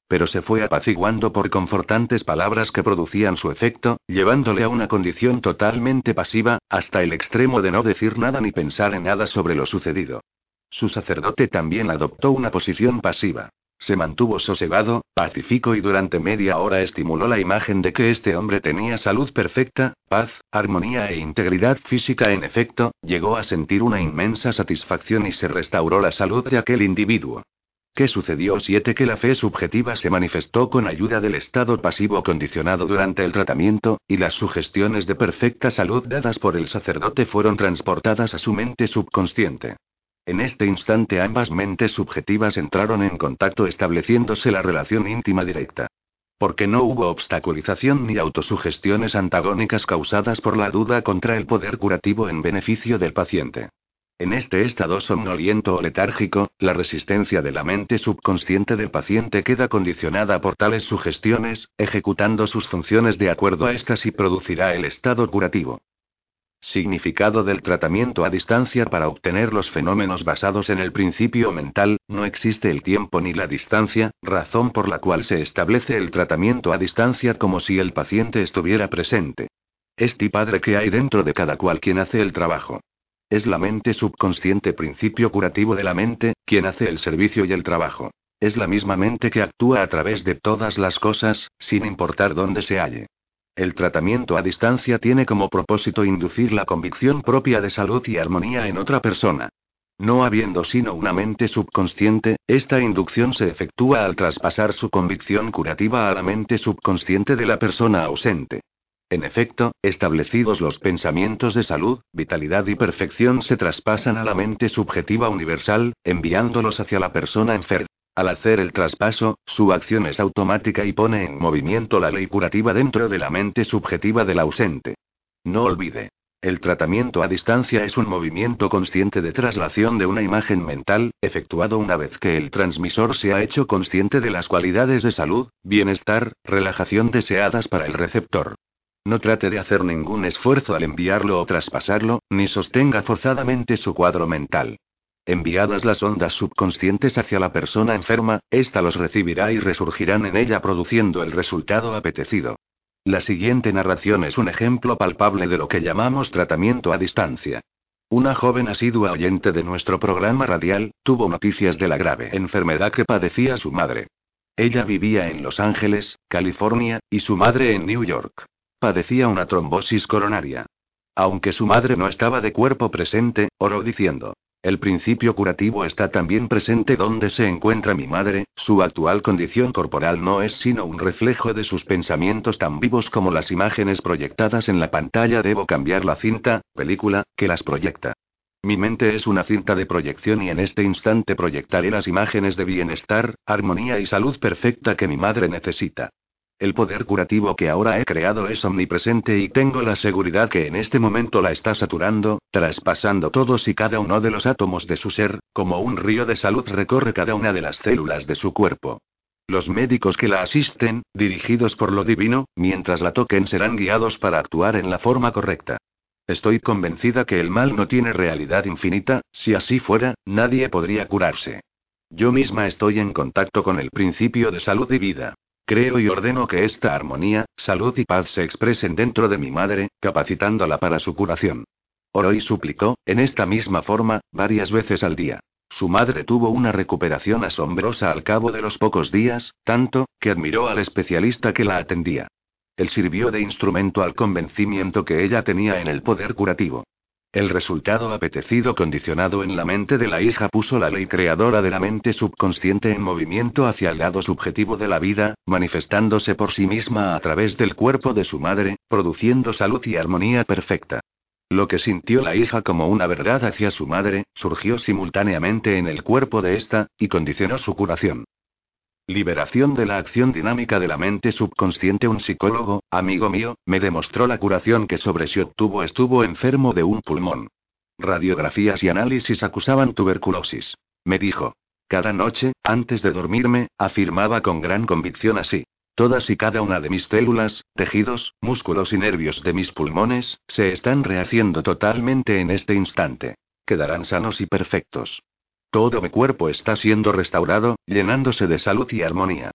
Pero se fue apaciguando por confortantes palabras que producían su efecto, llevándole a una condición totalmente pasiva, hasta el extremo de no decir nada ni pensar en nada sobre lo sucedido. Su sacerdote también adoptó una posición pasiva. Se mantuvo sosegado, pacífico y durante media hora estimuló la imagen de que este hombre tenía salud perfecta, paz, armonía e integridad física. En efecto, llegó a sentir una inmensa satisfacción y se restauró la salud de aquel individuo. ¿Qué sucedió? siete Que la fe subjetiva se manifestó con ayuda del estado pasivo condicionado durante el tratamiento, y las sugestiones de perfecta salud dadas por el sacerdote fueron transportadas a su mente subconsciente. En este instante ambas mentes subjetivas entraron en contacto estableciéndose la relación íntima directa. Porque no hubo obstaculización ni autosugestiones antagónicas causadas por la duda contra el poder curativo en beneficio del paciente. En este estado somnoliento o letárgico, la resistencia de la mente subconsciente del paciente queda condicionada por tales sugestiones, ejecutando sus funciones de acuerdo a estas y producirá el estado curativo. Significado del tratamiento a distancia. Para obtener los fenómenos basados en el principio mental, no existe el tiempo ni la distancia, razón por la cual se establece el tratamiento a distancia como si el paciente estuviera presente. Es ti padre que hay dentro de cada cual quien hace el trabajo. Es la mente subconsciente, principio curativo de la mente, quien hace el servicio y el trabajo. Es la misma mente que actúa a través de todas las cosas, sin importar dónde se halle. El tratamiento a distancia tiene como propósito inducir la convicción propia de salud y armonía en otra persona. No habiendo sino una mente subconsciente, esta inducción se efectúa al traspasar su convicción curativa a la mente subconsciente de la persona ausente. En efecto, establecidos los pensamientos de salud, vitalidad y perfección se traspasan a la mente subjetiva universal, enviándolos hacia la persona enferma. Al hacer el traspaso, su acción es automática y pone en movimiento la ley curativa dentro de la mente subjetiva del ausente. No olvide. El tratamiento a distancia es un movimiento consciente de traslación de una imagen mental, efectuado una vez que el transmisor se ha hecho consciente de las cualidades de salud, bienestar, relajación deseadas para el receptor. No trate de hacer ningún esfuerzo al enviarlo o traspasarlo, ni sostenga forzadamente su cuadro mental. Enviadas las ondas subconscientes hacia la persona enferma, ésta los recibirá y resurgirán en ella produciendo el resultado apetecido. La siguiente narración es un ejemplo palpable de lo que llamamos tratamiento a distancia. Una joven asidua oyente de nuestro programa radial, tuvo noticias de la grave enfermedad que padecía su madre. Ella vivía en Los Ángeles, California, y su madre en New York. Padecía una trombosis coronaria. Aunque su madre no estaba de cuerpo presente, oró diciendo: el principio curativo está también presente donde se encuentra mi madre, su actual condición corporal no es sino un reflejo de sus pensamientos tan vivos como las imágenes proyectadas en la pantalla. Debo cambiar la cinta, película, que las proyecta. Mi mente es una cinta de proyección y en este instante proyectaré las imágenes de bienestar, armonía y salud perfecta que mi madre necesita. El poder curativo que ahora he creado es omnipresente y tengo la seguridad que en este momento la está saturando, traspasando todos y cada uno de los átomos de su ser, como un río de salud recorre cada una de las células de su cuerpo. Los médicos que la asisten, dirigidos por lo divino, mientras la toquen serán guiados para actuar en la forma correcta. Estoy convencida que el mal no tiene realidad infinita, si así fuera, nadie podría curarse. Yo misma estoy en contacto con el principio de salud y vida. Creo y ordeno que esta armonía, salud y paz se expresen dentro de mi madre, capacitándola para su curación. Oró y suplicó, en esta misma forma, varias veces al día. Su madre tuvo una recuperación asombrosa al cabo de los pocos días, tanto, que admiró al especialista que la atendía. Él sirvió de instrumento al convencimiento que ella tenía en el poder curativo. El resultado apetecido condicionado en la mente de la hija puso la ley creadora de la mente subconsciente en movimiento hacia el lado subjetivo de la vida, manifestándose por sí misma a través del cuerpo de su madre, produciendo salud y armonía perfecta. Lo que sintió la hija como una verdad hacia su madre, surgió simultáneamente en el cuerpo de ésta, y condicionó su curación. Liberación de la acción dinámica de la mente subconsciente. Un psicólogo, amigo mío, me demostró la curación que sobre sí obtuvo. Estuvo enfermo de un pulmón. Radiografías y análisis acusaban tuberculosis. Me dijo. Cada noche, antes de dormirme, afirmaba con gran convicción así. Todas y cada una de mis células, tejidos, músculos y nervios de mis pulmones, se están rehaciendo totalmente en este instante. Quedarán sanos y perfectos. Todo mi cuerpo está siendo restaurado, llenándose de salud y armonía.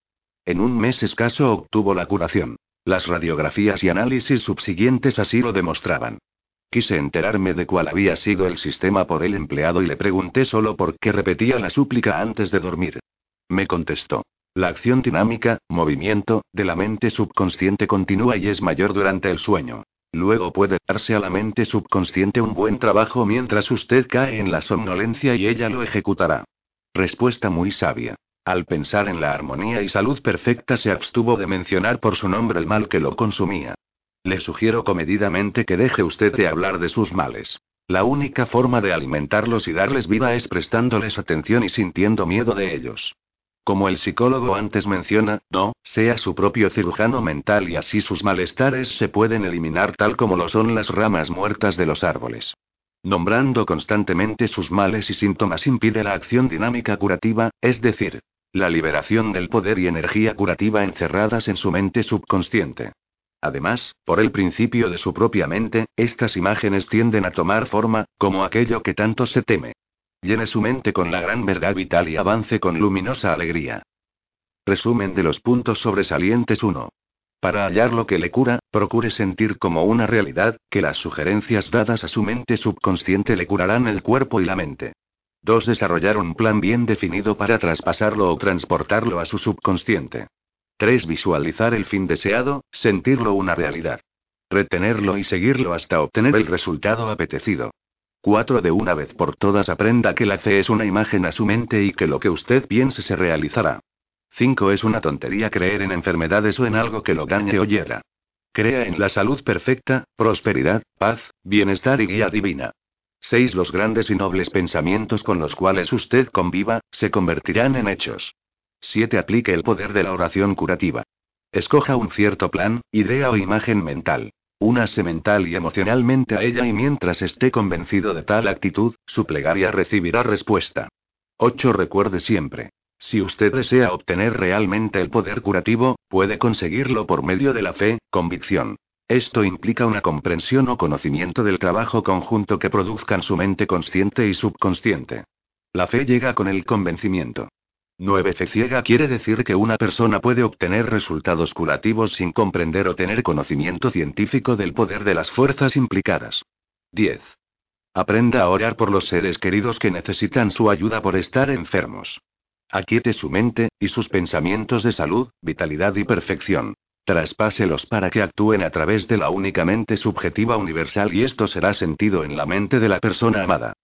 En un mes escaso obtuvo la curación. Las radiografías y análisis subsiguientes así lo demostraban. Quise enterarme de cuál había sido el sistema por él empleado y le pregunté solo por qué repetía la súplica antes de dormir. Me contestó. La acción dinámica, movimiento, de la mente subconsciente continúa y es mayor durante el sueño. Luego puede darse a la mente subconsciente un buen trabajo mientras usted cae en la somnolencia y ella lo ejecutará. Respuesta muy sabia. Al pensar en la armonía y salud perfecta se abstuvo de mencionar por su nombre el mal que lo consumía. Le sugiero comedidamente que deje usted de hablar de sus males. La única forma de alimentarlos y darles vida es prestándoles atención y sintiendo miedo de ellos. Como el psicólogo antes menciona, no, sea su propio cirujano mental y así sus malestares se pueden eliminar tal como lo son las ramas muertas de los árboles. Nombrando constantemente sus males y síntomas impide la acción dinámica curativa, es decir, la liberación del poder y energía curativa encerradas en su mente subconsciente. Además, por el principio de su propia mente, estas imágenes tienden a tomar forma, como aquello que tanto se teme. Llene su mente con la gran verdad vital y avance con luminosa alegría. Resumen de los puntos sobresalientes uno. Para hallar lo que le cura, procure sentir como una realidad, que las sugerencias dadas a su mente subconsciente le curarán el cuerpo y la mente. dos. Desarrollar un plan bien definido para traspasarlo o transportarlo a su subconsciente. tres. Visualizar el fin deseado, sentirlo una realidad. Retenerlo y seguirlo hasta obtener el resultado apetecido. cuatro. De una vez por todas aprenda que la fe es una imagen a su mente y que lo que usted piense se realizará. cinco. Es una tontería creer en enfermedades o en algo que lo dañe o hiera. Crea en la salud perfecta, prosperidad, paz, bienestar y guía divina. seis. Los grandes y nobles pensamientos con los cuales usted conviva, se convertirán en hechos. siete. Aplique el poder de la oración curativa. Escoja un cierto plan, idea o imagen mental. Únase mental y emocionalmente a ella y mientras esté convencido de tal actitud, su plegaria recibirá respuesta. ocho. Recuerde siempre. Si usted desea obtener realmente el poder curativo, puede conseguirlo por medio de la fe, convicción. Esto implica una comprensión o conocimiento del trabajo conjunto que produzcan su mente consciente y subconsciente. La fe llega con el convencimiento. nueve. Fe ciega quiere decir que una persona puede obtener resultados curativos sin comprender o tener conocimiento científico del poder de las fuerzas implicadas. diez. Aprenda a orar por los seres queridos que necesitan su ayuda por estar enfermos. Aquiete su mente, y sus pensamientos de salud, vitalidad y perfección. Traspáselos para que actúen a través de la única mente subjetiva universal y esto será sentido en la mente de la persona amada.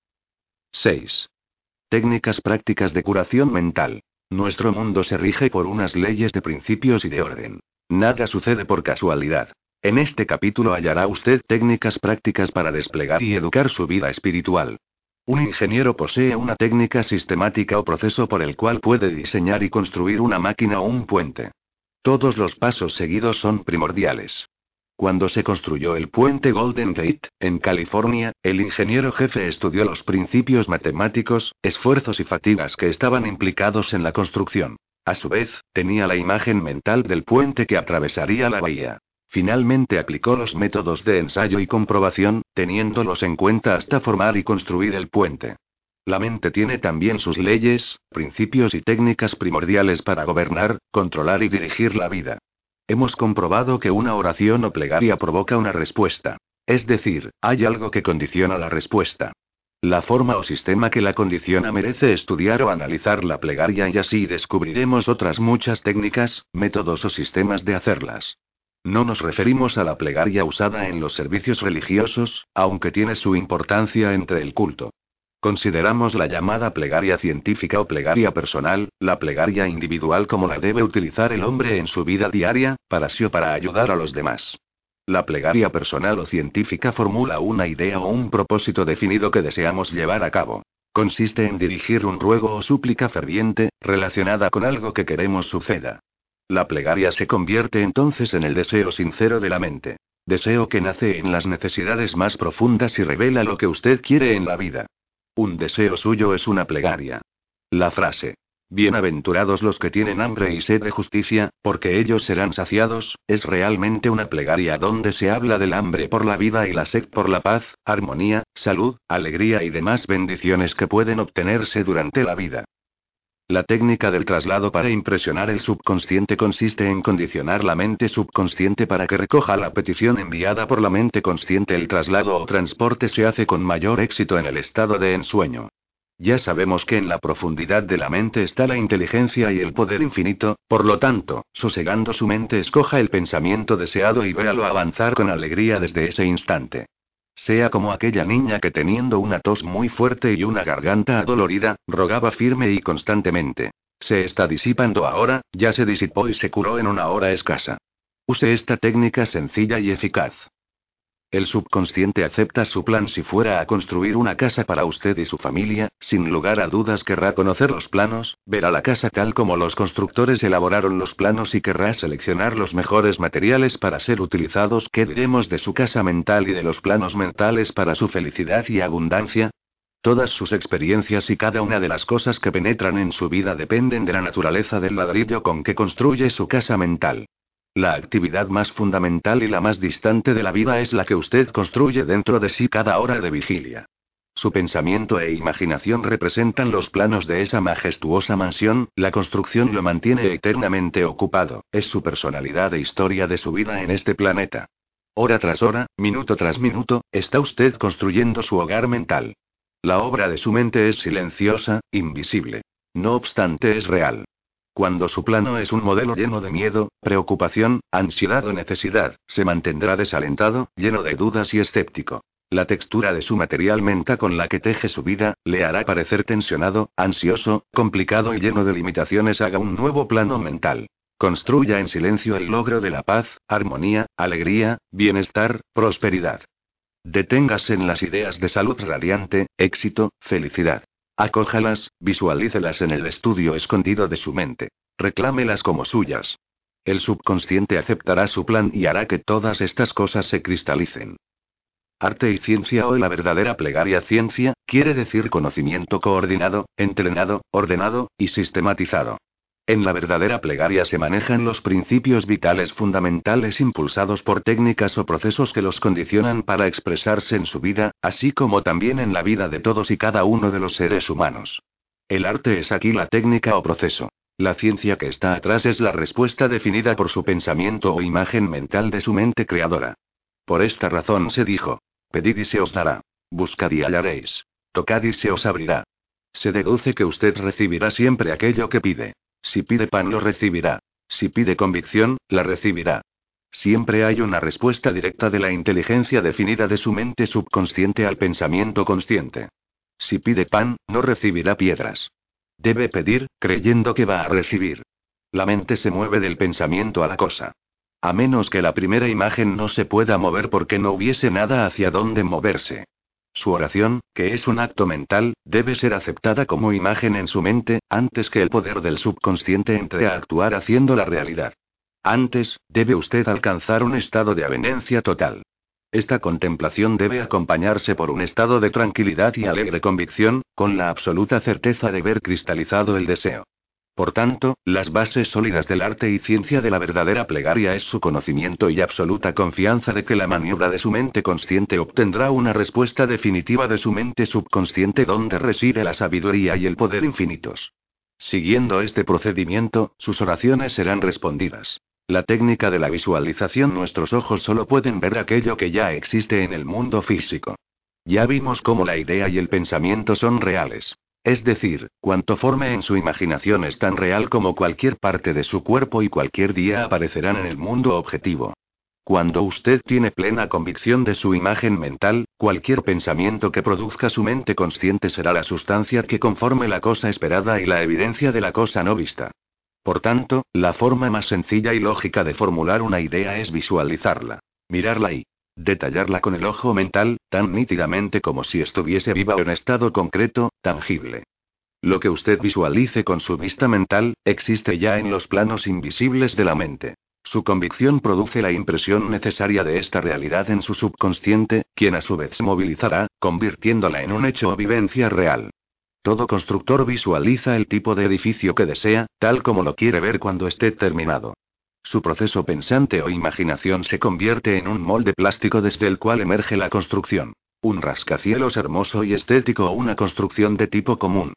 seis. Técnicas prácticas de curación mental. Nuestro mundo se rige por unas leyes de principios y de orden. Nada sucede por casualidad. En este capítulo hallará usted técnicas prácticas para desplegar y educar su vida espiritual. Un ingeniero posee una técnica sistemática o proceso por el cual puede diseñar y construir una máquina o un puente. Todos los pasos seguidos son primordiales. Cuando se construyó el puente Golden Gate, en California, el ingeniero jefe estudió los principios matemáticos, esfuerzos y fatigas que estaban implicados en la construcción. A su vez, tenía la imagen mental del puente que atravesaría la bahía. Finalmente aplicó los métodos de ensayo y comprobación, teniéndolos en cuenta hasta formar y construir el puente. La mente tiene también sus leyes, principios y técnicas primordiales para gobernar, controlar y dirigir la vida. Hemos comprobado que una oración o plegaria provoca una respuesta. Es decir, hay algo que condiciona la respuesta. La forma o sistema que la condiciona merece estudiar o analizar la plegaria y así descubriremos otras muchas técnicas, métodos o sistemas de hacerlas. No nos referimos a la plegaria usada en los servicios religiosos, aunque tiene su importancia entre el culto. Consideramos la llamada plegaria científica o plegaria personal, la plegaria individual como la debe utilizar el hombre en su vida diaria, para sí o para ayudar a los demás. La plegaria personal o científica formula una idea o un propósito definido que deseamos llevar a cabo. Consiste en dirigir un ruego o súplica ferviente, relacionada con algo que queremos suceda. La plegaria se convierte entonces en el deseo sincero de la mente. Deseo que nace en las necesidades más profundas y revela lo que usted quiere en la vida. Un deseo suyo es una plegaria. La frase, bienaventurados los que tienen hambre y sed de justicia, porque ellos serán saciados, es realmente una plegaria donde se habla del hambre por la vida y la sed por la paz, armonía, salud, alegría y demás bendiciones que pueden obtenerse durante la vida. La técnica del traslado para impresionar el subconsciente consiste en condicionar la mente subconsciente para que recoja la petición enviada por la mente consciente. El traslado o transporte se hace con mayor éxito en el estado de ensueño. Ya sabemos que en la profundidad de la mente está la inteligencia y el poder infinito, por lo tanto, sosegando su mente, escoja el pensamiento deseado y véalo avanzar con alegría desde ese instante. Sea como aquella niña que, teniendo una tos muy fuerte y una garganta adolorida, rogaba firme y constantemente: se está disipando ahora, ya se disipó y se curó en una hora escasa. Use esta técnica sencilla y eficaz. El subconsciente acepta su plan. Si fuera a construir una casa para usted y su familia, sin lugar a dudas querrá conocer los planos, verá la casa tal como los constructores elaboraron los planos y querrá seleccionar los mejores materiales para ser utilizados. ¿Qué diremos de su casa mental y de los planos mentales para su felicidad y abundancia? Todas sus experiencias y cada una de las cosas que penetran en su vida dependen de la naturaleza del ladrillo con que construye su casa mental. La actividad más fundamental y la más distante de la vida es la que usted construye dentro de sí cada hora de vigilia. Su pensamiento e imaginación representan los planos de esa majestuosa mansión. La construcción lo mantiene eternamente ocupado, es su personalidad e historia de su vida en este planeta. Hora tras hora, minuto tras minuto, está usted construyendo su hogar mental. La obra de su mente es silenciosa, invisible. No obstante, es real. Cuando su plano es un modelo lleno de miedo, preocupación, ansiedad o necesidad, se mantendrá desalentado, lleno de dudas y escéptico. La textura de su material menta con la que teje su vida, le hará parecer tensionado, ansioso, complicado y lleno de limitaciones. Haga un nuevo plano mental. Construya en silencio el logro de la paz, armonía, alegría, bienestar, prosperidad. Deténgase en las ideas de salud radiante, éxito, felicidad. Acójalas, visualícelas en el estudio escondido de su mente. Reclámelas como suyas. El subconsciente aceptará su plan y hará que todas estas cosas se cristalicen. Arte y ciencia o la verdadera plegaria. Ciencia quiere decir conocimiento coordinado, entrenado, ordenado y sistematizado. En la verdadera plegaria se manejan los principios vitales fundamentales impulsados por técnicas o procesos que los condicionan para expresarse en su vida, así como también en la vida de todos y cada uno de los seres humanos. El arte es aquí la técnica o proceso. La ciencia que está atrás es la respuesta definida por su pensamiento o imagen mental de su mente creadora. Por esta razón se dijo: pedid y se os dará. Buscad y hallaréis. Tocad y se os abrirá. Se deduce que usted recibirá siempre aquello que pide. Si pide pan, lo recibirá. Si pide convicción, la recibirá. Siempre hay una respuesta directa de la inteligencia definida de su mente subconsciente al pensamiento consciente. Si pide pan, no recibirá piedras. Debe pedir, creyendo que va a recibir. La mente se mueve del pensamiento a la cosa. A menos que la primera imagen no se pueda mover porque no hubiese nada hacia dónde moverse. Su oración, que es un acto mental, debe ser aceptada como imagen en su mente, antes que el poder del subconsciente entre a actuar haciendo la realidad. Antes, debe usted alcanzar un estado de avenencia total. Esta contemplación debe acompañarse por un estado de tranquilidad y alegre convicción, con la absoluta certeza de ver cristalizado el deseo. Por tanto, las bases sólidas del arte y ciencia de la verdadera plegaria es su conocimiento y absoluta confianza de que la maniobra de su mente consciente obtendrá una respuesta definitiva de su mente subconsciente donde reside la sabiduría y el poder infinitos. Siguiendo este procedimiento, sus oraciones serán respondidas. La técnica de la visualización. Nuestros ojos solo pueden ver aquello que ya existe en el mundo físico. Ya vimos cómo la idea y el pensamiento son reales. Es decir, cuanto forme en su imaginación es tan real como cualquier parte de su cuerpo y cualquier día aparecerán en el mundo objetivo. Cuando usted tiene plena convicción de su imagen mental, cualquier pensamiento que produzca su mente consciente será la sustancia que conforme la cosa esperada y la evidencia de la cosa no vista. Por tanto, la forma más sencilla y lógica de formular una idea es visualizarla, mirarla y detallarla con el ojo mental, tan nítidamente como si estuviese viva o en estado concreto, tangible. Lo que usted visualice con su vista mental, existe ya en los planos invisibles de la mente. Su convicción produce la impresión necesaria de esta realidad en su subconsciente, quien a su vez se movilizará, convirtiéndola en un hecho o vivencia real. Todo constructor visualiza el tipo de edificio que desea, tal como lo quiere ver cuando esté terminado. Su proceso pensante o imaginación se convierte en un molde plástico desde el cual emerge la construcción. Un rascacielos hermoso y estético o una construcción de tipo común.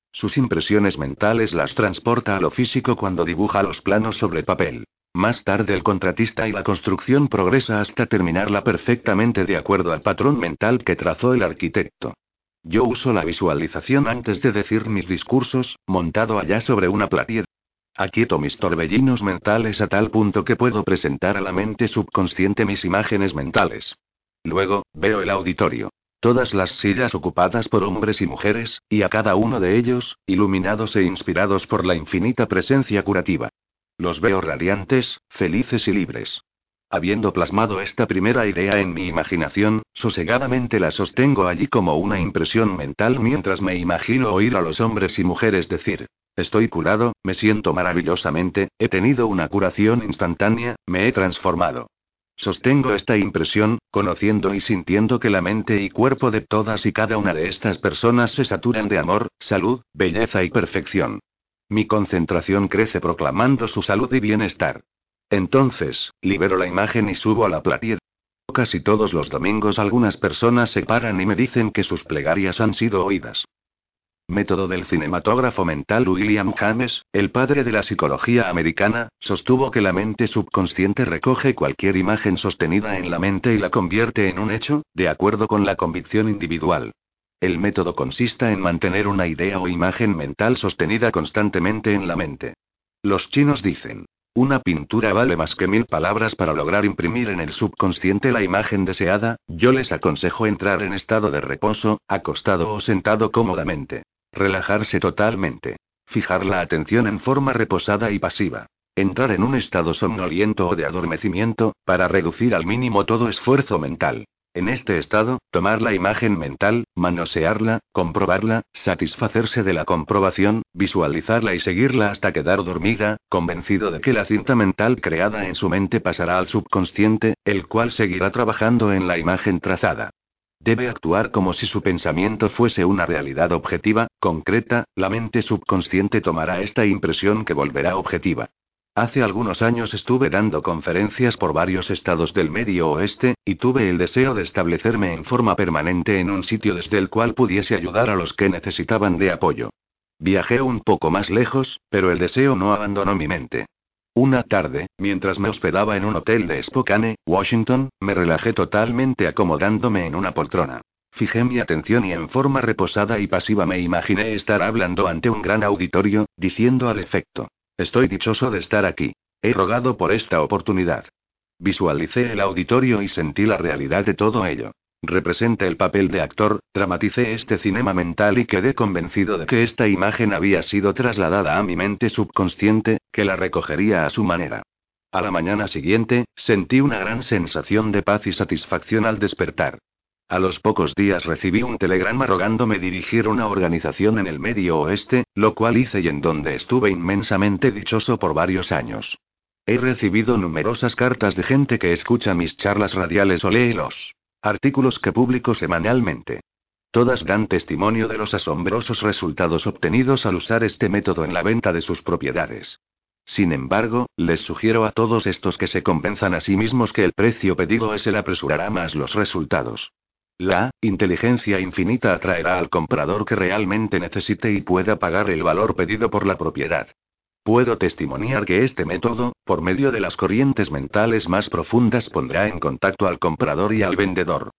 Sus impresiones mentales las transporta a lo físico cuando dibuja los planos sobre papel. Más tarde el contratista y la construcción progresa hasta terminarla perfectamente de acuerdo al patrón mental que trazó el arquitecto. Yo uso la visualización antes de decir mis discursos, montado allá sobre una platier. Aquieto mis torbellinos mentales a tal punto que puedo presentar a la mente subconsciente mis imágenes mentales. Luego, veo el auditorio. Todas las sillas ocupadas por hombres y mujeres, y a cada uno de ellos, iluminados e inspirados por la infinita presencia curativa. Los veo radiantes, felices y libres. Habiendo plasmado esta primera idea en mi imaginación, sosegadamente la sostengo allí como una impresión mental mientras me imagino oír a los hombres y mujeres decir: estoy curado, me siento maravillosamente, he tenido una curación instantánea, me he transformado. Sostengo esta impresión, conociendo y sintiendo que la mente y cuerpo de todas y cada una de estas personas se saturan de amor, salud, belleza y perfección. Mi concentración crece proclamando su salud y bienestar. Entonces, libero la imagen y subo a la platier. Casi todos los domingos algunas personas se paran y me dicen que sus plegarias han sido oídas. Método del cinematógrafo mental. William James, el padre de la psicología americana, sostuvo que la mente subconsciente recoge cualquier imagen sostenida en la mente y la convierte en un hecho, de acuerdo con la convicción individual. El método consiste en mantener una idea o imagen mental sostenida constantemente en la mente. Los chinos dicen: una pintura vale más que mil palabras. Para lograr imprimir en el subconsciente la imagen deseada, yo les aconsejo entrar en estado de reposo, acostado o sentado cómodamente. Relajarse totalmente. Fijar la atención en forma reposada y pasiva. Entrar en un estado somnoliento o de adormecimiento, para reducir al mínimo todo esfuerzo mental. En este estado, tomar la imagen mental, manosearla, comprobarla, satisfacerse de la comprobación, visualizarla y seguirla hasta quedar dormida, convencido de que la cinta mental creada en su mente pasará al subconsciente, el cual seguirá trabajando en la imagen trazada. Debe actuar como si su pensamiento fuese una realidad objetiva, concreta. La mente subconsciente tomará esta impresión que volverá objetiva. Hace algunos años estuve dando conferencias por varios estados del Medio Oeste, y tuve el deseo de establecerme en forma permanente en un sitio desde el cual pudiese ayudar a los que necesitaban de apoyo. Viajé un poco más lejos, pero el deseo no abandonó mi mente. Una tarde, mientras me hospedaba en un hotel de Spokane, Washington, me relajé totalmente acomodándome en una poltrona. Fijé mi atención y en forma reposada y pasiva me imaginé estar hablando ante un gran auditorio, diciendo al efecto: estoy dichoso de estar aquí. He rogado por esta oportunidad. Visualicé el auditorio y sentí la realidad de todo ello. Representé el papel de actor, dramaticé este cinema mental y quedé convencido de que esta imagen había sido trasladada a mi mente subconsciente, que la recogería a su manera. A la mañana siguiente, sentí una gran sensación de paz y satisfacción al despertar. A los pocos días recibí un telegrama rogándome dirigir una organización en el Medio Oeste, lo cual hice y en donde estuve inmensamente dichoso por varios años. He recibido numerosas cartas de gente que escucha mis charlas radiales o lee los artículos que publico semanalmente. Todas dan testimonio de los asombrosos resultados obtenidos al usar este método en la venta de sus propiedades. Sin embargo, les sugiero a todos estos que se convenzan a sí mismos que el precio pedido es el apresurará más los resultados. La inteligencia infinita atraerá al comprador que realmente necesite y pueda pagar el valor pedido por la propiedad. Puedo testimoniar que este método, por medio de las corrientes mentales más profundas, pondrá en contacto al comprador y al vendedor.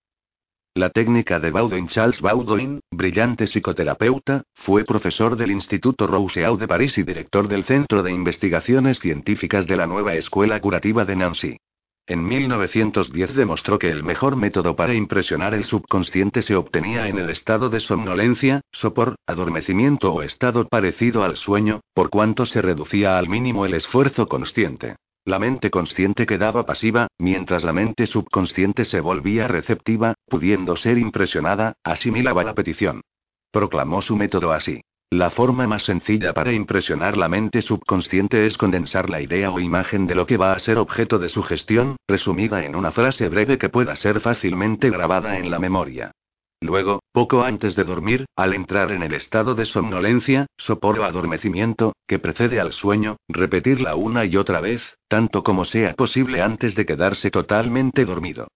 La técnica de Baudouin. Charles Baudouin, brillante psicoterapeuta, fue profesor del Instituto Rousseau de París y director del Centro de Investigaciones Científicas de la Nueva Escuela Curativa de Nancy. En mil novecientos diez demostró que el mejor método para impresionar el subconsciente se obtenía en el estado de somnolencia, sopor, adormecimiento o estado parecido al sueño, por cuanto se reducía al mínimo el esfuerzo consciente. La mente consciente quedaba pasiva, mientras la mente subconsciente se volvía receptiva, pudiendo ser impresionada, asimilaba la petición. Proclamó su método así: la forma más sencilla para impresionar la mente subconsciente es condensar la idea o imagen de lo que va a ser objeto de sugestión, resumida en una frase breve que pueda ser fácilmente grabada en la memoria. Luego, poco antes de dormir, al entrar en el estado de somnolencia, sopor o adormecimiento, que precede al sueño, repetirla una y otra vez, tanto como sea posible antes de quedarse totalmente dormido.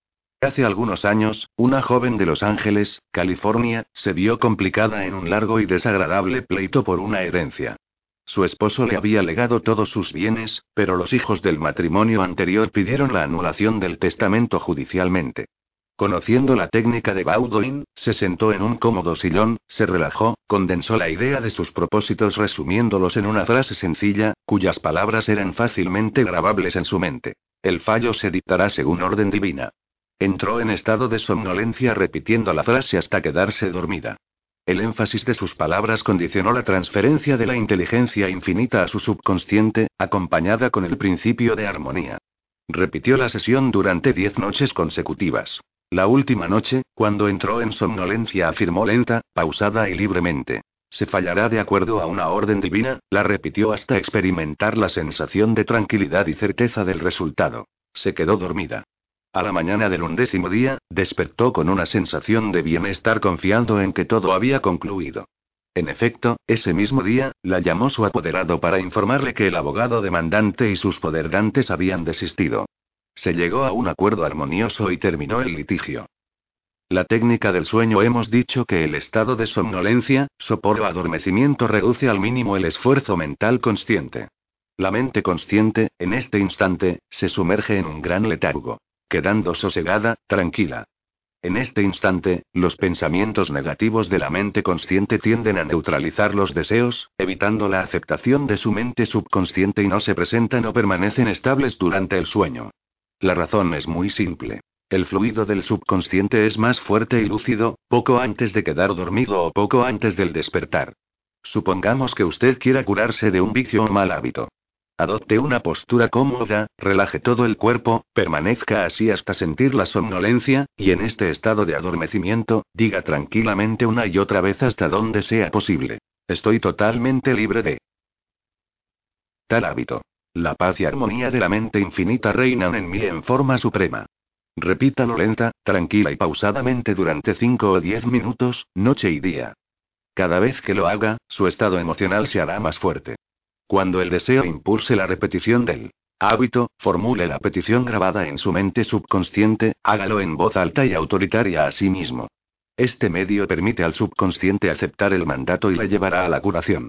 Hace algunos años, una joven de Los Ángeles, California, se vio complicada en un largo y desagradable pleito por una herencia. Su esposo le había legado todos sus bienes, pero los hijos del matrimonio anterior pidieron la anulación del testamento judicialmente. Conociendo la técnica de Bauduin, se sentó en un cómodo sillón, se relajó, condensó la idea de sus propósitos resumiéndolos en una frase sencilla, cuyas palabras eran fácilmente grabables en su mente. El fallo se dictará según orden divina. Entró en estado de somnolencia repitiendo la frase hasta quedarse dormida. El énfasis de sus palabras condicionó la transferencia de la inteligencia infinita a su subconsciente, acompañada con el principio de armonía. Repitió la sesión durante diez noches consecutivas. La última noche, cuando entró en somnolencia, afirmó lenta, pausada y libremente: se fallará de acuerdo a una orden divina. La repitió hasta experimentar la sensación de tranquilidad y certeza del resultado. Se quedó dormida. A la mañana del undécimo día, despertó con una sensación de bienestar, confiando en que todo había concluido. En efecto, ese mismo día, la llamó su apoderado para informarle que el abogado demandante y sus poderdantes habían desistido. Se llegó a un acuerdo armonioso y terminó el litigio. La técnica del sueño. Hemos dicho que el estado de somnolencia, sopor o adormecimiento reduce al mínimo el esfuerzo mental consciente. La mente consciente, en este instante, se sumerge en un gran letargo, quedando sosegada, tranquila. En este instante, los pensamientos negativos de la mente consciente tienden a neutralizar los deseos, evitando la aceptación de su mente subconsciente, y no se presentan o permanecen estables durante el sueño. La razón es muy simple. El fluido del subconsciente es más fuerte y lúcido, poco antes de quedar dormido o poco antes del despertar. Supongamos que usted quiera curarse de un vicio o mal hábito. Adopte una postura cómoda, relaje todo el cuerpo, permanezca así hasta sentir la somnolencia, y en este estado de adormecimiento, diga tranquilamente una y otra vez hasta donde sea posible: estoy totalmente libre de tal hábito. La paz y armonía de la mente infinita reinan en mí en forma suprema. Repítalo lenta, tranquila y pausadamente durante cinco o diez minutos, noche y día. Cada vez que lo haga, su estado emocional se hará más fuerte. Cuando el deseo impulse la repetición del hábito, formule la petición grabada en su mente subconsciente, hágalo en voz alta y autoritaria a sí mismo. Este medio permite al subconsciente aceptar el mandato y le llevará a la curación.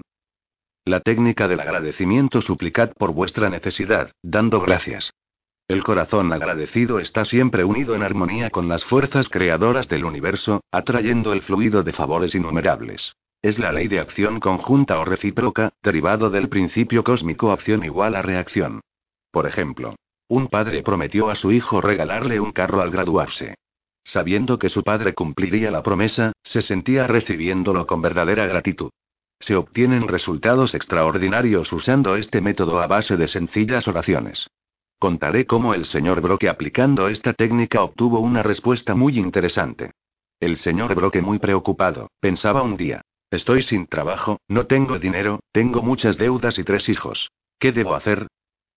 La técnica del agradecimiento. Suplicad por vuestra necesidad, dando gracias. El corazón agradecido está siempre unido en armonía con las fuerzas creadoras del universo, atrayendo el fluido de favores innumerables. Es la ley de acción conjunta o recíproca, derivado del principio cósmico acción igual a reacción. Por ejemplo, un padre prometió a su hijo regalarle un carro al graduarse. Sabiendo que su padre cumpliría la promesa, se sentía recibiéndolo con verdadera gratitud. Se obtienen resultados extraordinarios usando este método a base de sencillas oraciones. Contaré cómo el señor Broque, aplicando esta técnica, obtuvo una respuesta muy interesante. El señor Broque, muy preocupado, pensaba un día: estoy sin trabajo, no tengo dinero, tengo muchas deudas y tres hijos. ¿Qué debo hacer?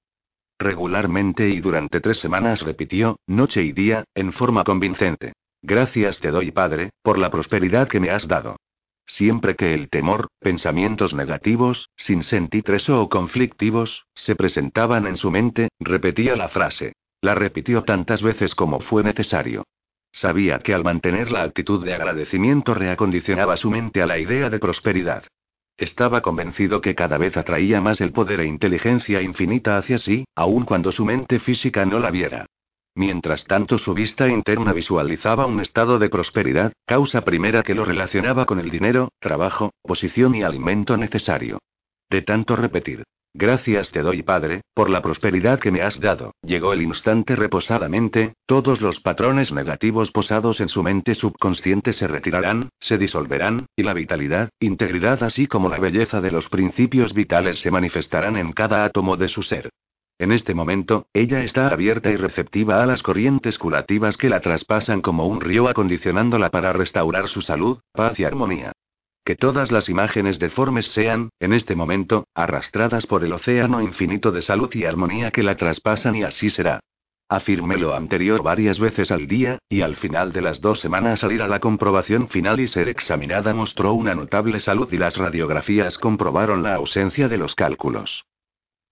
Regularmente y durante tres semanas repitió, noche y día, en forma convincente: gracias te doy, Padre, por la prosperidad que me has dado. Siempre que el temor, pensamientos negativos, sin sentido o conflictivos, se presentaban en su mente, repetía la frase. La repitió tantas veces como fue necesario. Sabía que al mantener la actitud de agradecimiento reacondicionaba su mente a la idea de prosperidad. Estaba convencido que cada vez atraía más el poder e inteligencia infinita hacia sí, aun cuando su mente física no la viera. Mientras tanto, su vista interna visualizaba un estado de prosperidad, causa primera que lo relacionaba con el dinero, trabajo, posición y alimento necesario. De tanto repetir: gracias te doy, Padre, por la prosperidad que me has dado, llegó el instante reposadamente, todos los patrones negativos posados en su mente subconsciente se retirarán, se disolverán, y la vitalidad, integridad así como la belleza de los principios vitales se manifestarán en cada átomo de su ser. En este momento, ella está abierta y receptiva a las corrientes curativas que la traspasan como un río, acondicionándola para restaurar su salud, paz y armonía. Que todas las imágenes deformes sean, en este momento, arrastradas por el océano infinito de salud y armonía que la traspasan, y así será. Afirmé lo anterior varias veces al día, y al final de las dos semanas, al ir a la comprobación final y ser examinada, mostró una notable salud y las radiografías comprobaron la ausencia de los cálculos.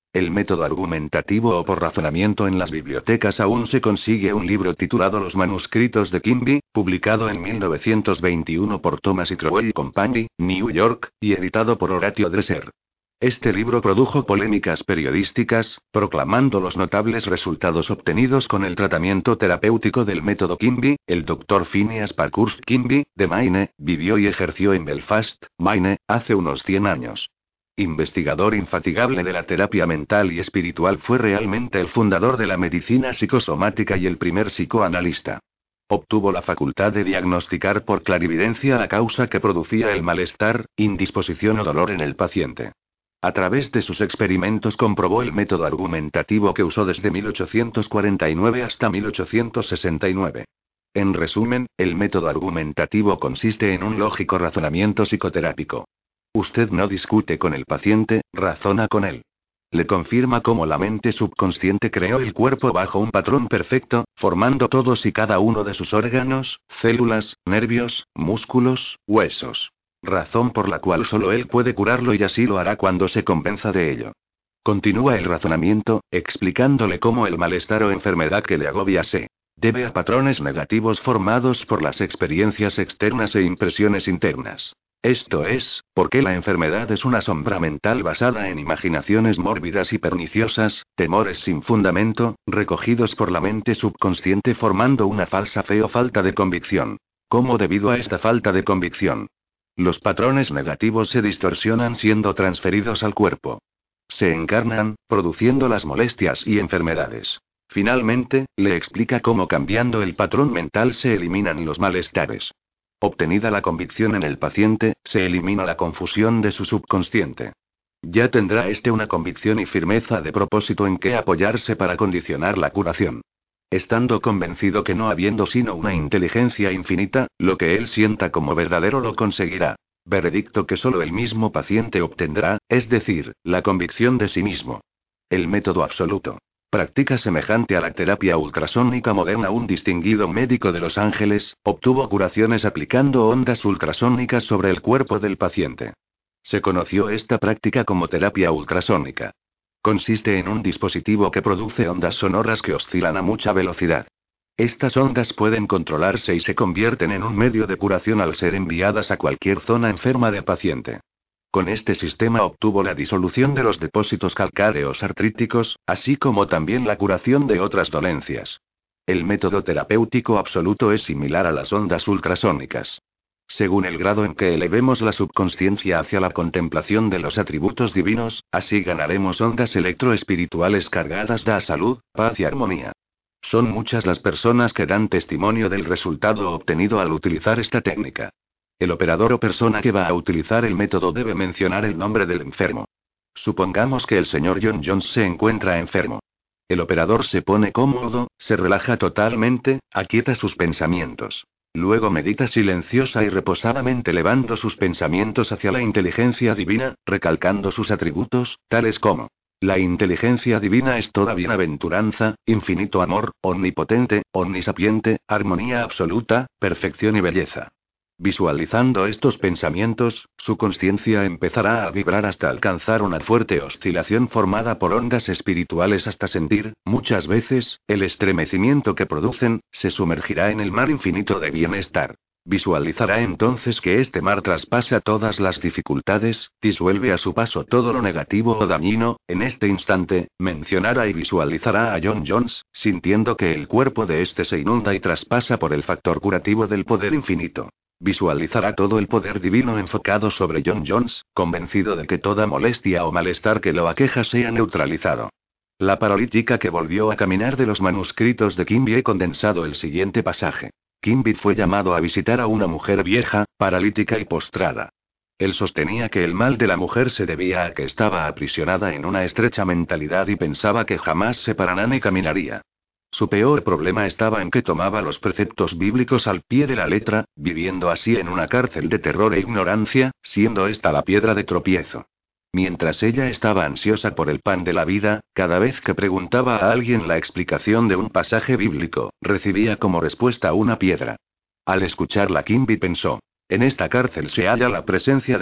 El método argumentativo o por razonamiento. En las bibliotecas aún se consigue un libro titulado Los manuscritos de Quimby, publicado en mil novecientos veintiuno por Thomas y Crowell Company, New York, y editado por Horatio Dresser. Este libro produjo polémicas periodísticas, proclamando los notables resultados obtenidos con el tratamiento terapéutico del método Quimby. El doctor Phineas Parkhurst Quimby, de Maine, vivió y ejerció en Belfast, Maine, hace unos cien años. Investigador infatigable de la terapia mental y espiritual, fue realmente el fundador de la medicina psicosomática y el primer psicoanalista. Obtuvo la facultad de diagnosticar por clarividencia la causa que producía el malestar, indisposición o dolor en el paciente. A través de sus experimentos comprobó el método argumentativo que usó desde mil ochocientos cuarenta y nueve hasta mil ochocientos sesenta y nueve. En resumen, el método argumentativo consiste en un lógico razonamiento psicoterápico. Usted no discute con el paciente, razona con él. Le confirma cómo la mente subconsciente creó el cuerpo bajo un patrón perfecto, formando todos y cada uno de sus órganos, células, nervios, músculos, huesos. Razón por la cual solo él puede curarlo y así lo hará cuando se convenza de ello. Continúa el razonamiento, explicándole cómo el malestar o enfermedad que le agobia se debe a patrones negativos formados por las experiencias externas e impresiones internas. Esto es, porque la enfermedad es una sombra mental basada en imaginaciones mórbidas y perniciosas, temores sin fundamento, recogidos por la mente subconsciente formando una falsa fe o falta de convicción. ¿Cómo debido a esta falta de convicción? Los patrones negativos se distorsionan siendo transferidos al cuerpo. Se encarnan, produciendo las molestias y enfermedades. Finalmente, le explica cómo cambiando el patrón mental se eliminan los malestares. Obtenida la convicción en el paciente, se elimina la confusión de su subconsciente. Ya tendrá éste una convicción y firmeza de propósito en que apoyarse para condicionar la curación. Estando convencido que no habiendo sino una inteligencia infinita, lo que él sienta como verdadero lo conseguirá. Veredicto que solo el mismo paciente obtendrá, es decir, la convicción de sí mismo. El método absoluto. Práctica semejante a la terapia ultrasónica moderna. Un distinguido médico de Los Ángeles obtuvo curaciones aplicando ondas ultrasónicas sobre el cuerpo del paciente. Se conoció esta práctica como terapia ultrasónica. Consiste en un dispositivo que produce ondas sonoras que oscilan a mucha velocidad. Estas ondas pueden controlarse y se convierten en un medio de curación al ser enviadas a cualquier zona enferma del paciente. Con este sistema obtuvo la disolución de los depósitos calcáreos artríticos, así como también la curación de otras dolencias. El método terapéutico absoluto es similar a las ondas ultrasónicas. Según el grado en que elevemos la subconsciencia hacia la contemplación de los atributos divinos, así ganaremos ondas electroespirituales cargadas de salud, paz y armonía. Son muchas las personas que dan testimonio del resultado obtenido al utilizar esta técnica. El operador o persona que va a utilizar el método debe mencionar el nombre del enfermo. Supongamos que el señor John Jones se encuentra enfermo. El operador se pone cómodo, se relaja totalmente, aquieta sus pensamientos. Luego medita silenciosa y reposadamente elevando sus pensamientos hacia la inteligencia divina, recalcando sus atributos, tales como: la inteligencia divina es toda bienaventuranza, infinito amor, omnipotente, omnisapiente, armonía absoluta, perfección y belleza. Visualizando estos pensamientos, su conciencia empezará a vibrar hasta alcanzar una fuerte oscilación formada por ondas espirituales hasta sentir, muchas veces, el estremecimiento que producen, se sumergirá en el mar infinito de bienestar. Visualizará entonces que este mar traspasa todas las dificultades, disuelve a su paso todo lo negativo o dañino. En este instante, mencionará y visualizará a John Jones, sintiendo que el cuerpo de este se inunda y traspasa por el factor curativo del poder infinito. Visualizará todo el poder divino enfocado sobre John Jones, convencido de que toda molestia o malestar que lo aqueja sea neutralizado. La paralítica que volvió a caminar. De los manuscritos de Quimby he condensado el siguiente pasaje. Quimby fue llamado a visitar a una mujer vieja, paralítica y postrada. Él sostenía que el mal de la mujer se debía a que estaba aprisionada en una estrecha mentalidad y pensaba que jamás se parará ni caminaría. Su peor problema estaba en que tomaba los preceptos bíblicos al pie de la letra, viviendo así en una cárcel de terror e ignorancia, siendo esta la piedra de tropiezo. Mientras ella estaba ansiosa por el pan de la vida, cada vez que preguntaba a alguien la explicación de un pasaje bíblico, recibía como respuesta una piedra. Al escucharla, Quimby pensó: en esta cárcel se halla la presencia de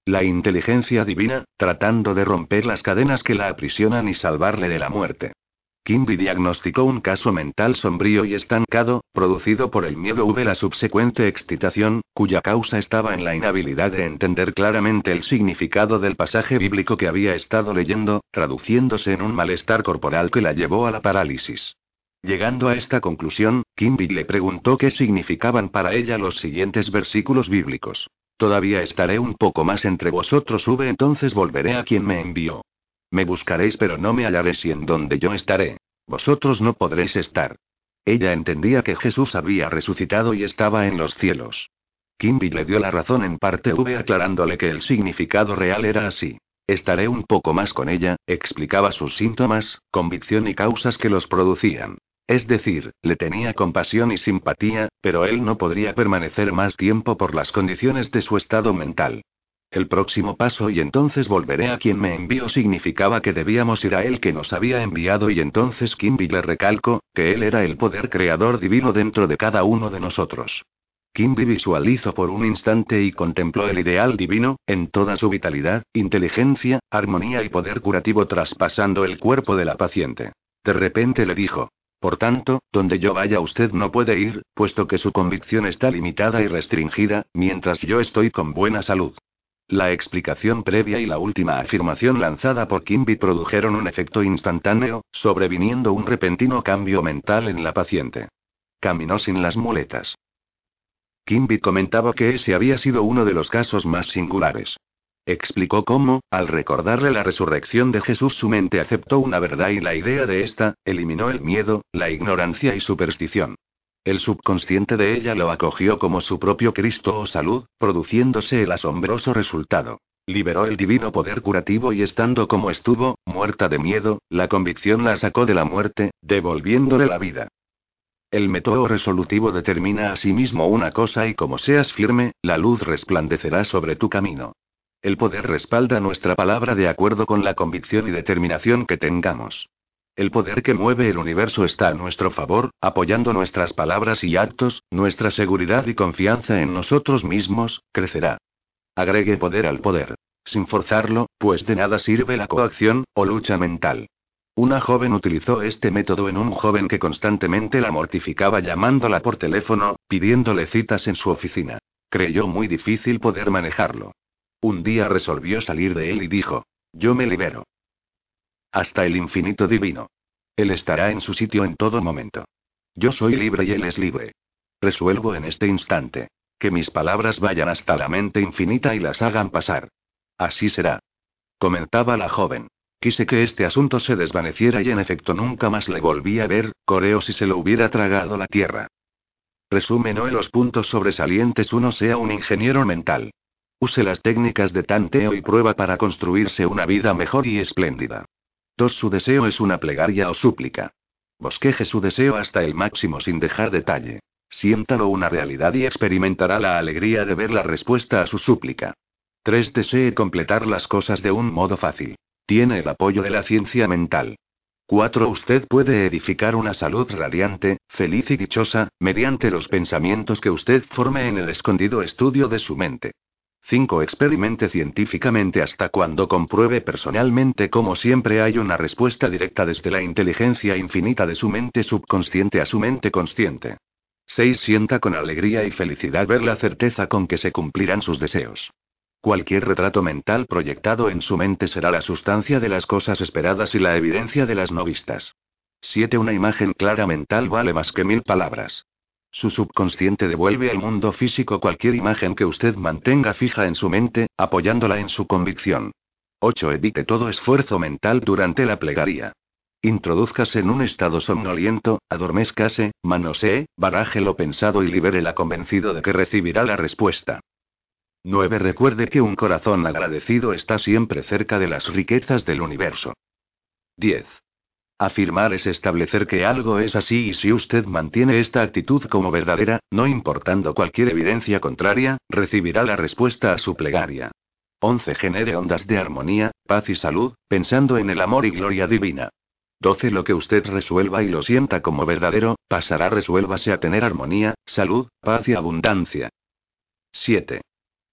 La inteligencia divina, tratando de romper las cadenas que la aprisionan y salvarle de la muerte. Kimby diagnosticó un caso mental sombrío y estancado, producido por el miedo v la subsecuente excitación, cuya causa estaba en la inhabilidad de entender claramente el significado del pasaje bíblico que había estado leyendo, traduciéndose en un malestar corporal que la llevó a la parálisis. Llegando a esta conclusión, Kimby le preguntó qué significaban para ella los siguientes versículos bíblicos. Todavía estaré un poco más entre vosotros v entonces volveré a quien me envió. Me buscaréis pero no me hallaréis y en donde yo estaré, vosotros no podréis estar. Ella entendía que Jesús había resucitado y estaba en los cielos. Kimby le dio la razón en parte v aclarándole que el significado real era así. Estaré un poco más con ella, explicaba sus síntomas, convicción y causas que los producían. Es decir, le tenía compasión y simpatía, pero él no podría permanecer más tiempo por las condiciones de su estado mental. El próximo paso y entonces volveré a quien me envió significaba que debíamos ir a él que nos había enviado y entonces Kimby le recalcó, que él era el poder creador divino dentro de cada uno de nosotros. Kimby visualizó por un instante y contempló el ideal divino, en toda su vitalidad, inteligencia, armonía y poder curativo traspasando el cuerpo de la paciente. De repente le dijo: por tanto, donde yo vaya usted no puede ir, puesto que su convicción está limitada y restringida, mientras yo estoy con buena salud. La explicación previa y la última afirmación lanzada por Kimby produjeron un efecto instantáneo, sobreviniendo un repentino cambio mental en la paciente. Caminó sin las muletas. Kimby comentaba que ese había sido uno de los casos más singulares. Explicó cómo, al recordarle la resurrección de Jesús, su mente aceptó una verdad y la idea de esta, eliminó el miedo, la ignorancia y superstición. El subconsciente de ella lo acogió como su propio Cristo o salud, produciéndose el asombroso resultado. Liberó el divino poder curativo y estando como estuvo, muerta de miedo, la convicción la sacó de la muerte, devolviéndole la vida. El método resolutivo determina asimismo una cosa y como seas firme, la luz resplandecerá sobre tu camino. El poder respalda nuestra palabra de acuerdo con la convicción y determinación que tengamos. El poder que mueve el universo está a nuestro favor, apoyando nuestras palabras y actos, nuestra seguridad y confianza en nosotros mismos, crecerá. Agregue poder al poder. Sin forzarlo, pues de nada sirve la coacción, o lucha mental. Una joven utilizó este método en un joven que constantemente la mortificaba llamándola por teléfono, pidiéndole citas en su oficina. Creyó muy difícil poder manejarlo. Un día resolvió salir de él y dijo: yo me libero. Hasta el infinito divino. Él estará en su sitio en todo momento. Yo soy libre y él es libre. Resuelvo en este instante. Que mis palabras vayan hasta la mente infinita y las hagan pasar. Así será. Comentaba la joven. Quise que este asunto se desvaneciera y en efecto nunca más le volví a ver, coreo si se lo hubiera tragado la tierra. Resumen o en los puntos sobresalientes uno sea un ingeniero mental. Use las técnicas de tanteo y prueba para construirse una vida mejor y espléndida. dos Su deseo es una plegaria o súplica. Bosqueje su deseo hasta el máximo sin dejar detalle. Siéntalo una realidad y experimentará la alegría de ver la respuesta a su súplica. tres Desee completar las cosas de un modo fácil. Tiene el apoyo de la ciencia mental. cuatro Usted puede edificar una salud radiante, feliz y dichosa, mediante los pensamientos que usted forme en el escondido estudio de su mente. cinco Experimente científicamente hasta cuando compruebe personalmente cómo siempre hay una respuesta directa desde la inteligencia infinita de su mente subconsciente a su mente consciente. seis Sienta con alegría y felicidad ver la certeza con que se cumplirán sus deseos. Cualquier retrato mental proyectado en su mente será la sustancia de las cosas esperadas y la evidencia de las no vistas. siete Una imagen clara mental vale más que mil palabras. Su subconsciente devuelve al mundo físico cualquier imagen que usted mantenga fija en su mente, apoyándola en su convicción. ocho Evite todo esfuerzo mental durante la plegaria. Introdúzcase en un estado somnoliento, adormézcase, manosee, baraje lo pensado y libérela convencido de que recibirá la respuesta. nueve Recuerde que un corazón agradecido está siempre cerca de las riquezas del universo. diez Afirmar es establecer que algo es así y si usted mantiene esta actitud como verdadera, no importando cualquier evidencia contraria, recibirá la respuesta a su plegaria. once Genere ondas de armonía, paz y salud, pensando en el amor y gloria divina. doce Lo que usted resuelva y lo sienta como verdadero, pasará resuélvase a tener armonía, salud, paz y abundancia. siete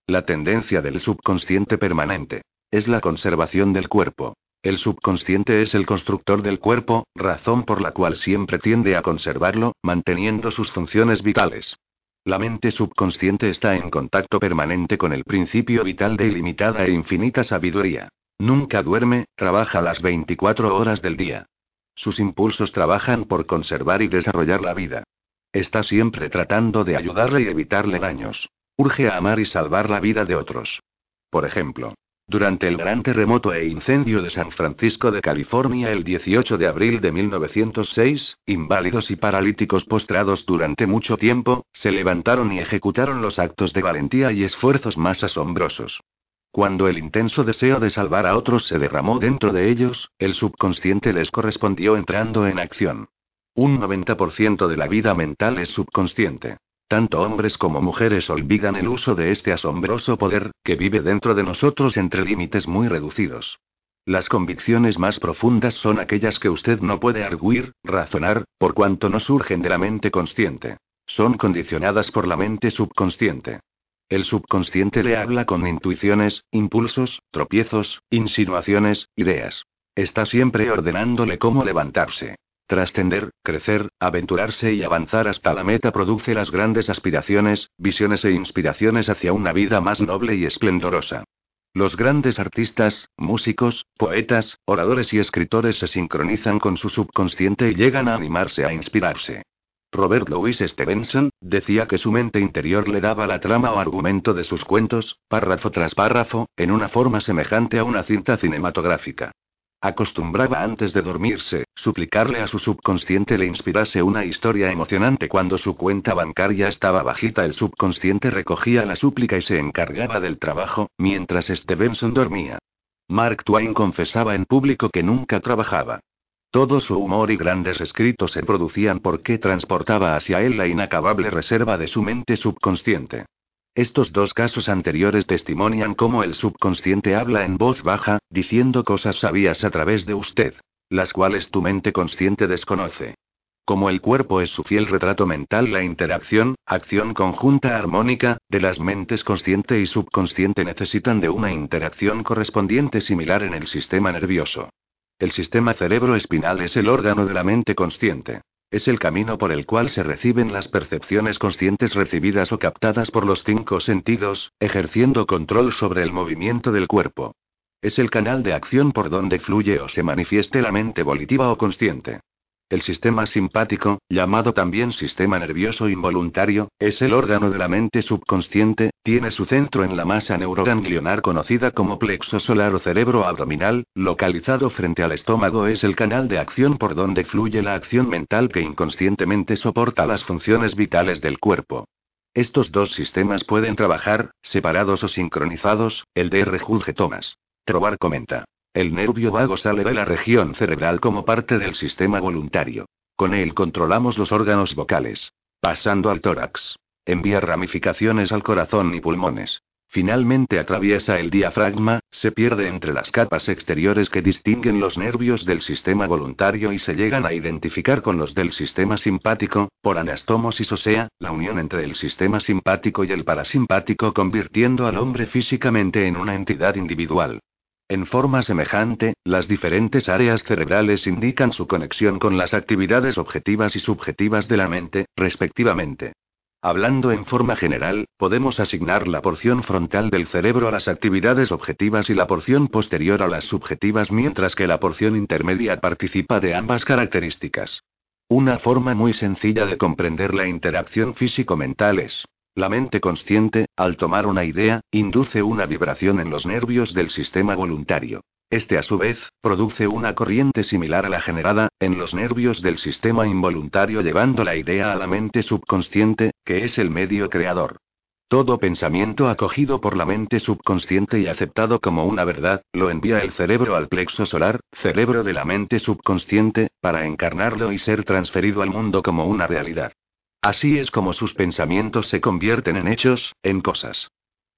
La tendencia del subconsciente permanente es la conservación del cuerpo. El subconsciente es el constructor del cuerpo, razón por la cual siempre tiende a conservarlo, manteniendo sus funciones vitales. La mente subconsciente está en contacto permanente con el principio vital de ilimitada e infinita sabiduría. Nunca duerme, trabaja las veinticuatro horas del día. Sus impulsos trabajan por conservar y desarrollar la vida. Está siempre tratando de ayudarle y evitarle daños. Urge a amar y salvar la vida de otros. Por ejemplo, durante el gran terremoto e incendio de San Francisco de California el dieciocho de abril de mil novecientos seis, inválidos y paralíticos postrados durante mucho tiempo, se levantaron y ejecutaron los actos de valentía y esfuerzos más asombrosos. Cuando el intenso deseo de salvar a otros se derramó dentro de ellos, el subconsciente les correspondió entrando en acción. Un noventa por ciento de la vida mental es subconsciente. Tanto hombres como mujeres olvidan el uso de este asombroso poder, que vive dentro de nosotros entre límites muy reducidos. Las convicciones más profundas son aquellas que usted no puede arguir, razonar, por cuanto no surgen de la mente consciente. Son condicionadas por la mente subconsciente. El subconsciente le habla con intuiciones, impulsos, tropiezos, insinuaciones, ideas. Está siempre ordenándole cómo levantarse. Trascender, crecer, aventurarse y avanzar hasta la meta produce las grandes aspiraciones, visiones e inspiraciones hacia una vida más noble y esplendorosa. Los grandes artistas, músicos, poetas, oradores y escritores se sincronizan con su subconsciente y llegan a animarse a inspirarse. Robert Louis Stevenson decía que su mente interior le daba la trama o argumento de sus cuentos, párrafo tras párrafo, en una forma semejante a una cinta cinematográfica. Acostumbraba antes de dormirse, suplicarle a su subconsciente le inspirase una historia emocionante. Cuando su cuenta bancaria estaba bajita, el subconsciente recogía la súplica y se encargaba del trabajo, mientras Stevenson dormía. Mark Twain confesaba en público que nunca trabajaba. Todo su humor y grandes escritos se producían porque transportaba hacia él la inacabable reserva de su mente subconsciente. Estos dos casos anteriores testimonian cómo el subconsciente habla en voz baja, diciendo cosas sabias a través de usted, las cuales tu mente consciente desconoce. Como el cuerpo es su fiel retrato mental, la interacción, acción conjunta armónica, de las mentes consciente y subconsciente necesitan de una interacción correspondiente similar en el sistema nervioso. El sistema cerebroespinal es el órgano de la mente consciente. Es el camino por el cual se reciben las percepciones conscientes recibidas o captadas por los cinco sentidos, ejerciendo control sobre el movimiento del cuerpo. Es el canal de acción por donde fluye o se manifieste la mente volitiva o consciente. El sistema simpático, llamado también sistema nervioso involuntario, es el órgano de la mente subconsciente, tiene su centro en la masa neuroganglionar conocida como plexo solar o cerebro abdominal, localizado frente al estómago. Es el canal de acción por donde fluye la acción mental que inconscientemente soporta las funciones vitales del cuerpo. Estos dos sistemas pueden trabajar, separados o sincronizados, el Dr. Julge Thomas. Trovar comenta. El nervio vago sale de la región cerebral como parte del sistema voluntario. Con él controlamos los órganos vocales. Pasando al tórax. Envía ramificaciones al corazón y pulmones. Finalmente atraviesa el diafragma, se pierde entre las capas exteriores que distinguen los nervios del sistema voluntario y se llegan a identificar con los del sistema simpático, por anastomosis, o sea, la unión entre el sistema simpático y el parasimpático, convirtiendo al hombre físicamente en una entidad individual. En forma semejante, las diferentes áreas cerebrales indican su conexión con las actividades objetivas y subjetivas de la mente, respectivamente. Hablando en forma general, podemos asignar la porción frontal del cerebro a las actividades objetivas y la porción posterior a las subjetivas, mientras que la porción intermedia participa de ambas características. Una forma muy sencilla de comprender la interacción físico-mental es: la mente consciente, al tomar una idea, induce una vibración en los nervios del sistema voluntario. Este a su vez, produce una corriente similar a la generada, en los nervios del sistema involuntario, llevando la idea a la mente subconsciente, que es el medio creador. Todo pensamiento acogido por la mente subconsciente y aceptado como una verdad, lo envía el cerebro al plexo solar, cerebro de la mente subconsciente, para encarnarlo y ser transferido al mundo como una realidad. Así es como sus pensamientos se convierten en hechos, en cosas.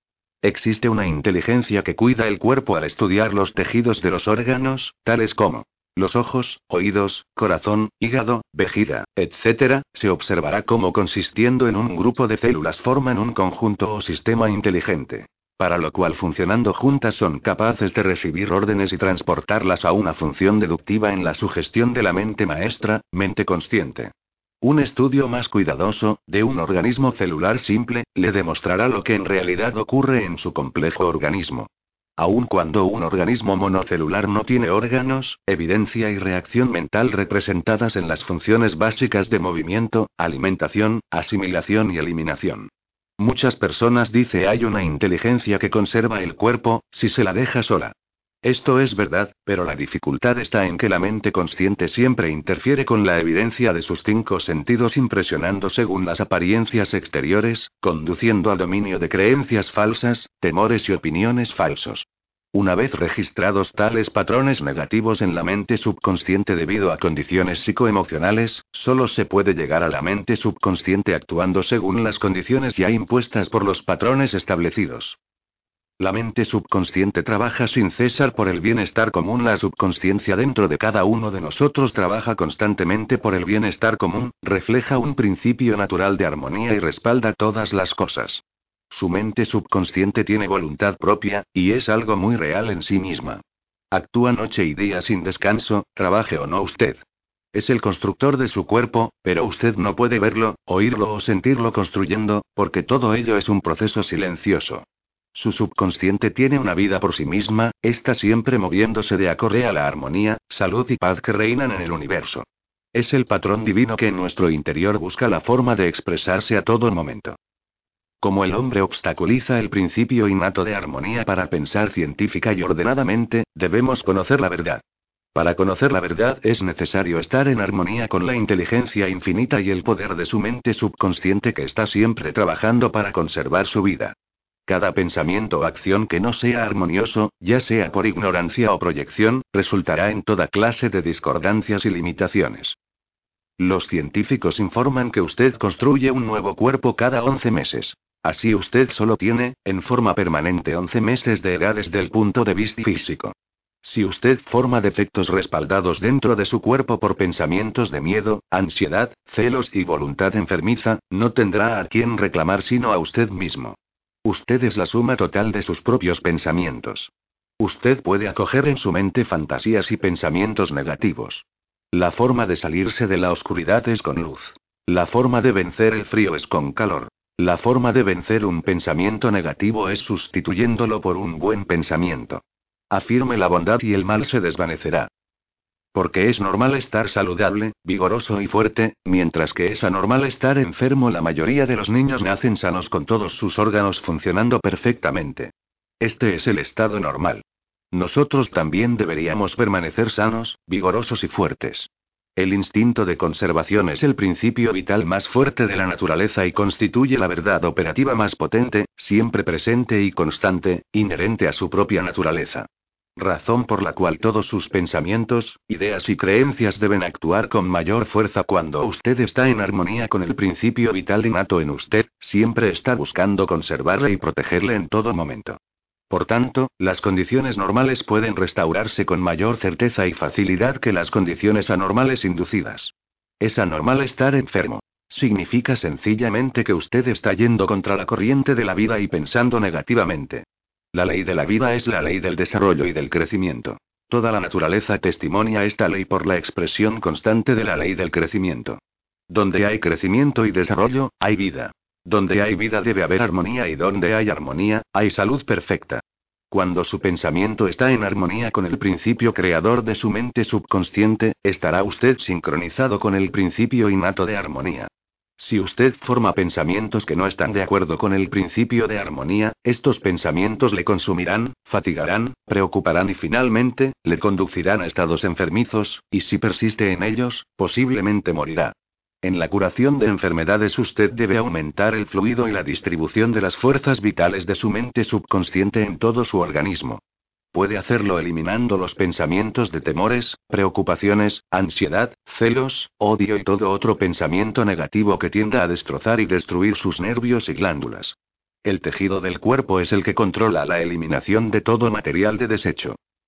Existe una inteligencia que cuida el cuerpo al estudiar los tejidos de los órganos, tales como los ojos, oídos, corazón, hígado, vejiga, etcétera. Se observará cómo, consistiendo en un grupo de células, forman un conjunto o sistema inteligente. Para lo cual funcionando juntas son capaces de recibir órdenes y transportarlas a una función deductiva en la sugestión de la mente maestra, mente consciente. Un estudio más cuidadoso, de un organismo celular simple, le demostrará lo que en realidad ocurre en su complejo organismo. Aun cuando un organismo monocelular no tiene órganos, evidencia y reacción mental representadas en las funciones básicas de movimiento, alimentación, asimilación y eliminación. Muchas personas dicen hay una inteligencia que conserva el cuerpo, si se la deja sola. Esto es verdad, pero la dificultad está en que la mente consciente siempre interfiere con la evidencia de sus cinco sentidos impresionando según las apariencias exteriores, conduciendo al dominio de creencias falsas, temores y opiniones falsos. Una vez registrados tales patrones negativos en la mente subconsciente debido a condiciones psicoemocionales, solo se puede llegar a la mente subconsciente actuando según las condiciones ya impuestas por los patrones establecidos. La mente subconsciente trabaja sin cesar por el bienestar común. La subconsciencia dentro de cada uno de nosotros trabaja constantemente por el bienestar común, refleja un principio natural de armonía y respalda todas las cosas. Su mente subconsciente tiene voluntad propia, y es algo muy real en sí misma. Actúa noche y día sin descanso, trabaje o no usted. Es el constructor de su cuerpo, pero usted no puede verlo, oírlo o sentirlo construyendo, porque todo ello es un proceso silencioso. Su subconsciente tiene una vida por sí misma, está siempre moviéndose de acorde a la armonía, salud y paz que reinan en el universo. Es el patrón divino que en nuestro interior busca la forma de expresarse a todo momento. Como el hombre obstaculiza el principio innato de armonía para pensar científica y ordenadamente, debemos conocer la verdad. Para conocer la verdad es necesario estar en armonía con la inteligencia infinita y el poder de su mente subconsciente que está siempre trabajando para conservar su vida. Cada pensamiento o acción que no sea armonioso, ya sea por ignorancia o proyección, resultará en toda clase de discordancias y limitaciones. Los científicos informan que usted construye un nuevo cuerpo cada once meses. Así usted solo tiene, en forma permanente once meses de edad desde el punto de vista físico. Si usted forma defectos respaldados dentro de su cuerpo por pensamientos de miedo, ansiedad, celos y voluntad enfermiza, no tendrá a quien reclamar sino a usted mismo. Usted es la suma total de sus propios pensamientos. Usted puede acoger en su mente fantasías y pensamientos negativos. La forma de salirse de la oscuridad es con luz. La forma de vencer el frío es con calor. La forma de vencer un pensamiento negativo es sustituyéndolo por un buen pensamiento. Afirme la bondad y el mal se desvanecerá. Porque es normal estar saludable, vigoroso y fuerte, mientras que es anormal estar enfermo. La mayoría de los niños nacen sanos con todos sus órganos funcionando perfectamente. Este es el estado normal. Nosotros también deberíamos permanecer sanos, vigorosos y fuertes. El instinto de conservación es el principio vital más fuerte de la naturaleza y constituye la verdad operativa más potente, siempre presente y constante, inherente a su propia naturaleza. Razón por la cual todos sus pensamientos, ideas y creencias deben actuar con mayor fuerza cuando usted está en armonía con el principio vital innato en usted, siempre está buscando conservarle y protegerle en todo momento. Por tanto, las condiciones normales pueden restaurarse con mayor certeza y facilidad que las condiciones anormales inducidas. Es anormal estar enfermo. Significa sencillamente que usted está yendo contra la corriente de la vida y pensando negativamente. La ley de la vida es la ley del desarrollo y del crecimiento. Toda la naturaleza testimonia esta ley por la expresión constante de la ley del crecimiento. Donde hay crecimiento y desarrollo, hay vida. Donde hay vida debe haber armonía y donde hay armonía, hay salud perfecta. Cuando su pensamiento está en armonía con el principio creador de su mente subconsciente, estará usted sincronizado con el principio innato de armonía. Si usted forma pensamientos que no están de acuerdo con el principio de armonía, estos pensamientos le consumirán, fatigarán, preocuparán y finalmente, le conducirán a estados enfermizos, y si persiste en ellos, posiblemente morirá. En la curación de enfermedades usted debe aumentar el fluido y la distribución de las fuerzas vitales de su mente subconsciente en todo su organismo. Puede hacerlo eliminando los pensamientos de temores, preocupaciones, ansiedad, celos, odio y todo otro pensamiento negativo que tienda a destrozar y destruir sus nervios y glándulas. El tejido del cuerpo es el que controla la eliminación de todo material de desecho.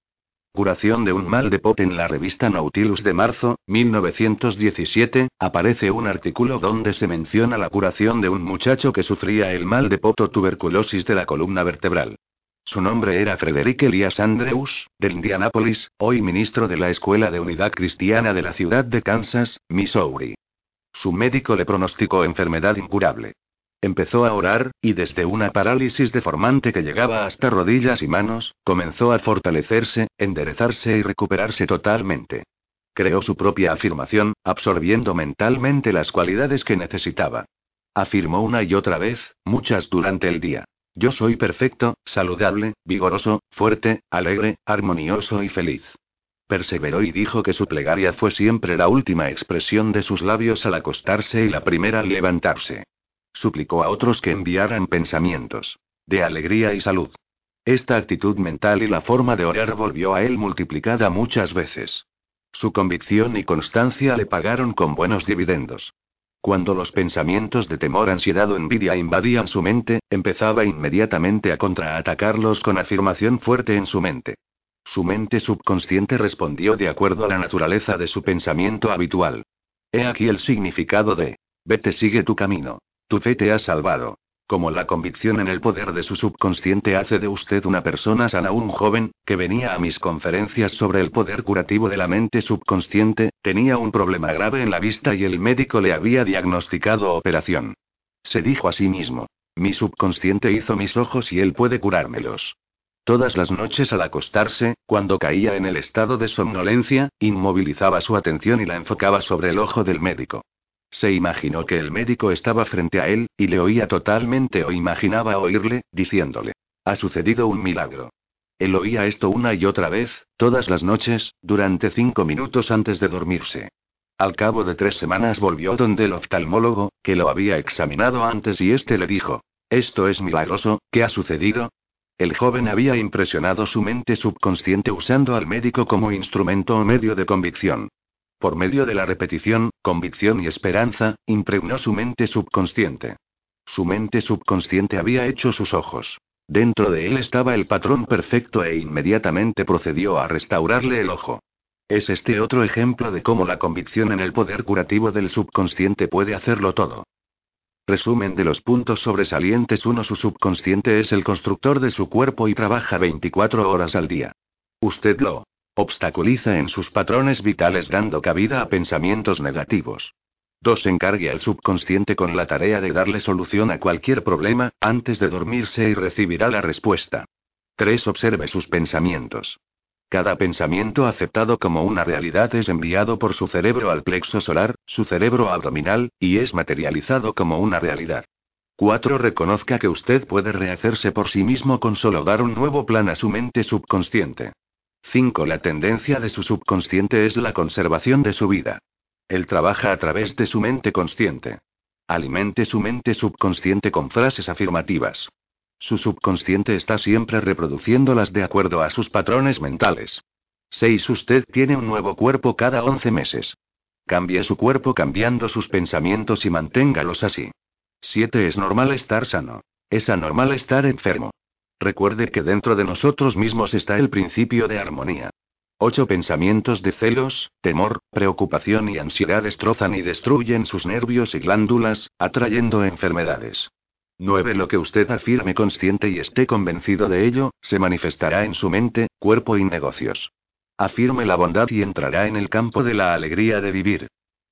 Curación de un mal de Pot. En la revista Nautilus de marzo, mil novecientos diecisiete, aparece un artículo donde se menciona la curación de un muchacho que sufría el mal de Pot o tuberculosis de la columna vertebral. Su nombre era Frederick Elias Andrews, de Indianápolis, hoy ministro de la Escuela de Unidad Cristiana de la ciudad de Kansas, Missouri. Su médico le pronosticó enfermedad incurable. Empezó a orar, y desde una parálisis deformante que llegaba hasta rodillas y manos, comenzó a fortalecerse, enderezarse y recuperarse totalmente. Creó su propia afirmación, absorbiendo mentalmente las cualidades que necesitaba. Afirmó una y otra vez, muchas durante el día. Yo soy perfecto, saludable, vigoroso, fuerte, alegre, armonioso y feliz. Perseveró y dijo que su plegaria fue siempre la última expresión de sus labios al acostarse y la primera al levantarse. Suplicó a otros que enviaran pensamientos de alegría y salud. Esta actitud mental y la forma de orar volvió a él multiplicada muchas veces. Su convicción y constancia le pagaron con buenos dividendos. Cuando los pensamientos de temor, ansiedad o envidia invadían su mente, empezaba inmediatamente a contraatacarlos con afirmación fuerte en su mente. Su mente subconsciente respondió de acuerdo a la naturaleza de su pensamiento habitual. He aquí el significado de: vete, sigue tu camino. Tu fe te ha salvado. Como la convicción en el poder de su subconsciente hace de usted una persona sana. Un joven, que venía a mis conferencias sobre el poder curativo de la mente subconsciente, tenía un problema grave en la vista y el médico le había diagnosticado operación. Se dijo a sí mismo: mi subconsciente hizo mis ojos y él puede curármelos. Todas las noches al acostarse, cuando caía en el estado de somnolencia, inmovilizaba su atención y la enfocaba sobre el ojo del médico. Se imaginó que el médico estaba frente a él, y le oía totalmente o imaginaba oírle, diciéndole: ha sucedido un milagro. Él oía esto una y otra vez, todas las noches, durante cinco minutos antes de dormirse. Al cabo de tres semanas volvió donde el oftalmólogo, que lo había examinado antes, y este le dijo: esto es milagroso, ¿qué ha sucedido? El joven había impresionado su mente subconsciente usando al médico como instrumento o medio de convicción. Por medio de la repetición, convicción y esperanza, impregnó su mente subconsciente. Su mente subconsciente había hecho sus ojos. Dentro de él estaba el patrón perfecto e inmediatamente procedió a restaurarle el ojo. Es este otro ejemplo de cómo la convicción en el poder curativo del subconsciente puede hacerlo todo. Resumen de los puntos sobresalientes. uno. Su subconsciente es el constructor de su cuerpo y trabaja veinticuatro horas al día. Usted lo obstaculiza en sus patrones vitales dando cabida a pensamientos negativos. dos. Encargue al subconsciente con la tarea de darle solución a cualquier problema, antes de dormirse, y recibirá la respuesta. tres. Observe sus pensamientos. Cada pensamiento aceptado como una realidad es enviado por su cerebro al plexo solar, su cerebro abdominal, y es materializado como una realidad. cuatro. Reconozca que usted puede rehacerse por sí mismo con solo dar un nuevo plan a su mente subconsciente. cinco. La tendencia de su subconsciente es la conservación de su vida. Él trabaja a través de su mente consciente. Alimente su mente subconsciente con frases afirmativas. Su subconsciente está siempre reproduciéndolas de acuerdo a sus patrones mentales. seis. Usted tiene un nuevo cuerpo cada once meses. Cambie su cuerpo cambiando sus pensamientos y manténgalos así. siete. Es normal estar sano. Es anormal estar enfermo. Recuerde que dentro de nosotros mismos está el principio de armonía. ocho. Pensamientos de celos, temor, preocupación y ansiedad destrozan y destruyen sus nervios y glándulas, atrayendo enfermedades. nueve. Lo que usted afirme consciente y esté convencido de ello, se manifestará en su mente, cuerpo y negocios. Afirme la bondad y entrará en el campo de la alegría de vivir.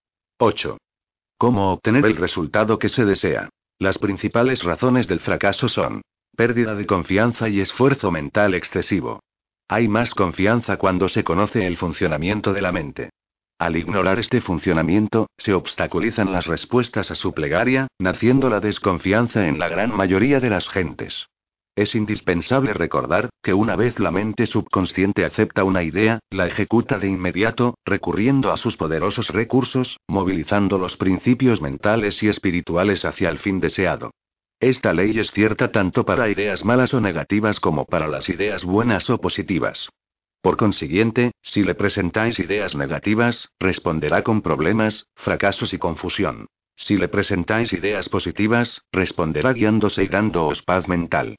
ocho. ¿Cómo obtener el resultado que se desea? Las principales razones del fracaso son: pérdida de confianza y esfuerzo mental excesivo. Hay más confianza cuando se conoce el funcionamiento de la mente. Al ignorar este funcionamiento, se obstaculizan las respuestas a su plegaria, naciendo la desconfianza en la gran mayoría de las gentes. Es indispensable recordar que una vez la mente subconsciente acepta una idea, la ejecuta de inmediato, recurriendo a sus poderosos recursos, movilizando los principios mentales y espirituales hacia el fin deseado. Esta ley es cierta tanto para ideas malas o negativas como para las ideas buenas o positivas. Por consiguiente, si le presentáis ideas negativas, responderá con problemas, fracasos y confusión. Si le presentáis ideas positivas, responderá guiándose y dándoos paz mental.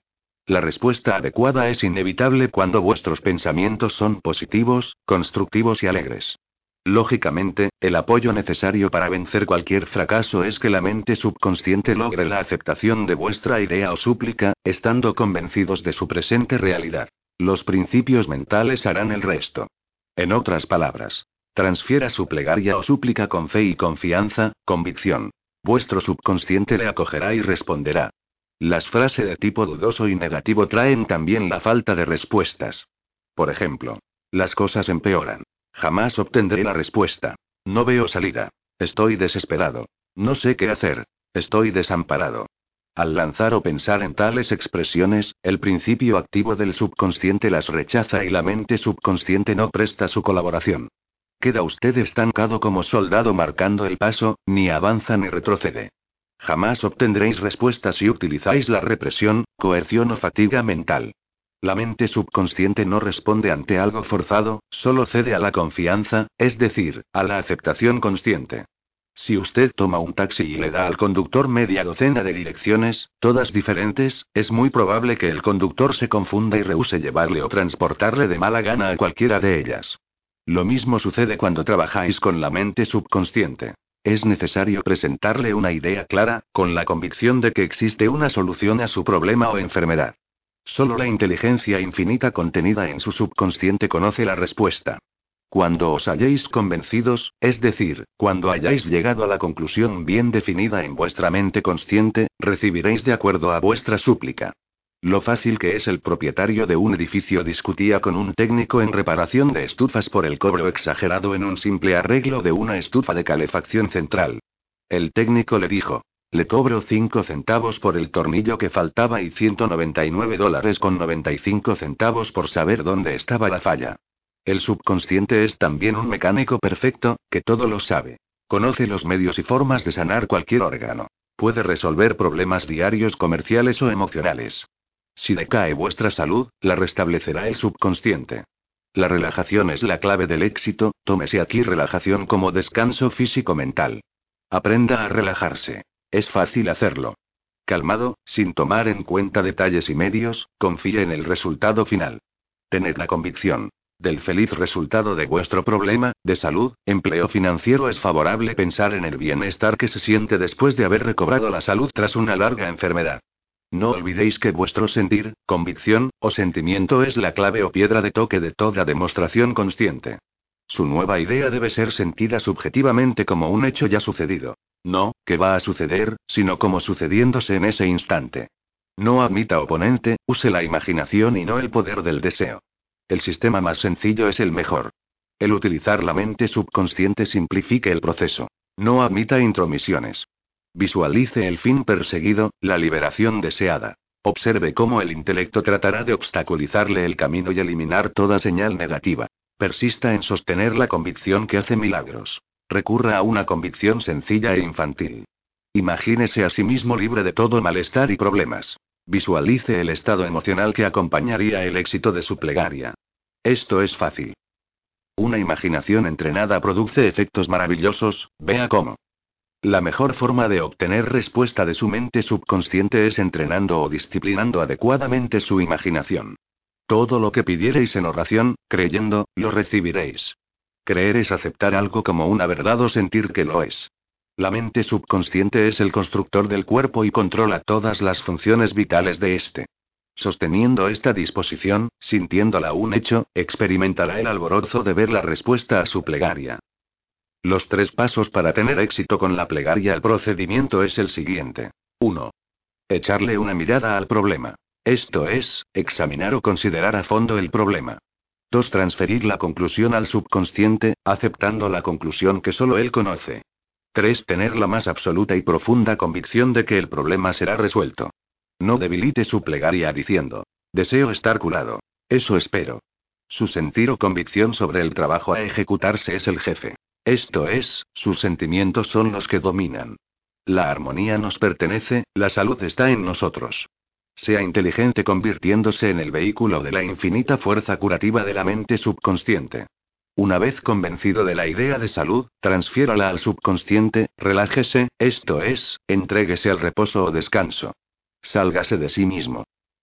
La respuesta adecuada es inevitable cuando vuestros pensamientos son positivos, constructivos y alegres. Lógicamente, el apoyo necesario para vencer cualquier fracaso es que la mente subconsciente logre la aceptación de vuestra idea o súplica, estando convencidos de su presente realidad. Los principios mentales harán el resto. En otras palabras, transfiera su plegaria o súplica con fe y confianza, convicción. Vuestro subconsciente le acogerá y responderá. Las frases de tipo dudoso y negativo traen también la falta de respuestas. Por ejemplo, las cosas empeoran. Jamás obtendré la respuesta. No veo salida. Estoy desesperado. No sé qué hacer. Estoy desamparado. Al lanzar o pensar en tales expresiones, el principio activo del subconsciente las rechaza y la mente subconsciente no presta su colaboración. Queda usted estancado como soldado marcando el paso, ni avanza ni retrocede. Jamás obtendréis respuestas si utilizáis la represión, coerción o fatiga mental. La mente subconsciente no responde ante algo forzado, solo cede a la confianza, es decir, a la aceptación consciente. Si usted toma un taxi y le da al conductor media docena de direcciones, todas diferentes, es muy probable que el conductor se confunda y rehúse llevarle o transportarle de mala gana a cualquiera de ellas. Lo mismo sucede cuando trabajáis con la mente subconsciente. Es necesario presentarle una idea clara, con la convicción de que existe una solución a su problema o enfermedad. Solo la inteligencia infinita contenida en su subconsciente conoce la respuesta. Cuando os halléis convencidos, es decir, cuando hayáis llegado a la conclusión bien definida en vuestra mente consciente, recibiréis de acuerdo a vuestra súplica. Lo fácil que es el propietario de un edificio discutía con un técnico en reparación de estufas por el cobro exagerado en un simple arreglo de una estufa de calefacción central. El técnico le dijo: le cobro cinco centavos por el tornillo que faltaba y ciento noventa y nueve dólares con noventa y cinco centavos por saber dónde estaba la falla. El subconsciente es también un mecánico perfecto, que todo lo sabe. Conoce los medios y formas de sanar cualquier órgano. Puede resolver problemas diarios comerciales o emocionales. Si decae vuestra salud, la restablecerá el subconsciente. La relajación es la clave del éxito, tómese aquí relajación como descanso físico-mental. Aprenda a relajarse. Es fácil hacerlo. Calmado, sin tomar en cuenta detalles y medios, confíe en el resultado final. Tened la convicción del feliz resultado de vuestro problema, de salud, empleo financiero. Es favorable pensar en el bienestar que se siente después de haber recobrado la salud tras una larga enfermedad. No olvidéis que vuestro sentir, convicción, o sentimiento es la clave o piedra de toque de toda demostración consciente. Su nueva idea debe ser sentida subjetivamente como un hecho ya sucedido. No, que va a suceder, sino como sucediéndose en ese instante. No admita oponente, use la imaginación y no el poder del deseo. El sistema más sencillo es el mejor. El utilizar la mente subconsciente simplifique el proceso. No admita intromisiones. Visualice el fin perseguido, la liberación deseada. Observe cómo el intelecto tratará de obstaculizarle el camino y eliminar toda señal negativa. Persista en sostener la convicción que hace milagros. Recurra a una convicción sencilla e infantil. Imagínese a sí mismo libre de todo malestar y problemas. Visualice el estado emocional que acompañaría el éxito de su plegaria. Esto es fácil. Una imaginación entrenada produce efectos maravillosos, vea cómo. La mejor forma de obtener respuesta de su mente subconsciente es entrenando o disciplinando adecuadamente su imaginación. Todo lo que pidiereis en oración, creyendo, lo recibiréis. Creer es aceptar algo como una verdad o sentir que lo es. La mente subconsciente es el constructor del cuerpo y controla todas las funciones vitales de este. Sosteniendo esta disposición, sintiéndola un hecho, experimentará el alborozo de ver la respuesta a su plegaria. Los tres pasos para tener éxito con la plegaria. El procedimiento es el siguiente. uno. Echarle una mirada al problema. Esto es, examinar o considerar a fondo el problema. dos. Transferir la conclusión al subconsciente, aceptando la conclusión que solo él conoce. tres. Tener la más absoluta y profunda convicción de que el problema será resuelto. No debilite su plegaria diciendo: deseo estar curado. Eso espero. Su sentir o convicción sobre el trabajo a ejecutarse es el jefe. Esto es, sus sentimientos son los que dominan. La armonía nos pertenece, la salud está en nosotros. Sea inteligente convirtiéndose en el vehículo de la infinita fuerza curativa de la mente subconsciente. Una vez convencido de la idea de salud, transfiérala al subconsciente, relájese, esto es, entréguese al reposo o descanso. Sálgase de sí mismo.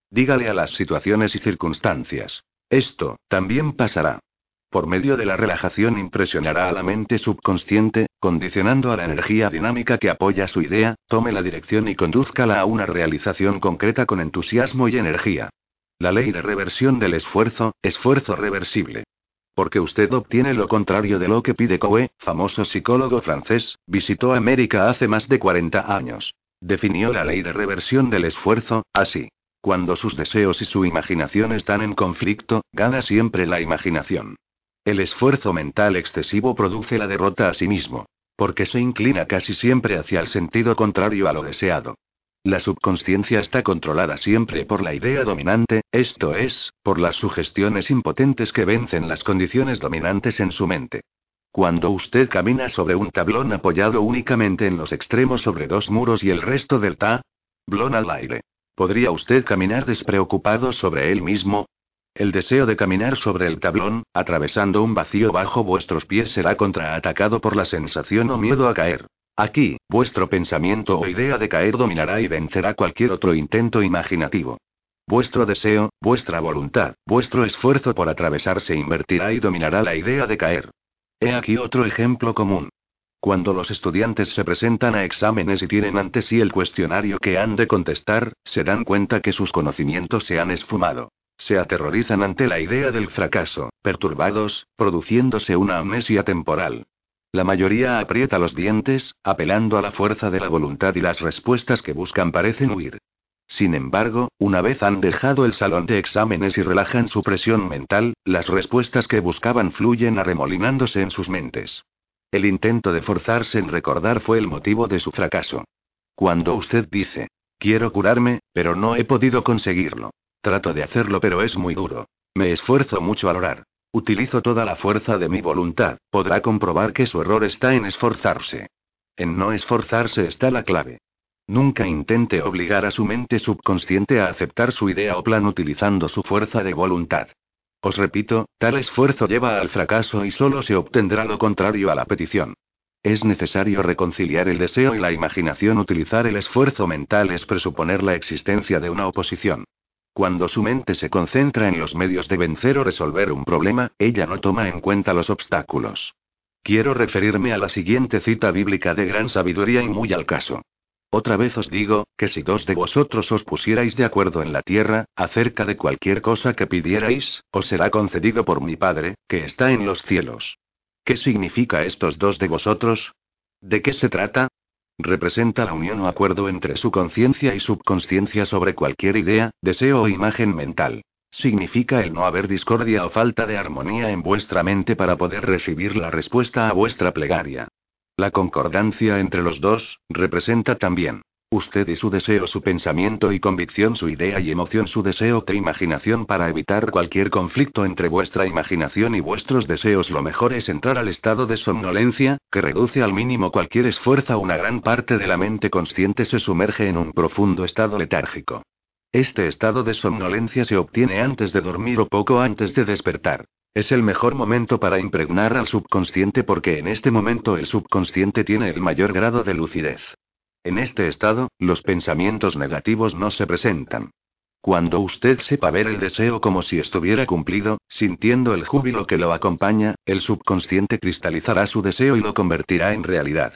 Dígale a las situaciones y circunstancias: esto también pasará. Por medio de la relajación impresionará a la mente subconsciente, condicionando a la energía dinámica que apoya su idea, tome la dirección y condúzcala a una realización concreta con entusiasmo y energía. La ley de reversión del esfuerzo, esfuerzo reversible. Porque usted obtiene lo contrario de lo que pide. Coe, famoso psicólogo francés, visitó América hace más de cuarenta años. Definió la ley de reversión del esfuerzo, así. Cuando sus deseos y su imaginación están en conflicto, gana siempre la imaginación. El esfuerzo mental excesivo produce la derrota a sí mismo. Porque se inclina casi siempre hacia el sentido contrario a lo deseado. La subconsciencia está controlada siempre por la idea dominante, esto es, por las sugestiones impotentes que vencen las condiciones dominantes en su mente. Cuando usted camina sobre un tablón apoyado únicamente en los extremos sobre dos muros y el resto del tablón al aire, ¿podría usted caminar despreocupado sobre él mismo? El deseo de caminar sobre el tablón, atravesando un vacío bajo vuestros pies, será contraatacado por la sensación o miedo a caer. Aquí, vuestro pensamiento o idea de caer dominará y vencerá cualquier otro intento imaginativo. Vuestro deseo, vuestra voluntad, vuestro esfuerzo por atravesar se invertirá y dominará la idea de caer. He aquí otro ejemplo común. Cuando los estudiantes se presentan a exámenes y tienen ante sí el cuestionario que han de contestar, se dan cuenta que sus conocimientos se han esfumado. Se aterrorizan ante la idea del fracaso, perturbados, produciéndose una amnesia temporal. La mayoría aprieta los dientes, apelando a la fuerza de la voluntad y las respuestas que buscan parecen huir. Sin embargo, una vez han dejado el salón de exámenes y relajan su presión mental, las respuestas que buscaban fluyen arremolinándose en sus mentes. El intento de forzarse en recordar fue el motivo de su fracaso. Cuando usted dice: quiero curarme, pero no he podido conseguirlo. Trato de hacerlo pero es muy duro. Me esfuerzo mucho al orar. Utilizo toda la fuerza de mi voluntad, podrá comprobar que su error está en esforzarse. En no esforzarse está la clave. Nunca intente obligar a su mente subconsciente a aceptar su idea o plan utilizando su fuerza de voluntad. Os repito, tal esfuerzo lleva al fracaso y solo se obtendrá lo contrario a la petición. Es necesario reconciliar el deseo y la imaginación. Utilizar el esfuerzo mental es presuponer la existencia de una oposición. Cuando su mente se concentra en los medios de vencer o resolver un problema, ella no toma en cuenta los obstáculos. Quiero referirme a la siguiente cita bíblica de gran sabiduría y muy al caso. Otra vez os digo, que si dos de vosotros os pusierais de acuerdo en la tierra, acerca de cualquier cosa que pidierais, os será concedido por mi Padre, que está en los cielos. ¿Qué significa estos dos de vosotros? ¿De qué se trata? Representa la unión o acuerdo entre su conciencia y subconsciencia sobre cualquier idea, deseo o imagen mental. Significa el no haber discordia o falta de armonía en vuestra mente para poder recibir la respuesta a vuestra plegaria. La concordancia entre los dos, representa también usted y su deseo, su pensamiento y convicción, su idea y emoción, su deseo e imaginación. Para evitar cualquier conflicto entre vuestra imaginación y vuestros deseos, lo mejor es entrar al estado de somnolencia, que reduce al mínimo cualquier esfuerzo. Una gran parte de la mente consciente se sumerge en un profundo estado letárgico. Este estado de somnolencia se obtiene antes de dormir o poco antes de despertar. Es el mejor momento para impregnar al subconsciente porque en este momento el subconsciente tiene el mayor grado de lucidez. En este estado, los pensamientos negativos no se presentan. Cuando usted sepa ver el deseo como si estuviera cumplido, sintiendo el júbilo que lo acompaña, el subconsciente cristalizará su deseo y lo convertirá en realidad.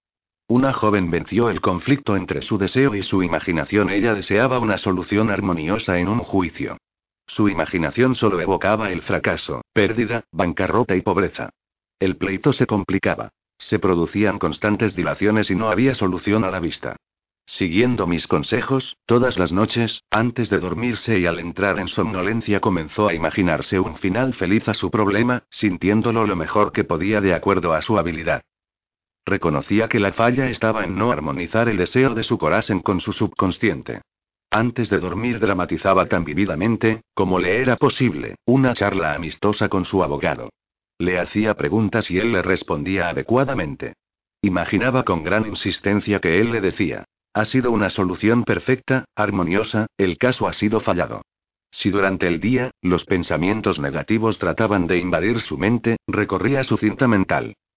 Una joven venció el conflicto entre su deseo y su imaginación. Ella deseaba una solución armoniosa en un juicio. Su imaginación solo evocaba el fracaso, pérdida, bancarrota y pobreza. El pleito se complicaba. Se producían constantes dilaciones y no había solución a la vista. Siguiendo mis consejos, todas las noches, antes de dormirse y al entrar en somnolencia, comenzó a imaginarse un final feliz a su problema, sintiéndolo lo mejor que podía de acuerdo a su habilidad. Reconocía que la falla estaba en no armonizar el deseo de su corazón con su subconsciente. Antes de dormir dramatizaba tan vividamente, como le era posible, una charla amistosa con su abogado. Le hacía preguntas y él le respondía adecuadamente. Imaginaba con gran insistencia que él le decía: ha sido una solución perfecta, armoniosa, el caso ha sido fallado. Si durante el día, los pensamientos negativos trataban de invadir su mente, recorría su cinta mental.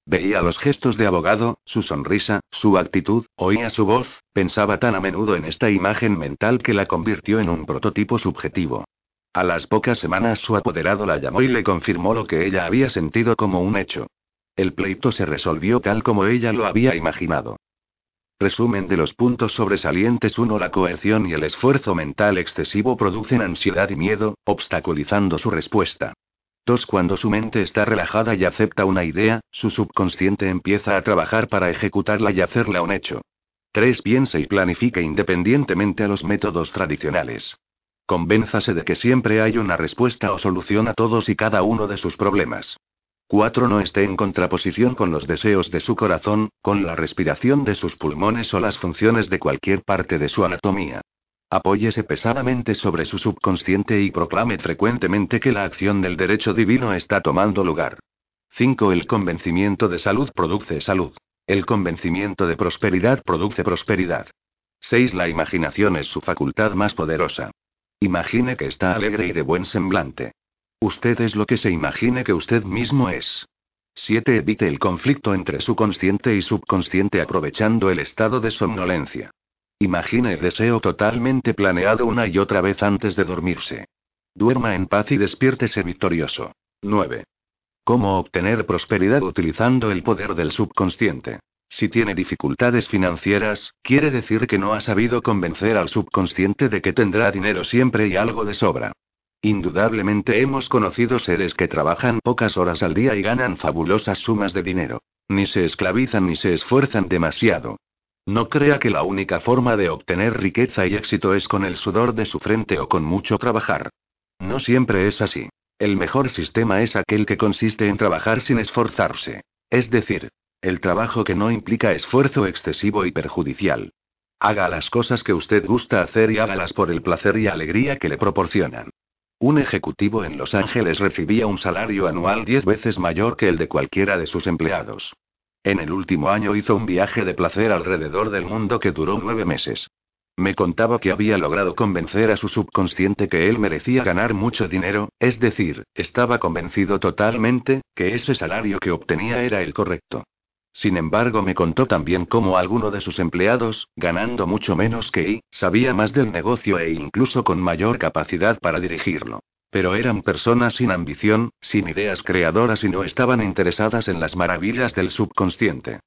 Veía los gestos de abogado, su sonrisa, su actitud, oía su voz, pensaba tan a menudo en esta imagen mental que la convirtió en un prototipo subjetivo. A las pocas semanas su apoderado la llamó y le confirmó lo que ella había sentido como un hecho. El pleito se resolvió tal como ella lo había imaginado. Resumen de los puntos sobresalientes: uno La coerción y el esfuerzo mental excesivo producen ansiedad y miedo, obstaculizando su respuesta. dos Cuando su mente está relajada y acepta una idea, su subconsciente empieza a trabajar para ejecutarla y hacerla un hecho. tres Piense y planifique independientemente a los métodos tradicionales. Convénzase de que siempre hay una respuesta o solución a todos y cada uno de sus problemas. cuatro No esté en contraposición con los deseos de su corazón, con la respiración de sus pulmones o las funciones de cualquier parte de su anatomía. Apóyese pesadamente sobre su subconsciente y proclame frecuentemente que la acción del derecho divino está tomando lugar. cinco El convencimiento de salud produce salud. El convencimiento de prosperidad produce prosperidad. seis La imaginación es su facultad más poderosa. Imagine que está alegre y de buen semblante. Usted es lo que se imagine que usted mismo es. siete Evite el conflicto entre su consciente y subconsciente aprovechando el estado de somnolencia. Imagine el deseo totalmente planeado una y otra vez antes de dormirse. Duerma en paz y despiértese victorioso. nueve ¿Cómo obtener prosperidad utilizando el poder del subconsciente? Si tiene dificultades financieras, quiere decir que no ha sabido convencer al subconsciente de que tendrá dinero siempre y algo de sobra. Indudablemente hemos conocido seres que trabajan pocas horas al día y ganan fabulosas sumas de dinero. Ni se esclavizan ni se esfuerzan demasiado. No crea que la única forma de obtener riqueza y éxito es con el sudor de su frente o con mucho trabajar. No siempre es así. El mejor sistema es aquel que consiste en trabajar sin esforzarse. Es decir, el trabajo que no implica esfuerzo excesivo y perjudicial. Haga las cosas que usted gusta hacer y hágalas por el placer y alegría que le proporcionan. Un ejecutivo en Los Ángeles recibía un salario anual diez veces mayor que el de cualquiera de sus empleados. En el último año hizo un viaje de placer alrededor del mundo que duró nueve meses. Me contaba que había logrado convencer a su subconsciente que él merecía ganar mucho dinero, es decir, estaba convencido totalmente que ese salario que obtenía era el correcto. Sin embargo, me contó también cómo alguno de sus empleados, ganando mucho menos que él, sabía más del negocio e incluso con mayor capacidad para dirigirlo. Pero eran personas sin ambición, sin ideas creadoras y no estaban interesadas en las maravillas del subconsciente.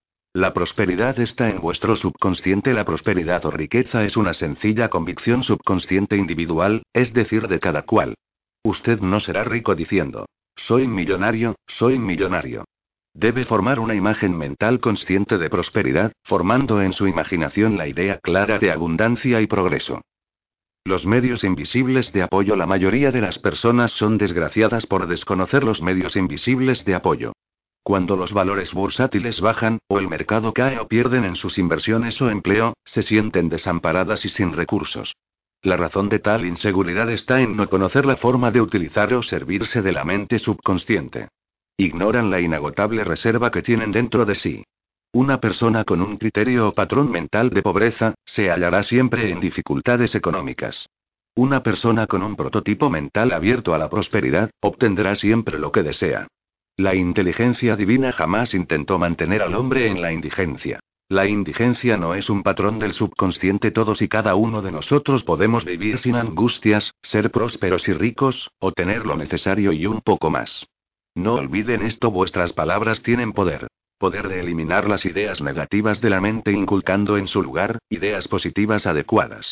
La prosperidad está en vuestro subconsciente. La prosperidad o riqueza es una sencilla convicción subconsciente individual, es decir, de cada cual. Usted no será rico diciendo, soy millonario, soy millonario. Debe formar una imagen mental consciente de prosperidad, formando en su imaginación la idea clara de abundancia y progreso. Los medios invisibles de apoyo. La mayoría de las personas son desgraciadas por desconocer los medios invisibles de apoyo. Cuando los valores bursátiles bajan, o el mercado cae o pierden en sus inversiones o empleo, se sienten desamparadas y sin recursos. La razón de tal inseguridad está en no conocer la forma de utilizar o servirse de la mente subconsciente. Ignoran la inagotable reserva que tienen dentro de sí. Una persona con un criterio o patrón mental de pobreza, se hallará siempre en dificultades económicas. Una persona con un prototipo mental abierto a la prosperidad, obtendrá siempre lo que desea. La inteligencia divina jamás intentó mantener al hombre en la indigencia. La indigencia no es un patrón del subconsciente. Todos y cada uno de nosotros podemos vivir sin angustias, ser prósperos y ricos, o tener lo necesario y un poco más. No olviden esto: vuestras palabras tienen poder. Poder de eliminar las ideas negativas de la mente inculcando en su lugar, ideas positivas adecuadas.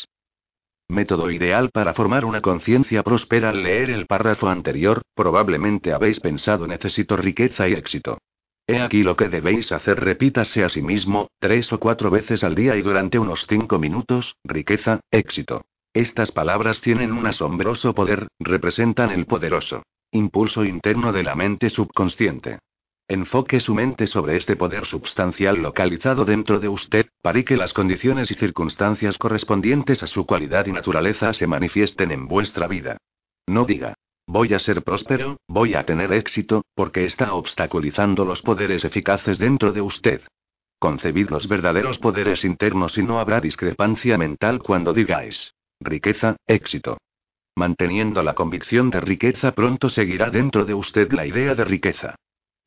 Método ideal para formar una conciencia próspera. Al leer el párrafo anterior, probablemente habéis pensado: necesito riqueza y éxito. He aquí lo que debéis hacer: repítase a sí mismo, tres o cuatro veces al día y durante unos cinco minutos, riqueza, éxito. Estas palabras tienen un asombroso poder, representan el poderoso impulso interno de la mente subconsciente. Enfoque su mente sobre este poder substancial localizado dentro de usted, para que las condiciones y circunstancias correspondientes a su cualidad y naturaleza se manifiesten en vuestra vida. No diga, voy a ser próspero, voy a tener éxito, porque está obstaculizando los poderes eficaces dentro de usted. Concebid los verdaderos poderes internos y no habrá discrepancia mental cuando digáis, riqueza, éxito. Manteniendo la convicción de riqueza, pronto seguirá dentro de usted la idea de riqueza.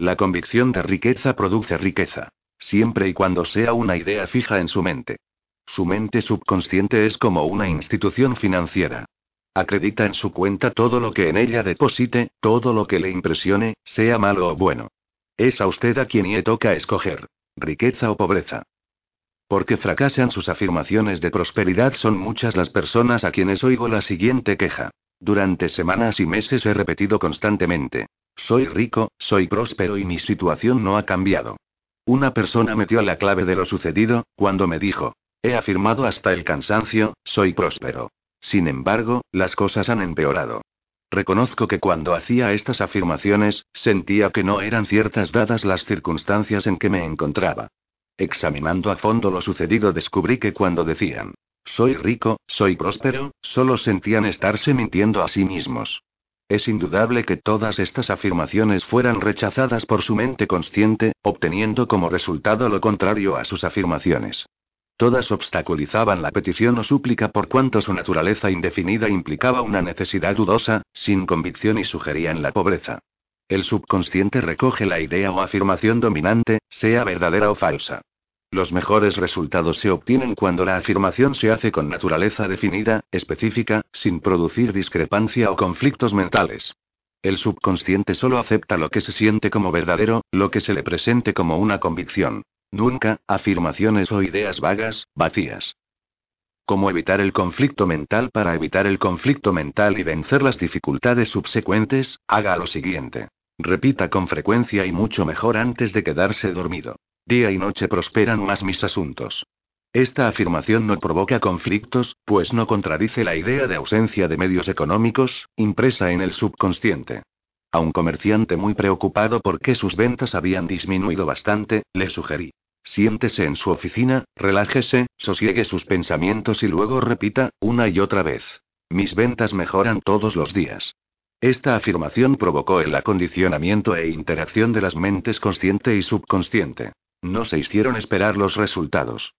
La convicción de riqueza produce riqueza. Siempre y cuando sea una idea fija en su mente. Su mente subconsciente es como una institución financiera. Acredita en su cuenta todo lo que en ella deposite, todo lo que le impresione, sea malo o bueno. Es a usted a quien le toca escoger. Riqueza o pobreza. Porque fracasan sus afirmaciones de prosperidad, son muchas las personas a quienes oigo la siguiente queja. Durante semanas y meses he repetido constantemente. Soy rico, soy próspero y mi situación no ha cambiado. Una persona me dio la clave de lo sucedido, cuando me dijo. He afirmado hasta el cansancio, soy próspero. Sin embargo, las cosas han empeorado. Reconozco que cuando hacía estas afirmaciones, sentía que no eran ciertas dadas las circunstancias en que me encontraba. Examinando a fondo lo sucedido, descubrí que cuando decían, soy rico, soy próspero, solo sentían estarse mintiendo a sí mismos. Es indudable que todas estas afirmaciones fueran rechazadas por su mente consciente, obteniendo como resultado lo contrario a sus afirmaciones. Todas obstaculizaban la petición o súplica por cuanto su naturaleza indefinida implicaba una necesidad dudosa, sin convicción, y sugerían la pobreza. El subconsciente recoge la idea o afirmación dominante, sea verdadera o falsa. Los mejores resultados se obtienen cuando la afirmación se hace con naturaleza definida, específica, sin producir discrepancia o conflictos mentales. El subconsciente solo acepta lo que se siente como verdadero, lo que se le presente como una convicción. Nunca, afirmaciones o ideas vagas, vacías. ¿Cómo evitar el conflicto mental? Para evitar el conflicto mental y vencer las dificultades subsecuentes, haga lo siguiente. Repita con frecuencia y mucho mejor antes de quedarse dormido. Día y noche prosperan más mis asuntos. Esta afirmación no provoca conflictos, pues no contradice la idea de ausencia de medios económicos, impresa en el subconsciente. A un comerciante muy preocupado porque sus ventas habían disminuido bastante, le sugerí. Siéntese en su oficina, relájese, sosiegue sus pensamientos y luego repita, una y otra vez. Mis ventas mejoran todos los días. Esta afirmación provocó el acondicionamiento e interacción de las mentes consciente y subconsciente. No se hicieron esperar los resultados.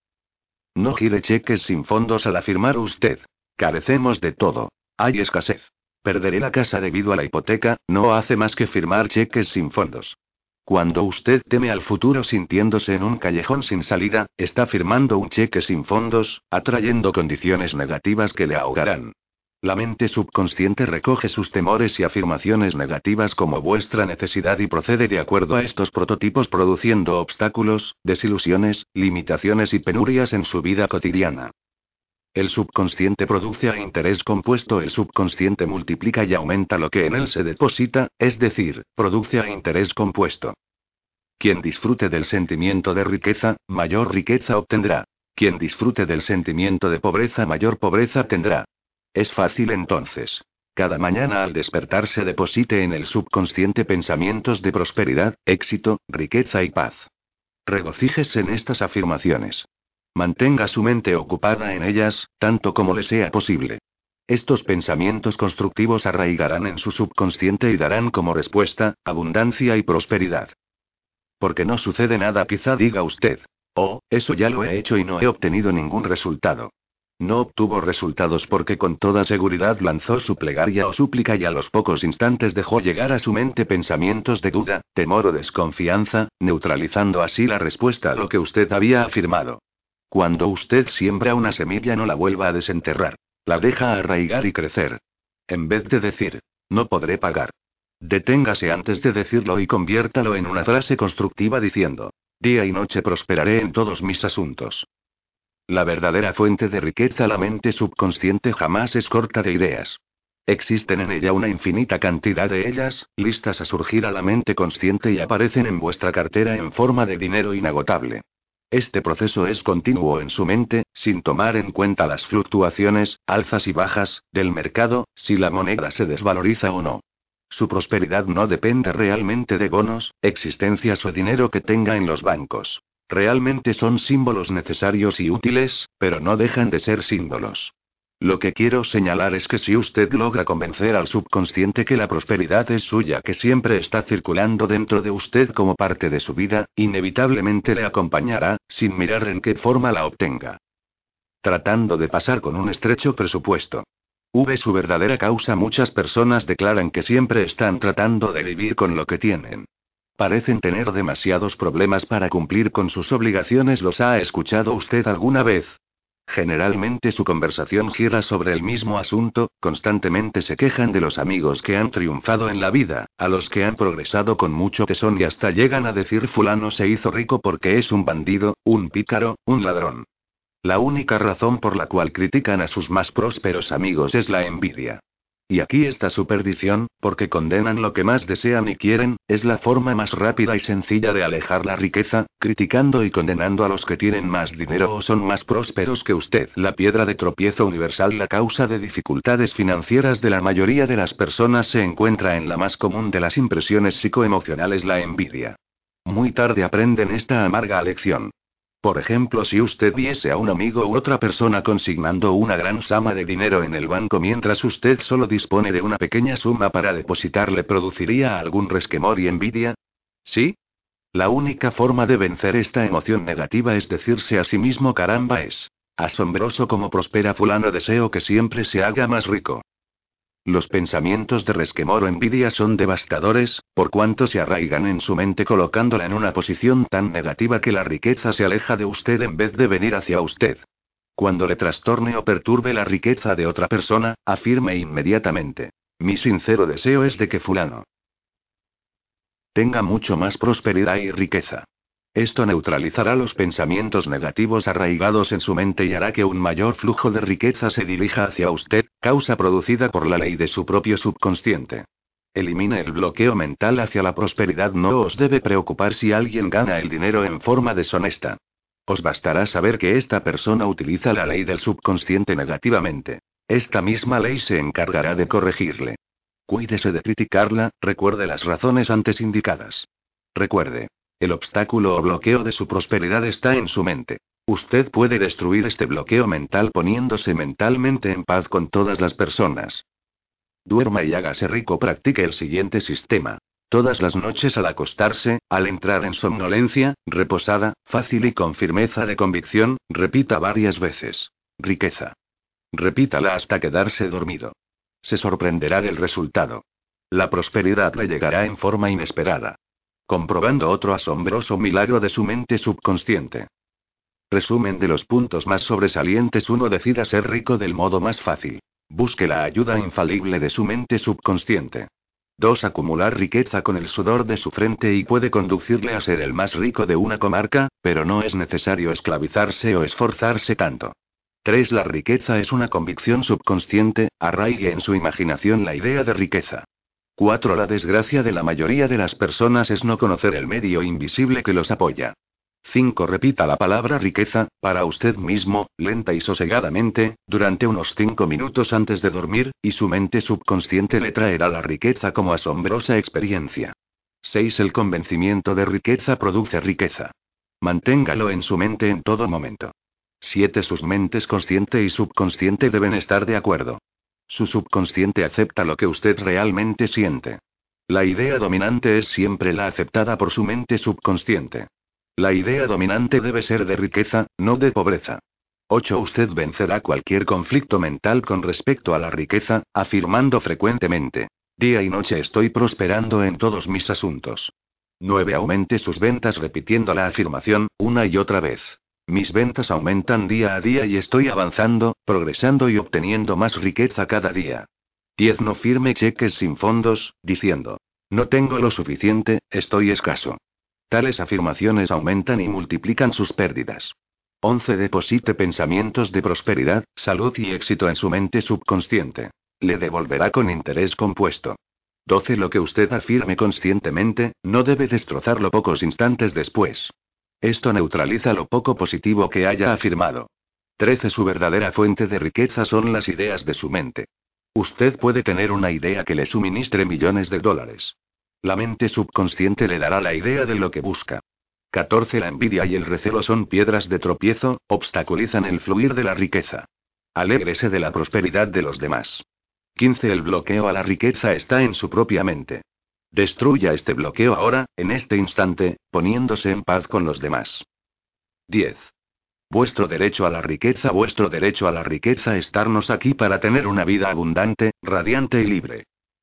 No gire cheques sin fondos al afirmar usted. Carecemos de todo. Hay escasez. Perderé la casa debido a la hipoteca, no hace más que firmar cheques sin fondos. Cuando usted teme al futuro sintiéndose en un callejón sin salida, está firmando un cheque sin fondos, atrayendo condiciones negativas que le ahogarán. La mente subconsciente recoge sus temores y afirmaciones negativas como vuestra necesidad y procede de acuerdo a estos prototipos, produciendo obstáculos, desilusiones, limitaciones y penurias en su vida cotidiana. El subconsciente produce a interés compuesto. El subconsciente multiplica y aumenta lo que en él se deposita, es decir, produce a interés compuesto. Quien disfrute del sentimiento de riqueza, mayor riqueza obtendrá. Quien disfrute del sentimiento de pobreza, mayor pobreza tendrá. Es fácil entonces. Cada mañana al despertarse deposite en el subconsciente pensamientos de prosperidad, éxito, riqueza y paz. Regocíjese en estas afirmaciones. Mantenga su mente ocupada en ellas, tanto como le sea posible. Estos pensamientos constructivos arraigarán en su subconsciente y darán como respuesta, abundancia y prosperidad. Porque no sucede nada, quizá diga usted. Oh, eso ya lo he hecho y no he obtenido ningún resultado. No obtuvo resultados porque con toda seguridad lanzó su plegaria o súplica y a los pocos instantes dejó llegar a su mente pensamientos de duda, temor o desconfianza, neutralizando así la respuesta a lo que usted había afirmado. Cuando usted siembra una semilla, no la vuelva a desenterrar. La deja arraigar y crecer. En vez de decir, no podré pagar. Deténgase antes de decirlo y conviértalo en una frase constructiva diciendo, día y noche prosperaré en todos mis asuntos. La verdadera fuente de riqueza, la mente subconsciente, jamás es corta de ideas. Existen en ella una infinita cantidad de ellas, listas a surgir a la mente consciente y aparecen en vuestra cartera en forma de dinero inagotable. Este proceso es continuo en su mente, sin tomar en cuenta las fluctuaciones, alzas y bajas, del mercado, si la moneda se desvaloriza o no. Su prosperidad no depende realmente de bonos, existencias o dinero que tenga en los bancos. Realmente son símbolos necesarios y útiles, pero no dejan de ser símbolos. Lo que quiero señalar es que si usted logra convencer al subconsciente que la prosperidad es suya, que siempre está circulando dentro de usted como parte de su vida, inevitablemente le acompañará, sin mirar en qué forma la obtenga. Tratando de pasar con un estrecho presupuesto. V. Su verdadera causa. Muchas personas declaran que siempre están tratando de vivir con lo que tienen. Parecen tener demasiados problemas para cumplir con sus obligaciones. ¿Los ha escuchado usted alguna vez? Generalmente su conversación gira sobre el mismo asunto, constantemente se quejan de los amigos que han triunfado en la vida, a los que han progresado con mucho tesón y hasta llegan a decir fulano se hizo rico porque es un bandido, un pícaro, un ladrón. La única razón por la cual critican a sus más prósperos amigos es la envidia. Y aquí está su perdición, porque condenan lo que más desean y quieren, es la forma más rápida y sencilla de alejar la riqueza, criticando y condenando a los que tienen más dinero o son más prósperos que usted. La piedra de tropiezo universal. La causa de dificultades financieras de la mayoría de las personas se encuentra en la más común de las impresiones psicoemocionales, la envidia. Muy tarde aprenden esta amarga lección. Por ejemplo, si usted viese a un amigo u otra persona consignando una gran suma de dinero en el banco mientras usted solo dispone de una pequeña suma para depositar, ¿le produciría algún resquemor y envidia? ¿Sí? La única forma de vencer esta emoción negativa es decirse a sí mismo: caramba, es asombroso cómo prospera fulano, deseo que siempre se haga más rico. Los pensamientos de resquemor o envidia son devastadores, por cuanto se arraigan en su mente colocándola en una posición tan negativa que la riqueza se aleja de usted en vez de venir hacia usted. Cuando le trastorne o perturbe la riqueza de otra persona, afirme inmediatamente: mi sincero deseo es de que fulano tenga mucho más prosperidad y riqueza. Esto neutralizará los pensamientos negativos arraigados en su mente y hará que un mayor flujo de riqueza se dirija hacia usted, causa producida por la ley de su propio subconsciente. Elimine el bloqueo mental hacia la prosperidad. No os debe preocupar si alguien gana el dinero en forma deshonesta. Os bastará saber que esta persona utiliza la ley del subconsciente negativamente. Esta misma ley se encargará de corregirle. Cuídese de criticarla, recuerde las razones antes indicadas. Recuerde. El obstáculo o bloqueo de su prosperidad está en su mente. Usted puede destruir este bloqueo mental poniéndose mentalmente en paz con todas las personas. Duerma y hágase rico. Practique el siguiente sistema. Todas las noches al acostarse, al entrar en somnolencia, reposada, fácil y con firmeza de convicción, repita varias veces: riqueza. Repítala hasta quedarse dormido. Se sorprenderá del resultado. La prosperidad le llegará en forma inesperada. Comprobando otro asombroso milagro de su mente subconsciente. Resumen de los puntos más sobresalientes. uno. Decida ser rico del modo más fácil. Busque la ayuda infalible de su mente subconsciente. dos. Acumular riqueza con el sudor de su frente y puede conducirle a ser el más rico de una comarca, pero no es necesario esclavizarse o esforzarse tanto. tres. La riqueza es una convicción subconsciente, arraigue en su imaginación la idea de riqueza. cuatro. La desgracia de la mayoría de las personas es no conocer el medio invisible que los apoya. cinco. Repita la palabra riqueza, para usted mismo, lenta y sosegadamente, durante unos cinco minutos antes de dormir, y su mente subconsciente le traerá la riqueza como asombrosa experiencia. seis. El convencimiento de riqueza produce riqueza. Manténgalo en su mente en todo momento. siete. Sus mentes consciente y subconsciente deben estar de acuerdo. Su subconsciente acepta lo que usted realmente siente. La idea dominante es siempre la aceptada por su mente subconsciente. La idea dominante debe ser de riqueza, no de pobreza. ocho. Usted vencerá cualquier conflicto mental con respecto a la riqueza, afirmando frecuentemente: día y noche estoy prosperando en todos mis asuntos. nueve. Aumente sus ventas repitiendo la afirmación, una y otra vez: mis ventas aumentan día a día y estoy avanzando, progresando y obteniendo más riqueza cada día. diez. No firme cheques sin fondos, diciendo: no tengo lo suficiente, estoy escaso. Tales afirmaciones aumentan y multiplican sus pérdidas. once. Deposite pensamientos de prosperidad, salud y éxito en su mente subconsciente. Le devolverá con interés compuesto. doce. Lo que usted afirme conscientemente, no debe destrozarlo pocos instantes después. Esto neutraliza lo poco positivo que haya afirmado. trece. Su verdadera fuente de riqueza son las ideas de su mente. Usted puede tener una idea que le suministre millones de dólares. La mente subconsciente le dará la idea de lo que busca. catorce. La envidia y el recelo son piedras de tropiezo, obstaculizan el fluir de la riqueza. Alégrese de la prosperidad de los demás. quince. El bloqueo a la riqueza está en su propia mente. Destruya este bloqueo ahora, en este instante, poniéndose en paz con los demás. diez. Vuestro derecho a la riqueza. Vuestro derecho a la riqueza es estarnos aquí para tener una vida abundante, radiante y libre.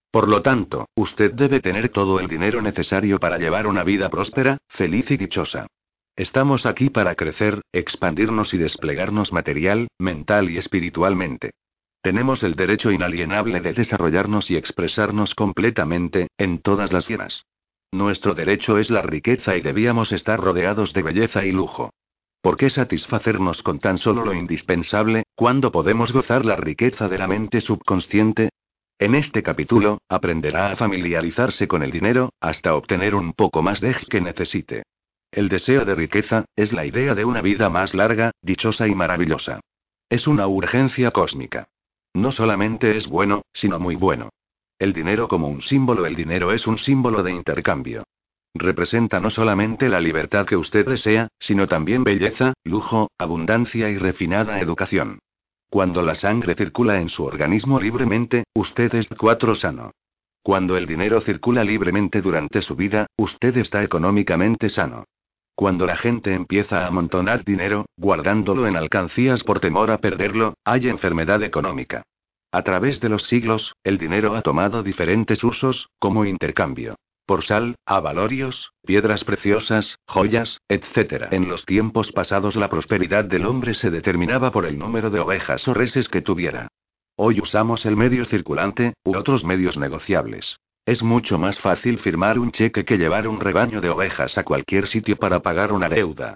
Por lo tanto, usted debe tener todo el dinero necesario para llevar una vida próspera, feliz y dichosa. Estamos aquí para crecer, expandirnos y desplegarnos material, mental y espiritualmente. Tenemos el derecho inalienable de desarrollarnos y expresarnos completamente, en todas las esferas. Nuestro derecho es la riqueza y debíamos estar rodeados de belleza y lujo. ¿Por qué satisfacernos con tan solo lo indispensable, cuando podemos gozar la riqueza de la mente subconsciente? En este capítulo, aprenderá a familiarizarse con el dinero, hasta obtener un poco más de que necesite. El deseo de riqueza, es la idea de una vida más larga, dichosa y maravillosa. Es una urgencia cósmica. No solamente es bueno, sino muy bueno. El dinero como un símbolo, el dinero es un símbolo de intercambio. Representa no solamente la libertad que usted desea, sino también belleza, lujo, abundancia y refinada educación. Cuando la sangre circula en su organismo libremente, usted es cuatro sano. Cuando el dinero circula libremente durante su vida, usted está económicamente sano. Cuando la gente empieza a amontonar dinero, guardándolo en alcancías por temor a perderlo, hay enfermedad económica. A través de los siglos, el dinero ha tomado diferentes usos, como intercambio. Por sal, avalorios, piedras preciosas, joyas, etcétera. En los tiempos pasados la prosperidad del hombre se determinaba por el número de ovejas o reses que tuviera. Hoy usamos el medio circulante, u otros medios negociables. Es mucho más fácil firmar un cheque que llevar un rebaño de ovejas a cualquier sitio para pagar una deuda.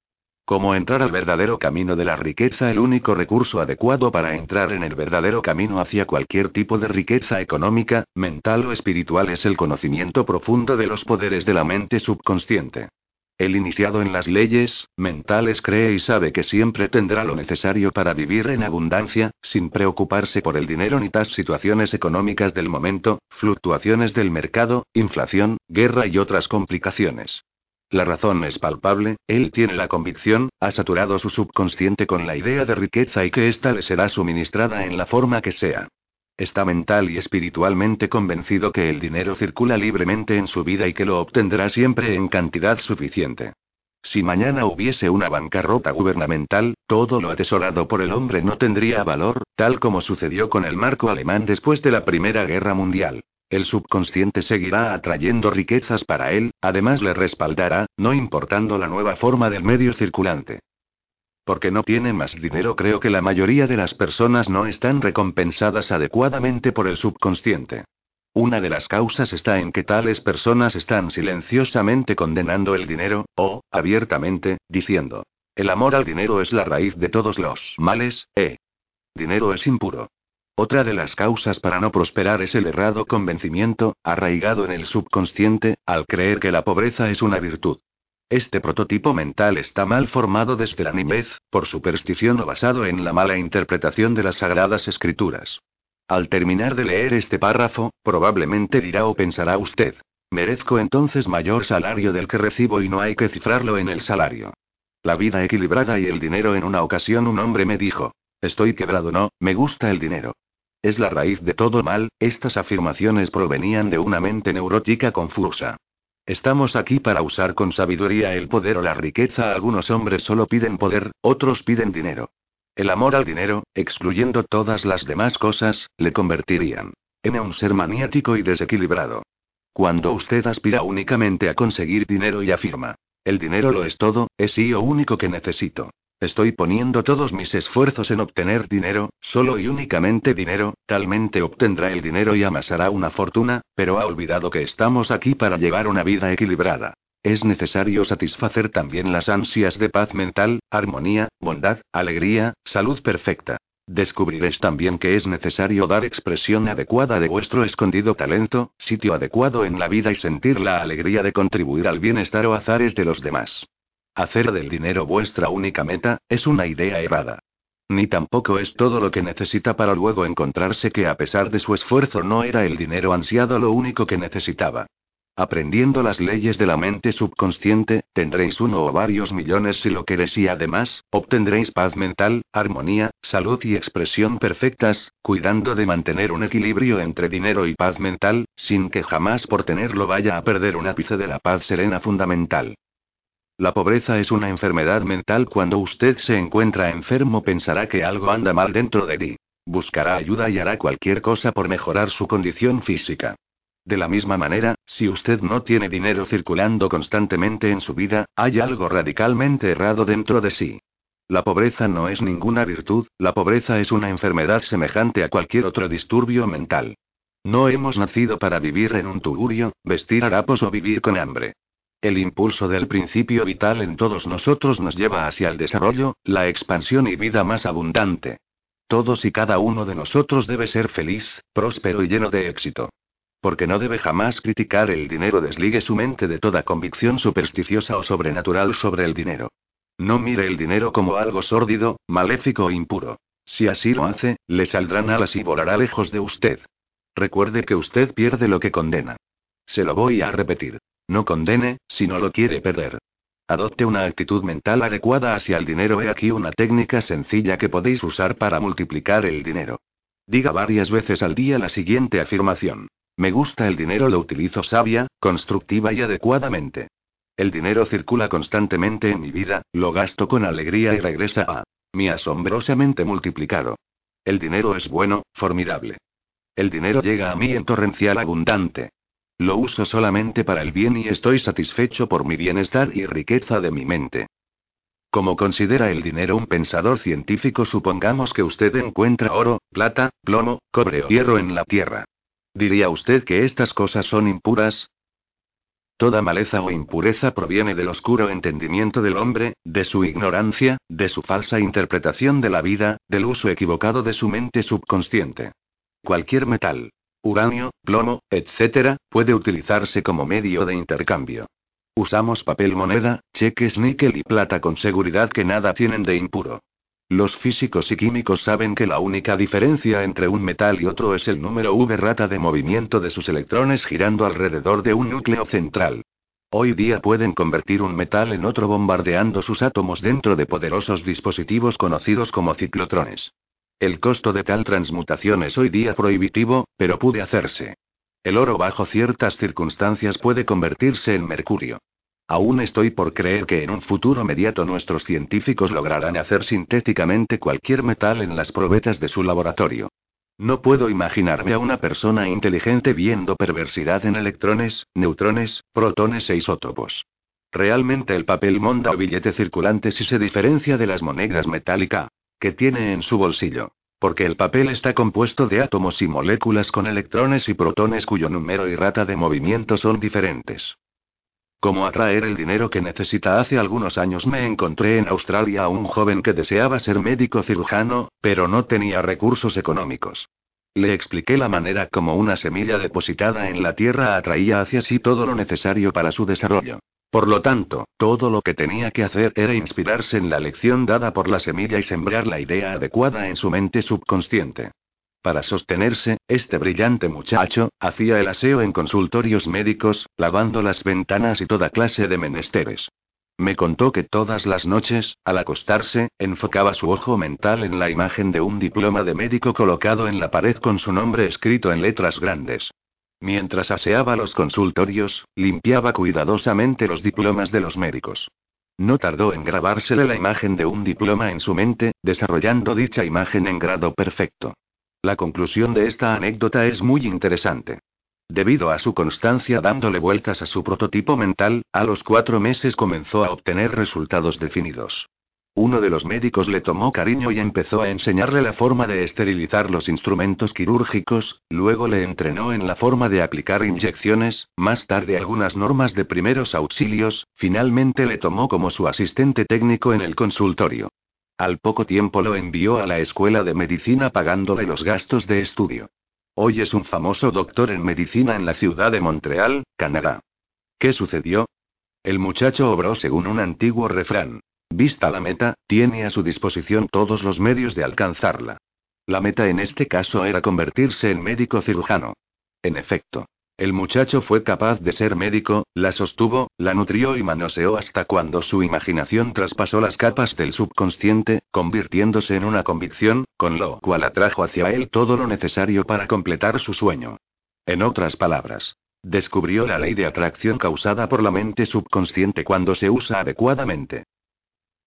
¿Cómo entrar al verdadero camino de la riqueza? El único recurso adecuado para entrar en el verdadero camino hacia cualquier tipo de riqueza económica, mental o espiritual es el conocimiento profundo de los poderes de la mente subconsciente. El iniciado en las leyes mentales cree y sabe que siempre tendrá lo necesario para vivir en abundancia, sin preocuparse por el dinero ni las situaciones económicas del momento, fluctuaciones del mercado, inflación, guerra y otras complicaciones. La razón es palpable, él tiene la convicción, ha saturado su subconsciente con la idea de riqueza y que ésta le será suministrada en la forma que sea. Está mental y espiritualmente convencido que el dinero circula libremente en su vida y que lo obtendrá siempre en cantidad suficiente. Si mañana hubiese una bancarrota gubernamental, todo lo atesorado por el hombre no tendría valor, tal como sucedió con el marco alemán después de la Primera Guerra Mundial. El subconsciente seguirá atrayendo riquezas para él, además le respaldará, no importando la nueva forma del medio circulante. Porque no tiene más dinero. Creo que la mayoría de las personas no están recompensadas adecuadamente por el subconsciente. Una de las causas está en que tales personas están silenciosamente condenando el dinero, o, abiertamente, diciendo: el amor al dinero es la raíz de todos los males, eh. Dinero es impuro. Otra de las causas para no prosperar es el errado convencimiento, arraigado en el subconsciente, al creer que la pobreza es una virtud. Este prototipo mental está mal formado desde la niñez, por superstición o basado en la mala interpretación de las sagradas escrituras. Al terminar de leer este párrafo, probablemente dirá o pensará usted: merezco entonces mayor salario del que recibo y no hay que cifrarlo en el salario. La vida equilibrada y el dinero. En una ocasión un hombre me dijo: estoy quebrado, no, me gusta el dinero. Es la raíz de todo mal. Estas afirmaciones provenían de una mente neurótica confusa. Estamos aquí para usar con sabiduría el poder o la riqueza. Algunos hombres solo piden poder, otros piden dinero. El amor al dinero, excluyendo todas las demás cosas, le convertirían en un ser maniático y desequilibrado. Cuando usted aspira únicamente a conseguir dinero y afirma: el dinero lo es todo, es sí lo único que necesito. Estoy poniendo todos mis esfuerzos en obtener dinero, solo y únicamente dinero, talmente obtendrá el dinero y amasará una fortuna, pero ha olvidado que estamos aquí para llevar una vida equilibrada. Es necesario satisfacer también las ansias de paz mental, armonía, bondad, alegría, salud perfecta. Descubriréis también que es necesario dar expresión adecuada de vuestro escondido talento, sitio adecuado en la vida y sentir la alegría de contribuir al bienestar o azares de los demás. Hacer del dinero vuestra única meta, es una idea errada. Ni tampoco es todo lo que necesita para luego encontrarse que a pesar de su esfuerzo no era el dinero ansiado lo único que necesitaba. Aprendiendo las leyes de la mente subconsciente, tendréis uno o varios millones si lo queréis y además, obtendréis paz mental, armonía, salud y expresión perfectas, cuidando de mantener un equilibrio entre dinero y paz mental, sin que jamás por tenerlo vaya a perder un ápice de la paz serena fundamental. La pobreza es una enfermedad mental. Cuando usted se encuentra enfermo pensará que algo anda mal dentro de ti. Buscará ayuda y hará cualquier cosa por mejorar su condición física. De la misma manera, si usted no tiene dinero circulando constantemente en su vida, hay algo radicalmente errado dentro de sí. La pobreza no es ninguna virtud, la pobreza es una enfermedad semejante a cualquier otro disturbio mental. No hemos nacido para vivir en un tugurio, vestir harapos o vivir con hambre. El impulso del principio vital en todos nosotros nos lleva hacia el desarrollo, la expansión y vida más abundante. Todos y cada uno de nosotros debe ser feliz, próspero y lleno de éxito. Porque no debe jamás criticar el dinero. Desligue su mente de toda convicción supersticiosa o sobrenatural sobre el dinero. No mire el dinero como algo sórdido, maléfico o impuro. Si así lo hace, le saldrán alas y volará lejos de usted. Recuerde que usted pierde lo que condena. Se lo voy a repetir. No condene, si no lo quiere perder. Adopte una actitud mental adecuada hacia el dinero. He aquí una técnica sencilla que podéis usar para multiplicar el dinero. Diga varias veces al día la siguiente afirmación. Me gusta el dinero, lo utilizo sabia, constructiva y adecuadamente. El dinero circula constantemente en mi vida, lo gasto con alegría y regresa a mí asombrosamente multiplicado. El dinero es bueno, formidable. El dinero llega a mí en torrencial abundante. Lo uso solamente para el bien y estoy satisfecho por mi bienestar y riqueza de mi mente. Como considera el dinero un pensador científico, supongamos que usted encuentra oro, plata, plomo, cobre o hierro en la tierra. ¿Diría usted que estas cosas son impuras? Toda maleza o impureza proviene del oscuro entendimiento del hombre, de su ignorancia, de su falsa interpretación de la vida, del uso equivocado de su mente subconsciente. Cualquier metal, uranio, plomo, etcétera, puede utilizarse como medio de intercambio. Usamos papel moneda, cheques, níquel y plata con seguridad que nada tienen de impuro. Los físicos y químicos saben que la única diferencia entre un metal y otro es el número V rata de movimiento de sus electrones girando alrededor de un núcleo central. Hoy día pueden convertir un metal en otro bombardeando sus átomos dentro de poderosos dispositivos conocidos como ciclotrones. El costo de tal transmutación es hoy día prohibitivo, pero puede hacerse. El oro bajo ciertas circunstancias puede convertirse en mercurio. Aún estoy por creer que en un futuro inmediato nuestros científicos lograrán hacer sintéticamente cualquier metal en las probetas de su laboratorio. No puedo imaginarme a una persona inteligente viendo perversidad en electrones, neutrones, protones e isótopos. Realmente el papel monda o billete circulante sí se diferencia de las monedas metálicas que tiene en su bolsillo. Porque el papel está compuesto de átomos y moléculas con electrones y protones cuyo número y rata de movimiento son diferentes. ¿Cómo atraer el dinero que necesita? Hace algunos años me encontré en Australia a un joven que deseaba ser médico cirujano, pero no tenía recursos económicos. Le expliqué la manera como una semilla depositada en la tierra atraía hacia sí todo lo necesario para su desarrollo. Por lo tanto, todo lo que tenía que hacer era inspirarse en la lección dada por la semilla y sembrar la idea adecuada en su mente subconsciente. Para sostenerse, este brillante muchacho hacía el aseo en consultorios médicos, lavando las ventanas y toda clase de menesteres. Me contó que todas las noches, al acostarse, enfocaba su ojo mental en la imagen de un diploma de médico colocado en la pared con su nombre escrito en letras grandes. Mientras aseaba los consultorios, limpiaba cuidadosamente los diplomas de los médicos. No tardó en grabársele la imagen de un diploma en su mente, desarrollando dicha imagen en grado perfecto. La conclusión de esta anécdota es muy interesante. Debido a su constancia dándole vueltas a su prototipo mental, a los cuatro meses comenzó a obtener resultados definidos. Uno de los médicos le tomó cariño y empezó a enseñarle la forma de esterilizar los instrumentos quirúrgicos, luego le entrenó en la forma de aplicar inyecciones, más tarde algunas normas de primeros auxilios, finalmente le tomó como su asistente técnico en el consultorio. Al poco tiempo lo envió a la escuela de medicina pagándole los gastos de estudio. Hoy es un famoso doctor en medicina en la ciudad de Montreal, Canadá. ¿Qué sucedió? El muchacho obró según un antiguo refrán. Vista la meta, tiene a su disposición todos los medios de alcanzarla. La meta en este caso era convertirse en médico cirujano. En efecto, el muchacho fue capaz de ser médico, la sostuvo, la nutrió y manoseó hasta cuando su imaginación traspasó las capas del subconsciente, convirtiéndose en una convicción, con lo cual atrajo hacia él todo lo necesario para completar su sueño. En otras palabras, descubrió la ley de atracción causada por la mente subconsciente cuando se usa adecuadamente.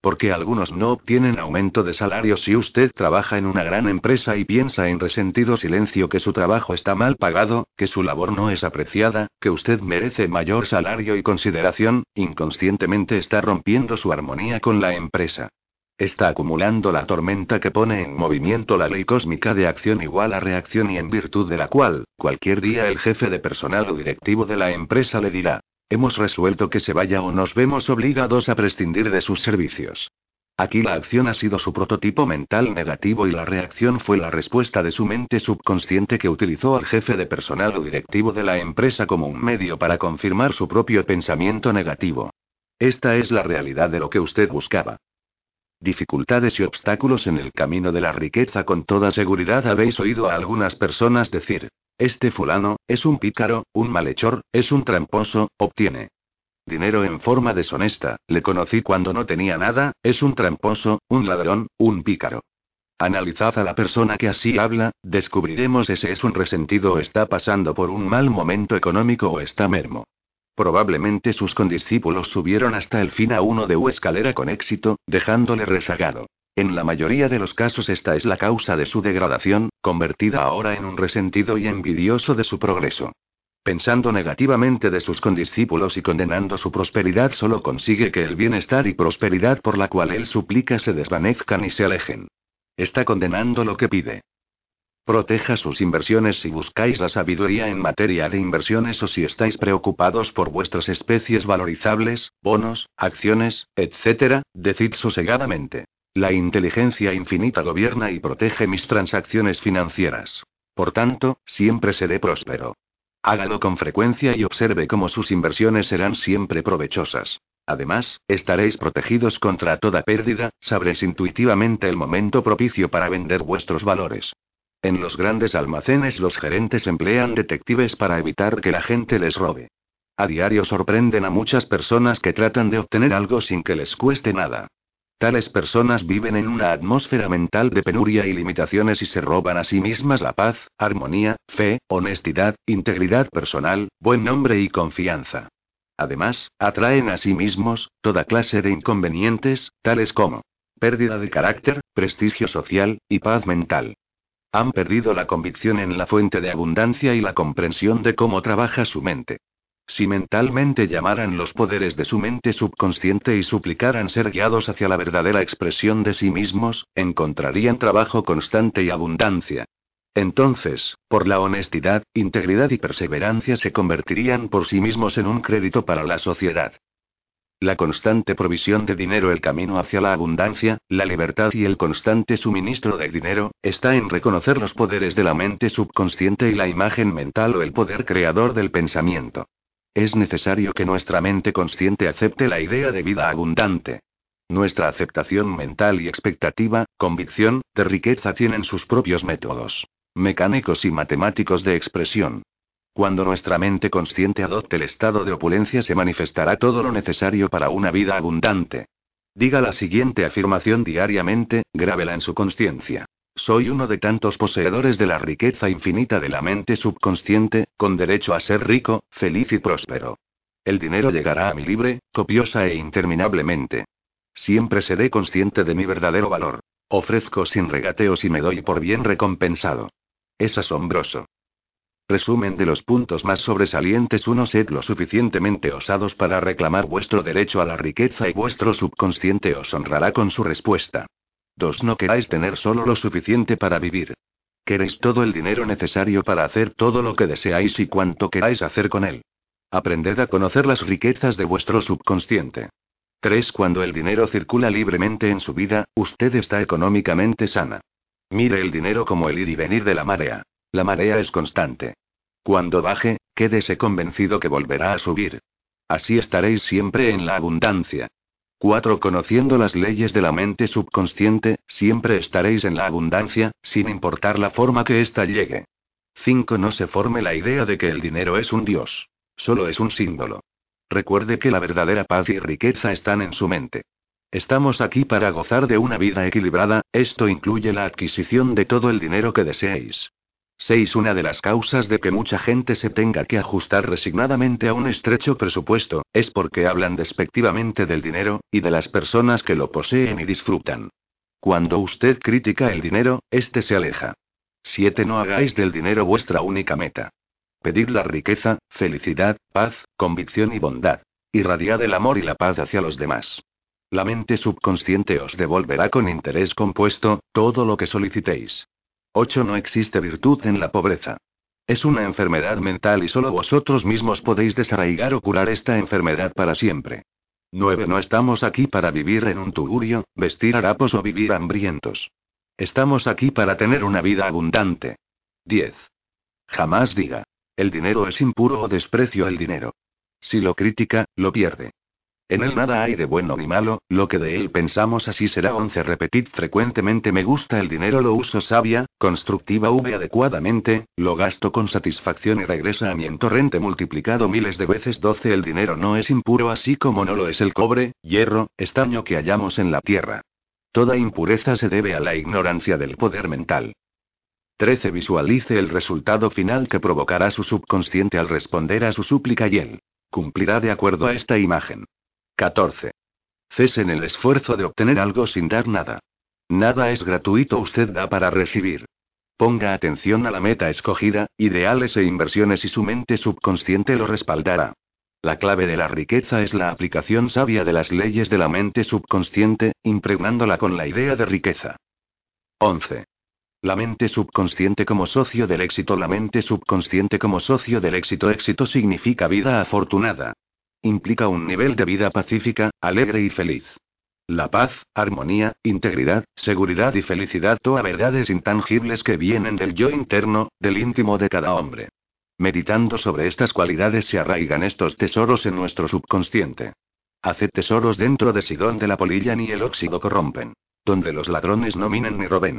Porque algunos no obtienen aumento de salario si usted trabaja en una gran empresa y piensa en resentido silencio que su trabajo está mal pagado, que su labor no es apreciada, que usted merece mayor salario y consideración, inconscientemente está rompiendo su armonía con la empresa. Está acumulando la tormenta que pone en movimiento la ley cósmica de acción igual a reacción y en virtud de la cual, cualquier día el jefe de personal o directivo de la empresa le dirá: hemos resuelto que se vaya o nos vemos obligados a prescindir de sus servicios. Aquí la acción ha sido su prototipo mental negativo y la reacción fue la respuesta de su mente subconsciente que utilizó al jefe de personal o directivo de la empresa como un medio para confirmar su propio pensamiento negativo. Esta es la realidad de lo que usted buscaba. Dificultades y obstáculos en el camino de la riqueza. Con toda seguridad habéis oído a algunas personas decir: este fulano, es un pícaro, un malhechor, es un tramposo, obtiene dinero en forma deshonesta, le conocí cuando no tenía nada, es un tramposo, un ladrón, un pícaro. Analizad a la persona que así habla, descubriremos ese es un resentido o está pasando por un mal momento económico o está mermo. Probablemente sus condiscípulos subieron hasta el fin a uno de u escalera con éxito, dejándole rezagado. En la mayoría de los casos esta es la causa de su degradación, convertida ahora en un resentido y envidioso de su progreso. Pensando negativamente de sus condiscípulos y condenando su prosperidad solo consigue que el bienestar y prosperidad por la cual él suplica se desvanezcan y se alejen. Está condenando lo que pide. Proteja sus inversiones si buscáis la sabiduría en materia de inversiones o si estáis preocupados por vuestras especies valorizables, bonos, acciones, etcétera, decid sosegadamente: la inteligencia infinita gobierna y protege mis transacciones financieras. Por tanto, siempre seré próspero. Hágalo con frecuencia y observe cómo sus inversiones serán siempre provechosas. Además, estaréis protegidos contra toda pérdida, sabréis intuitivamente el momento propicio para vender vuestros valores. En los grandes almacenes los gerentes emplean detectives para evitar que la gente les robe. A diario sorprenden a muchas personas que tratan de obtener algo sin que les cueste nada. Tales personas viven en una atmósfera mental de penuria y limitaciones y se roban a sí mismas la paz, armonía, fe, honestidad, integridad personal, buen nombre y confianza. Además, atraen a sí mismos toda clase de inconvenientes, tales como pérdida de carácter, prestigio social, y paz mental. Han perdido la convicción en la fuente de abundancia y la comprensión de cómo trabaja su mente. Si mentalmente llamaran los poderes de su mente subconsciente y suplicaran ser guiados hacia la verdadera expresión de sí mismos, encontrarían trabajo constante y abundancia. Entonces, por la honestidad, integridad y perseverancia se convertirían por sí mismos en un crédito para la sociedad. La constante provisión de dinero, el camino hacia la abundancia, la libertad y el constante suministro de dinero, está en reconocer los poderes de la mente subconsciente y la imagen mental o el poder creador del pensamiento. Es necesario que nuestra mente consciente acepte la idea de vida abundante. Nuestra aceptación mental y expectativa, convicción, de riqueza tienen sus propios métodos mecánicos y matemáticos de expresión. Cuando nuestra mente consciente adopte el estado de opulencia se manifestará todo lo necesario para una vida abundante. Diga la siguiente afirmación diariamente, grábela en su conciencia. Soy uno de tantos poseedores de la riqueza infinita de la mente subconsciente, con derecho a ser rico, feliz y próspero. El dinero llegará a mí libre, copiosa e interminablemente. Siempre seré consciente de mi verdadero valor. Ofrezco sin regateos y me doy por bien recompensado. Es asombroso. Resumen de los puntos más sobresalientes. uno Sed lo suficientemente osados para reclamar vuestro derecho a la riqueza y vuestro subconsciente os honrará con su respuesta. dos No queráis tener solo lo suficiente para vivir. Queréis todo el dinero necesario para hacer todo lo que deseáis y cuanto queráis hacer con él. Aprended a conocer las riquezas de vuestro subconsciente. tres Cuando el dinero circula libremente en su vida, usted está económicamente sana. Mire el dinero como el ir y venir de la marea. La marea es constante. Cuando baje, quédese convencido que volverá a subir. Así estaréis siempre en la abundancia. cuatro Conociendo las leyes de la mente subconsciente, siempre estaréis en la abundancia, sin importar la forma que ésta llegue. cinco No se forme la idea de que el dinero es un dios. Solo es un símbolo. Recuerde que la verdadera paz y riqueza están en su mente. Estamos aquí para gozar de una vida equilibrada, esto incluye la adquisición de todo el dinero que deseéis. seis Una de las causas de que mucha gente se tenga que ajustar resignadamente a un estrecho presupuesto, es porque hablan despectivamente del dinero, y de las personas que lo poseen y disfrutan. Cuando usted critica el dinero, este se aleja. siete No hagáis del dinero vuestra única meta. Pedid la riqueza, felicidad, paz, convicción y bondad. Irradiad el amor y la paz hacia los demás. La mente subconsciente os devolverá con interés compuesto todo lo que solicitéis. ocho No existe virtud en la pobreza. Es una enfermedad mental y solo vosotros mismos podéis desarraigar o curar esta enfermedad para siempre. nueve No estamos aquí para vivir en un tugurio, vestir harapos o vivir hambrientos. Estamos aquí para tener una vida abundante. diez Jamás diga: el dinero es impuro o desprecio el dinero. Si lo critica, lo pierde. En él nada hay de bueno ni malo, lo que de él pensamos así será. once Repetid frecuentemente: me gusta el dinero, lo uso sabia, constructiva y adecuadamente, lo gasto con satisfacción y regresa a mí en torrente multiplicado miles de veces. doce El dinero no es impuro así como no lo es el cobre, hierro, estaño que hallamos en la tierra. Toda impureza se debe a la ignorancia del poder mental. trece Visualice el resultado final que provocará su subconsciente al responder a su súplica y él cumplirá de acuerdo a esta imagen. catorce Cesen el esfuerzo de obtener algo sin dar nada. Nada es gratuito, usted da para recibir. Ponga atención a la meta escogida, ideales e inversiones y su mente subconsciente lo respaldará. La clave de la riqueza es la aplicación sabia de las leyes de la mente subconsciente, impregnándola con la idea de riqueza. once La mente subconsciente como socio del éxito. La mente subconsciente como socio del éxito. Éxito significa vida afortunada. Implica un nivel de vida pacífica, alegre y feliz. La paz, armonía, integridad, seguridad y felicidad, todas verdades intangibles que vienen del yo interno, del íntimo de cada hombre. Meditando sobre estas cualidades se arraigan estos tesoros en nuestro subconsciente. Haced tesoros dentro de sí donde la polilla ni el óxido corrompen. Donde los ladrones no minen ni roben.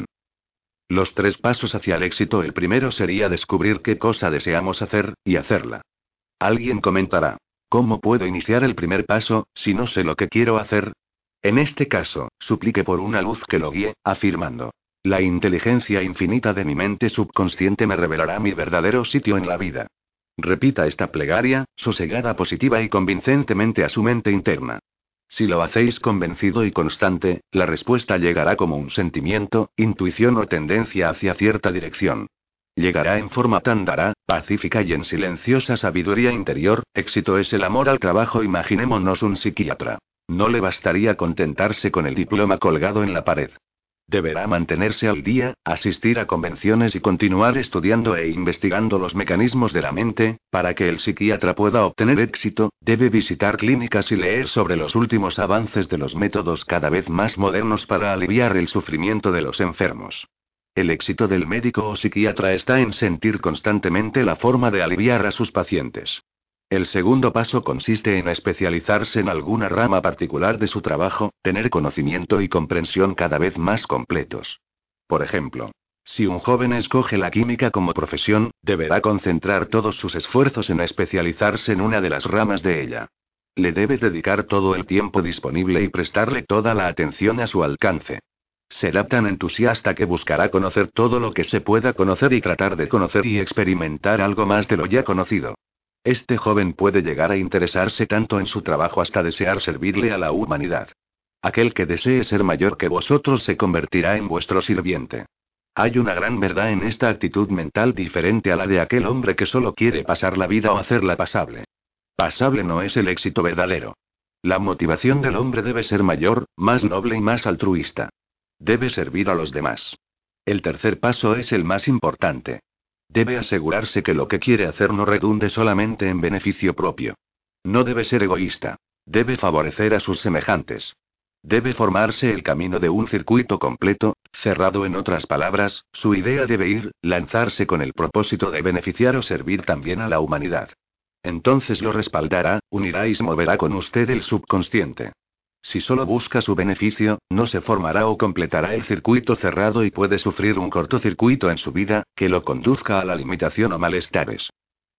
Los tres pasos hacia el éxito. El primero sería descubrir qué cosa deseamos hacer, y hacerla. Alguien comentará: ¿cómo puedo iniciar el primer paso, si no sé lo que quiero hacer? En este caso, suplique por una luz que lo guíe, afirmando: la inteligencia infinita de mi mente subconsciente me revelará mi verdadero sitio en la vida. Repita esta plegaria, sosegada, positiva y convincentemente a su mente interna. Si lo hacéis convencido y constante, la respuesta llegará como un sentimiento, intuición o tendencia hacia cierta dirección. Llegará en forma tandara, pacífica y en silenciosa sabiduría interior. Éxito es el amor al trabajo. Imaginémonos un psiquiatra. No le bastaría contentarse con el diploma colgado en la pared. Deberá mantenerse al día, asistir a convenciones y continuar estudiando e investigando los mecanismos de la mente. Para que el psiquiatra pueda obtener éxito, debe visitar clínicas y leer sobre los últimos avances de los métodos cada vez más modernos para aliviar el sufrimiento de los enfermos. El éxito del médico o psiquiatra está en sentir constantemente la forma de aliviar a sus pacientes. El segundo paso consiste en especializarse en alguna rama particular de su trabajo, tener conocimiento y comprensión cada vez más completos. Por ejemplo, si un joven escoge la química como profesión, deberá concentrar todos sus esfuerzos en especializarse en una de las ramas de ella. Le debe dedicar todo el tiempo disponible y prestarle toda la atención a su alcance. Será tan entusiasta que buscará conocer todo lo que se pueda conocer y tratar de conocer y experimentar algo más de lo ya conocido. Este joven puede llegar a interesarse tanto en su trabajo hasta desear servirle a la humanidad. Aquel que desee ser mayor que vosotros se convertirá en vuestro sirviente. Hay una gran verdad en esta actitud mental diferente a la de aquel hombre que solo quiere pasar la vida o hacerla pasable. Pasable no es el éxito verdadero. La motivación del hombre debe ser mayor, más noble y más altruista. Debe servir a los demás. El tercer paso es el más importante. Debe asegurarse que lo que quiere hacer no redunde solamente en beneficio propio. No debe ser egoísta. Debe favorecer a sus semejantes. Debe formarse el camino de un circuito completo, cerrado. En otras palabras, su idea debe ir, lanzarse con el propósito de beneficiar o servir también a la humanidad. Entonces lo respaldará, unirá y se moverá con usted el subconsciente. Si solo busca su beneficio, no se formará o completará el circuito cerrado y puede sufrir un cortocircuito en su vida, que lo conduzca a la limitación o malestares.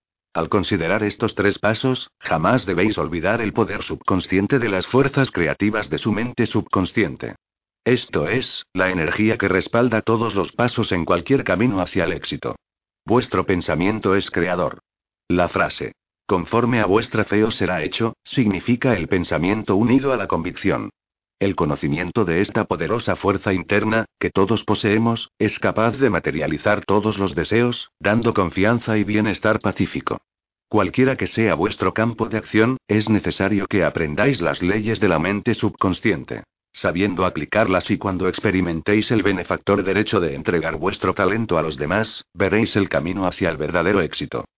Al considerar estos tres pasos, jamás debéis olvidar el poder subconsciente de las fuerzas creativas de su mente subconsciente. Esto es, la energía que respalda todos los pasos en cualquier camino hacia el éxito. Vuestro pensamiento es creador. La frase, conforme a vuestra fe os será hecho, significa el pensamiento unido a la convicción. El conocimiento de esta poderosa fuerza interna, que todos poseemos, es capaz de materializar todos los deseos, dando confianza y bienestar pacífico. Cualquiera que sea vuestro campo de acción, es necesario que aprendáis las leyes de la mente subconsciente. Sabiendo aplicarlas y cuando experimentéis el benefactor derecho de entregar vuestro talento a los demás, veréis el camino hacia el verdadero éxito.